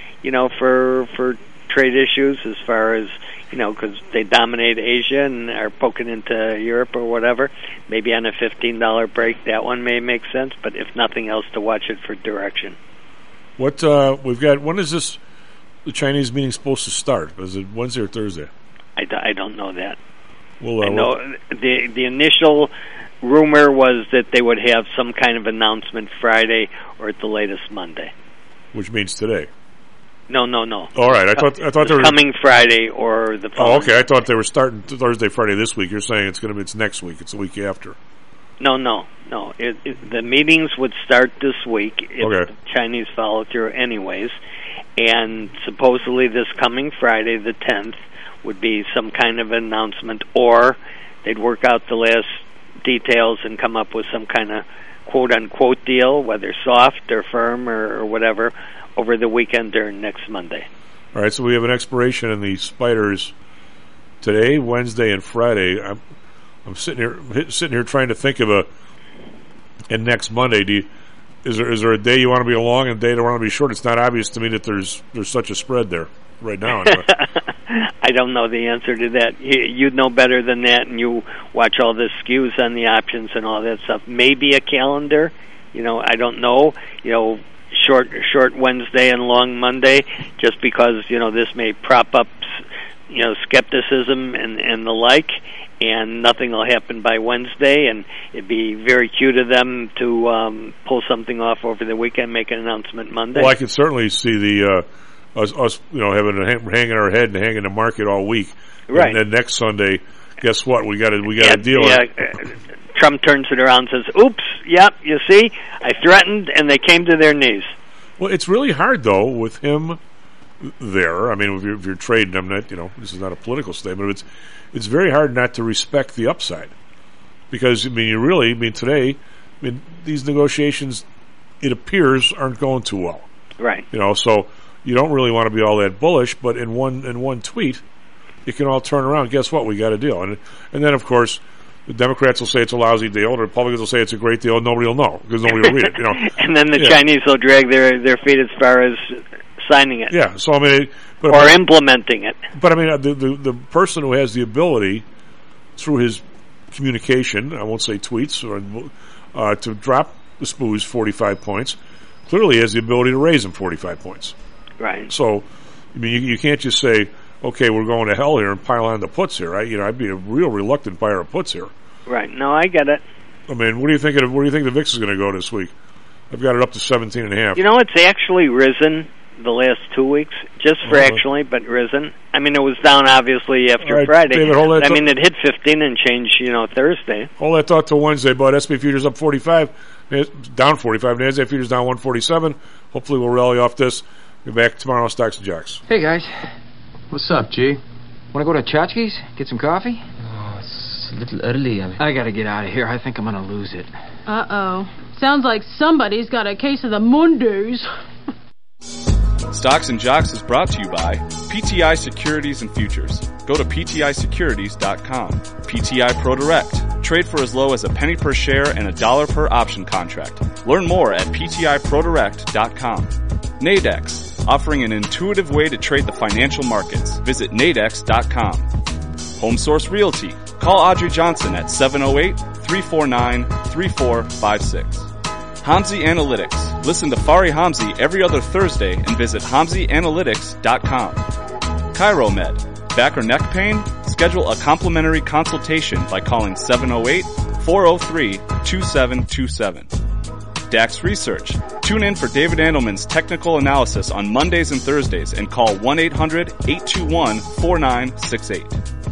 Speaker 19: for trade issues, as far as because they dominate Asia and are poking into Europe or whatever. Maybe on a $15 break, that one may make sense. But if nothing else, to watch it for direction.
Speaker 7: What we've got? When is the Chinese meeting supposed to start? Is it Wednesday or Thursday?
Speaker 19: I don't know that.
Speaker 7: Well,
Speaker 19: I know the initial rumor was that they would have some kind of announcement Friday or at the latest Monday.
Speaker 7: Which means today.
Speaker 19: No.
Speaker 7: All right, I thought they were
Speaker 19: coming Friday or the following.
Speaker 7: Oh, okay. I thought they were starting Thursday, Friday this week. You're saying it's next week. It's the week after.
Speaker 19: No. The meetings would start this week if the Chinese follow through, anyways. And supposedly this coming Friday, the 10th, would be some kind of announcement, or they'd work out the last details and come up with some kind of quote-unquote deal, whether soft or firm or whatever, over the weekend or next Monday.
Speaker 7: All right, so we have an expiration in the spiders today, Wednesday, and Friday. I'm sitting here trying to think of and next Monday. Is there a day you want to be long and a day you want to be short? It's not obvious to me that there's such a spread there right now. Anyway.
Speaker 19: I don't know the answer to that. You'd know better than that, and you watch all the skews on the options and all that stuff. Maybe a calendar. I don't know. Short Wednesday and long Monday, just because this may prop up skepticism and the like, and nothing will happen by Wednesday, and it'd be very cute of them to pull something off over the weekend, make an announcement Monday.
Speaker 7: Well, I can certainly see the us hanging our head and hanging the market all week,
Speaker 19: right?
Speaker 7: And then next Sunday, guess what? We got a deal.
Speaker 19: Trump turns it around and says, oops, yep, you see, I threatened, and they came to their knees.
Speaker 7: Well, it's really hard, though, with him. there. I mean, if you're trading, I'm not, this is not a political statement, but it's very hard not to respect the upside. Because, today, these negotiations, it appears, aren't going too well.
Speaker 19: Right.
Speaker 7: So you don't really want to be all that bullish, but in one tweet, it can all turn around. Guess what? We got a deal. And then, of course, the Democrats will say it's a lousy deal. The Republicans will say it's a great deal. And nobody will know because nobody will read it.
Speaker 19: And then the Chinese will drag their feet as far as signing it.
Speaker 7: Yeah. So
Speaker 19: or implementing it.
Speaker 7: But the person who has the ability through his communication, I won't say tweets, or to drop the SPOOs 45 points, clearly has the ability to raise them 45 points.
Speaker 19: Right.
Speaker 7: So, you can't just say, okay, we're going to hell here and pile on the puts here. I'd be a real reluctant buyer of puts here.
Speaker 19: Right. No, I get it.
Speaker 7: What do you think the VIX is going to go this week? I've got it up to 17.5.
Speaker 19: It's actually risen the last 2 weeks, just fractionally, but risen. It was down obviously after Friday.
Speaker 7: David,
Speaker 19: it hit 15 and change, Thursday.
Speaker 7: Hold that thought till Wednesday, bud. SP futures up 45, down 45. NASDAQ futures down 147. Hopefully we'll rally off this. Be back tomorrow on Stocks and Jocks.
Speaker 20: Hey guys, what's up, G? Want to go to Chachki's? Get some coffee?
Speaker 21: Oh, it's a little early.
Speaker 20: I gotta get out of here. I think I'm gonna lose it.
Speaker 22: Uh-oh. Sounds like somebody's got a case of the Mondays.
Speaker 13: Stocks and Jocks is brought to you by PTI Securities and Futures. Go to PTIsecurities.com. PTI Pro Direct. Trade for as low as a penny per share and $1 per option contract. Learn more at PTIProDirect.com. Nadex, offering an intuitive way to trade the financial markets. Visit Nadex.com. HomeSource Realty. Call Audrey Johnson at 708-349-3456. Hamzy Analytics. Listen to Fari Hamzy every other Thursday and visit HamzyAnalytics.com. ChiroMed. Back or neck pain? Schedule a complimentary consultation by calling 708-403-2727. DAX Research. Tune in for David Andelman's technical analysis on Mondays and Thursdays and call 1-800-821-4968.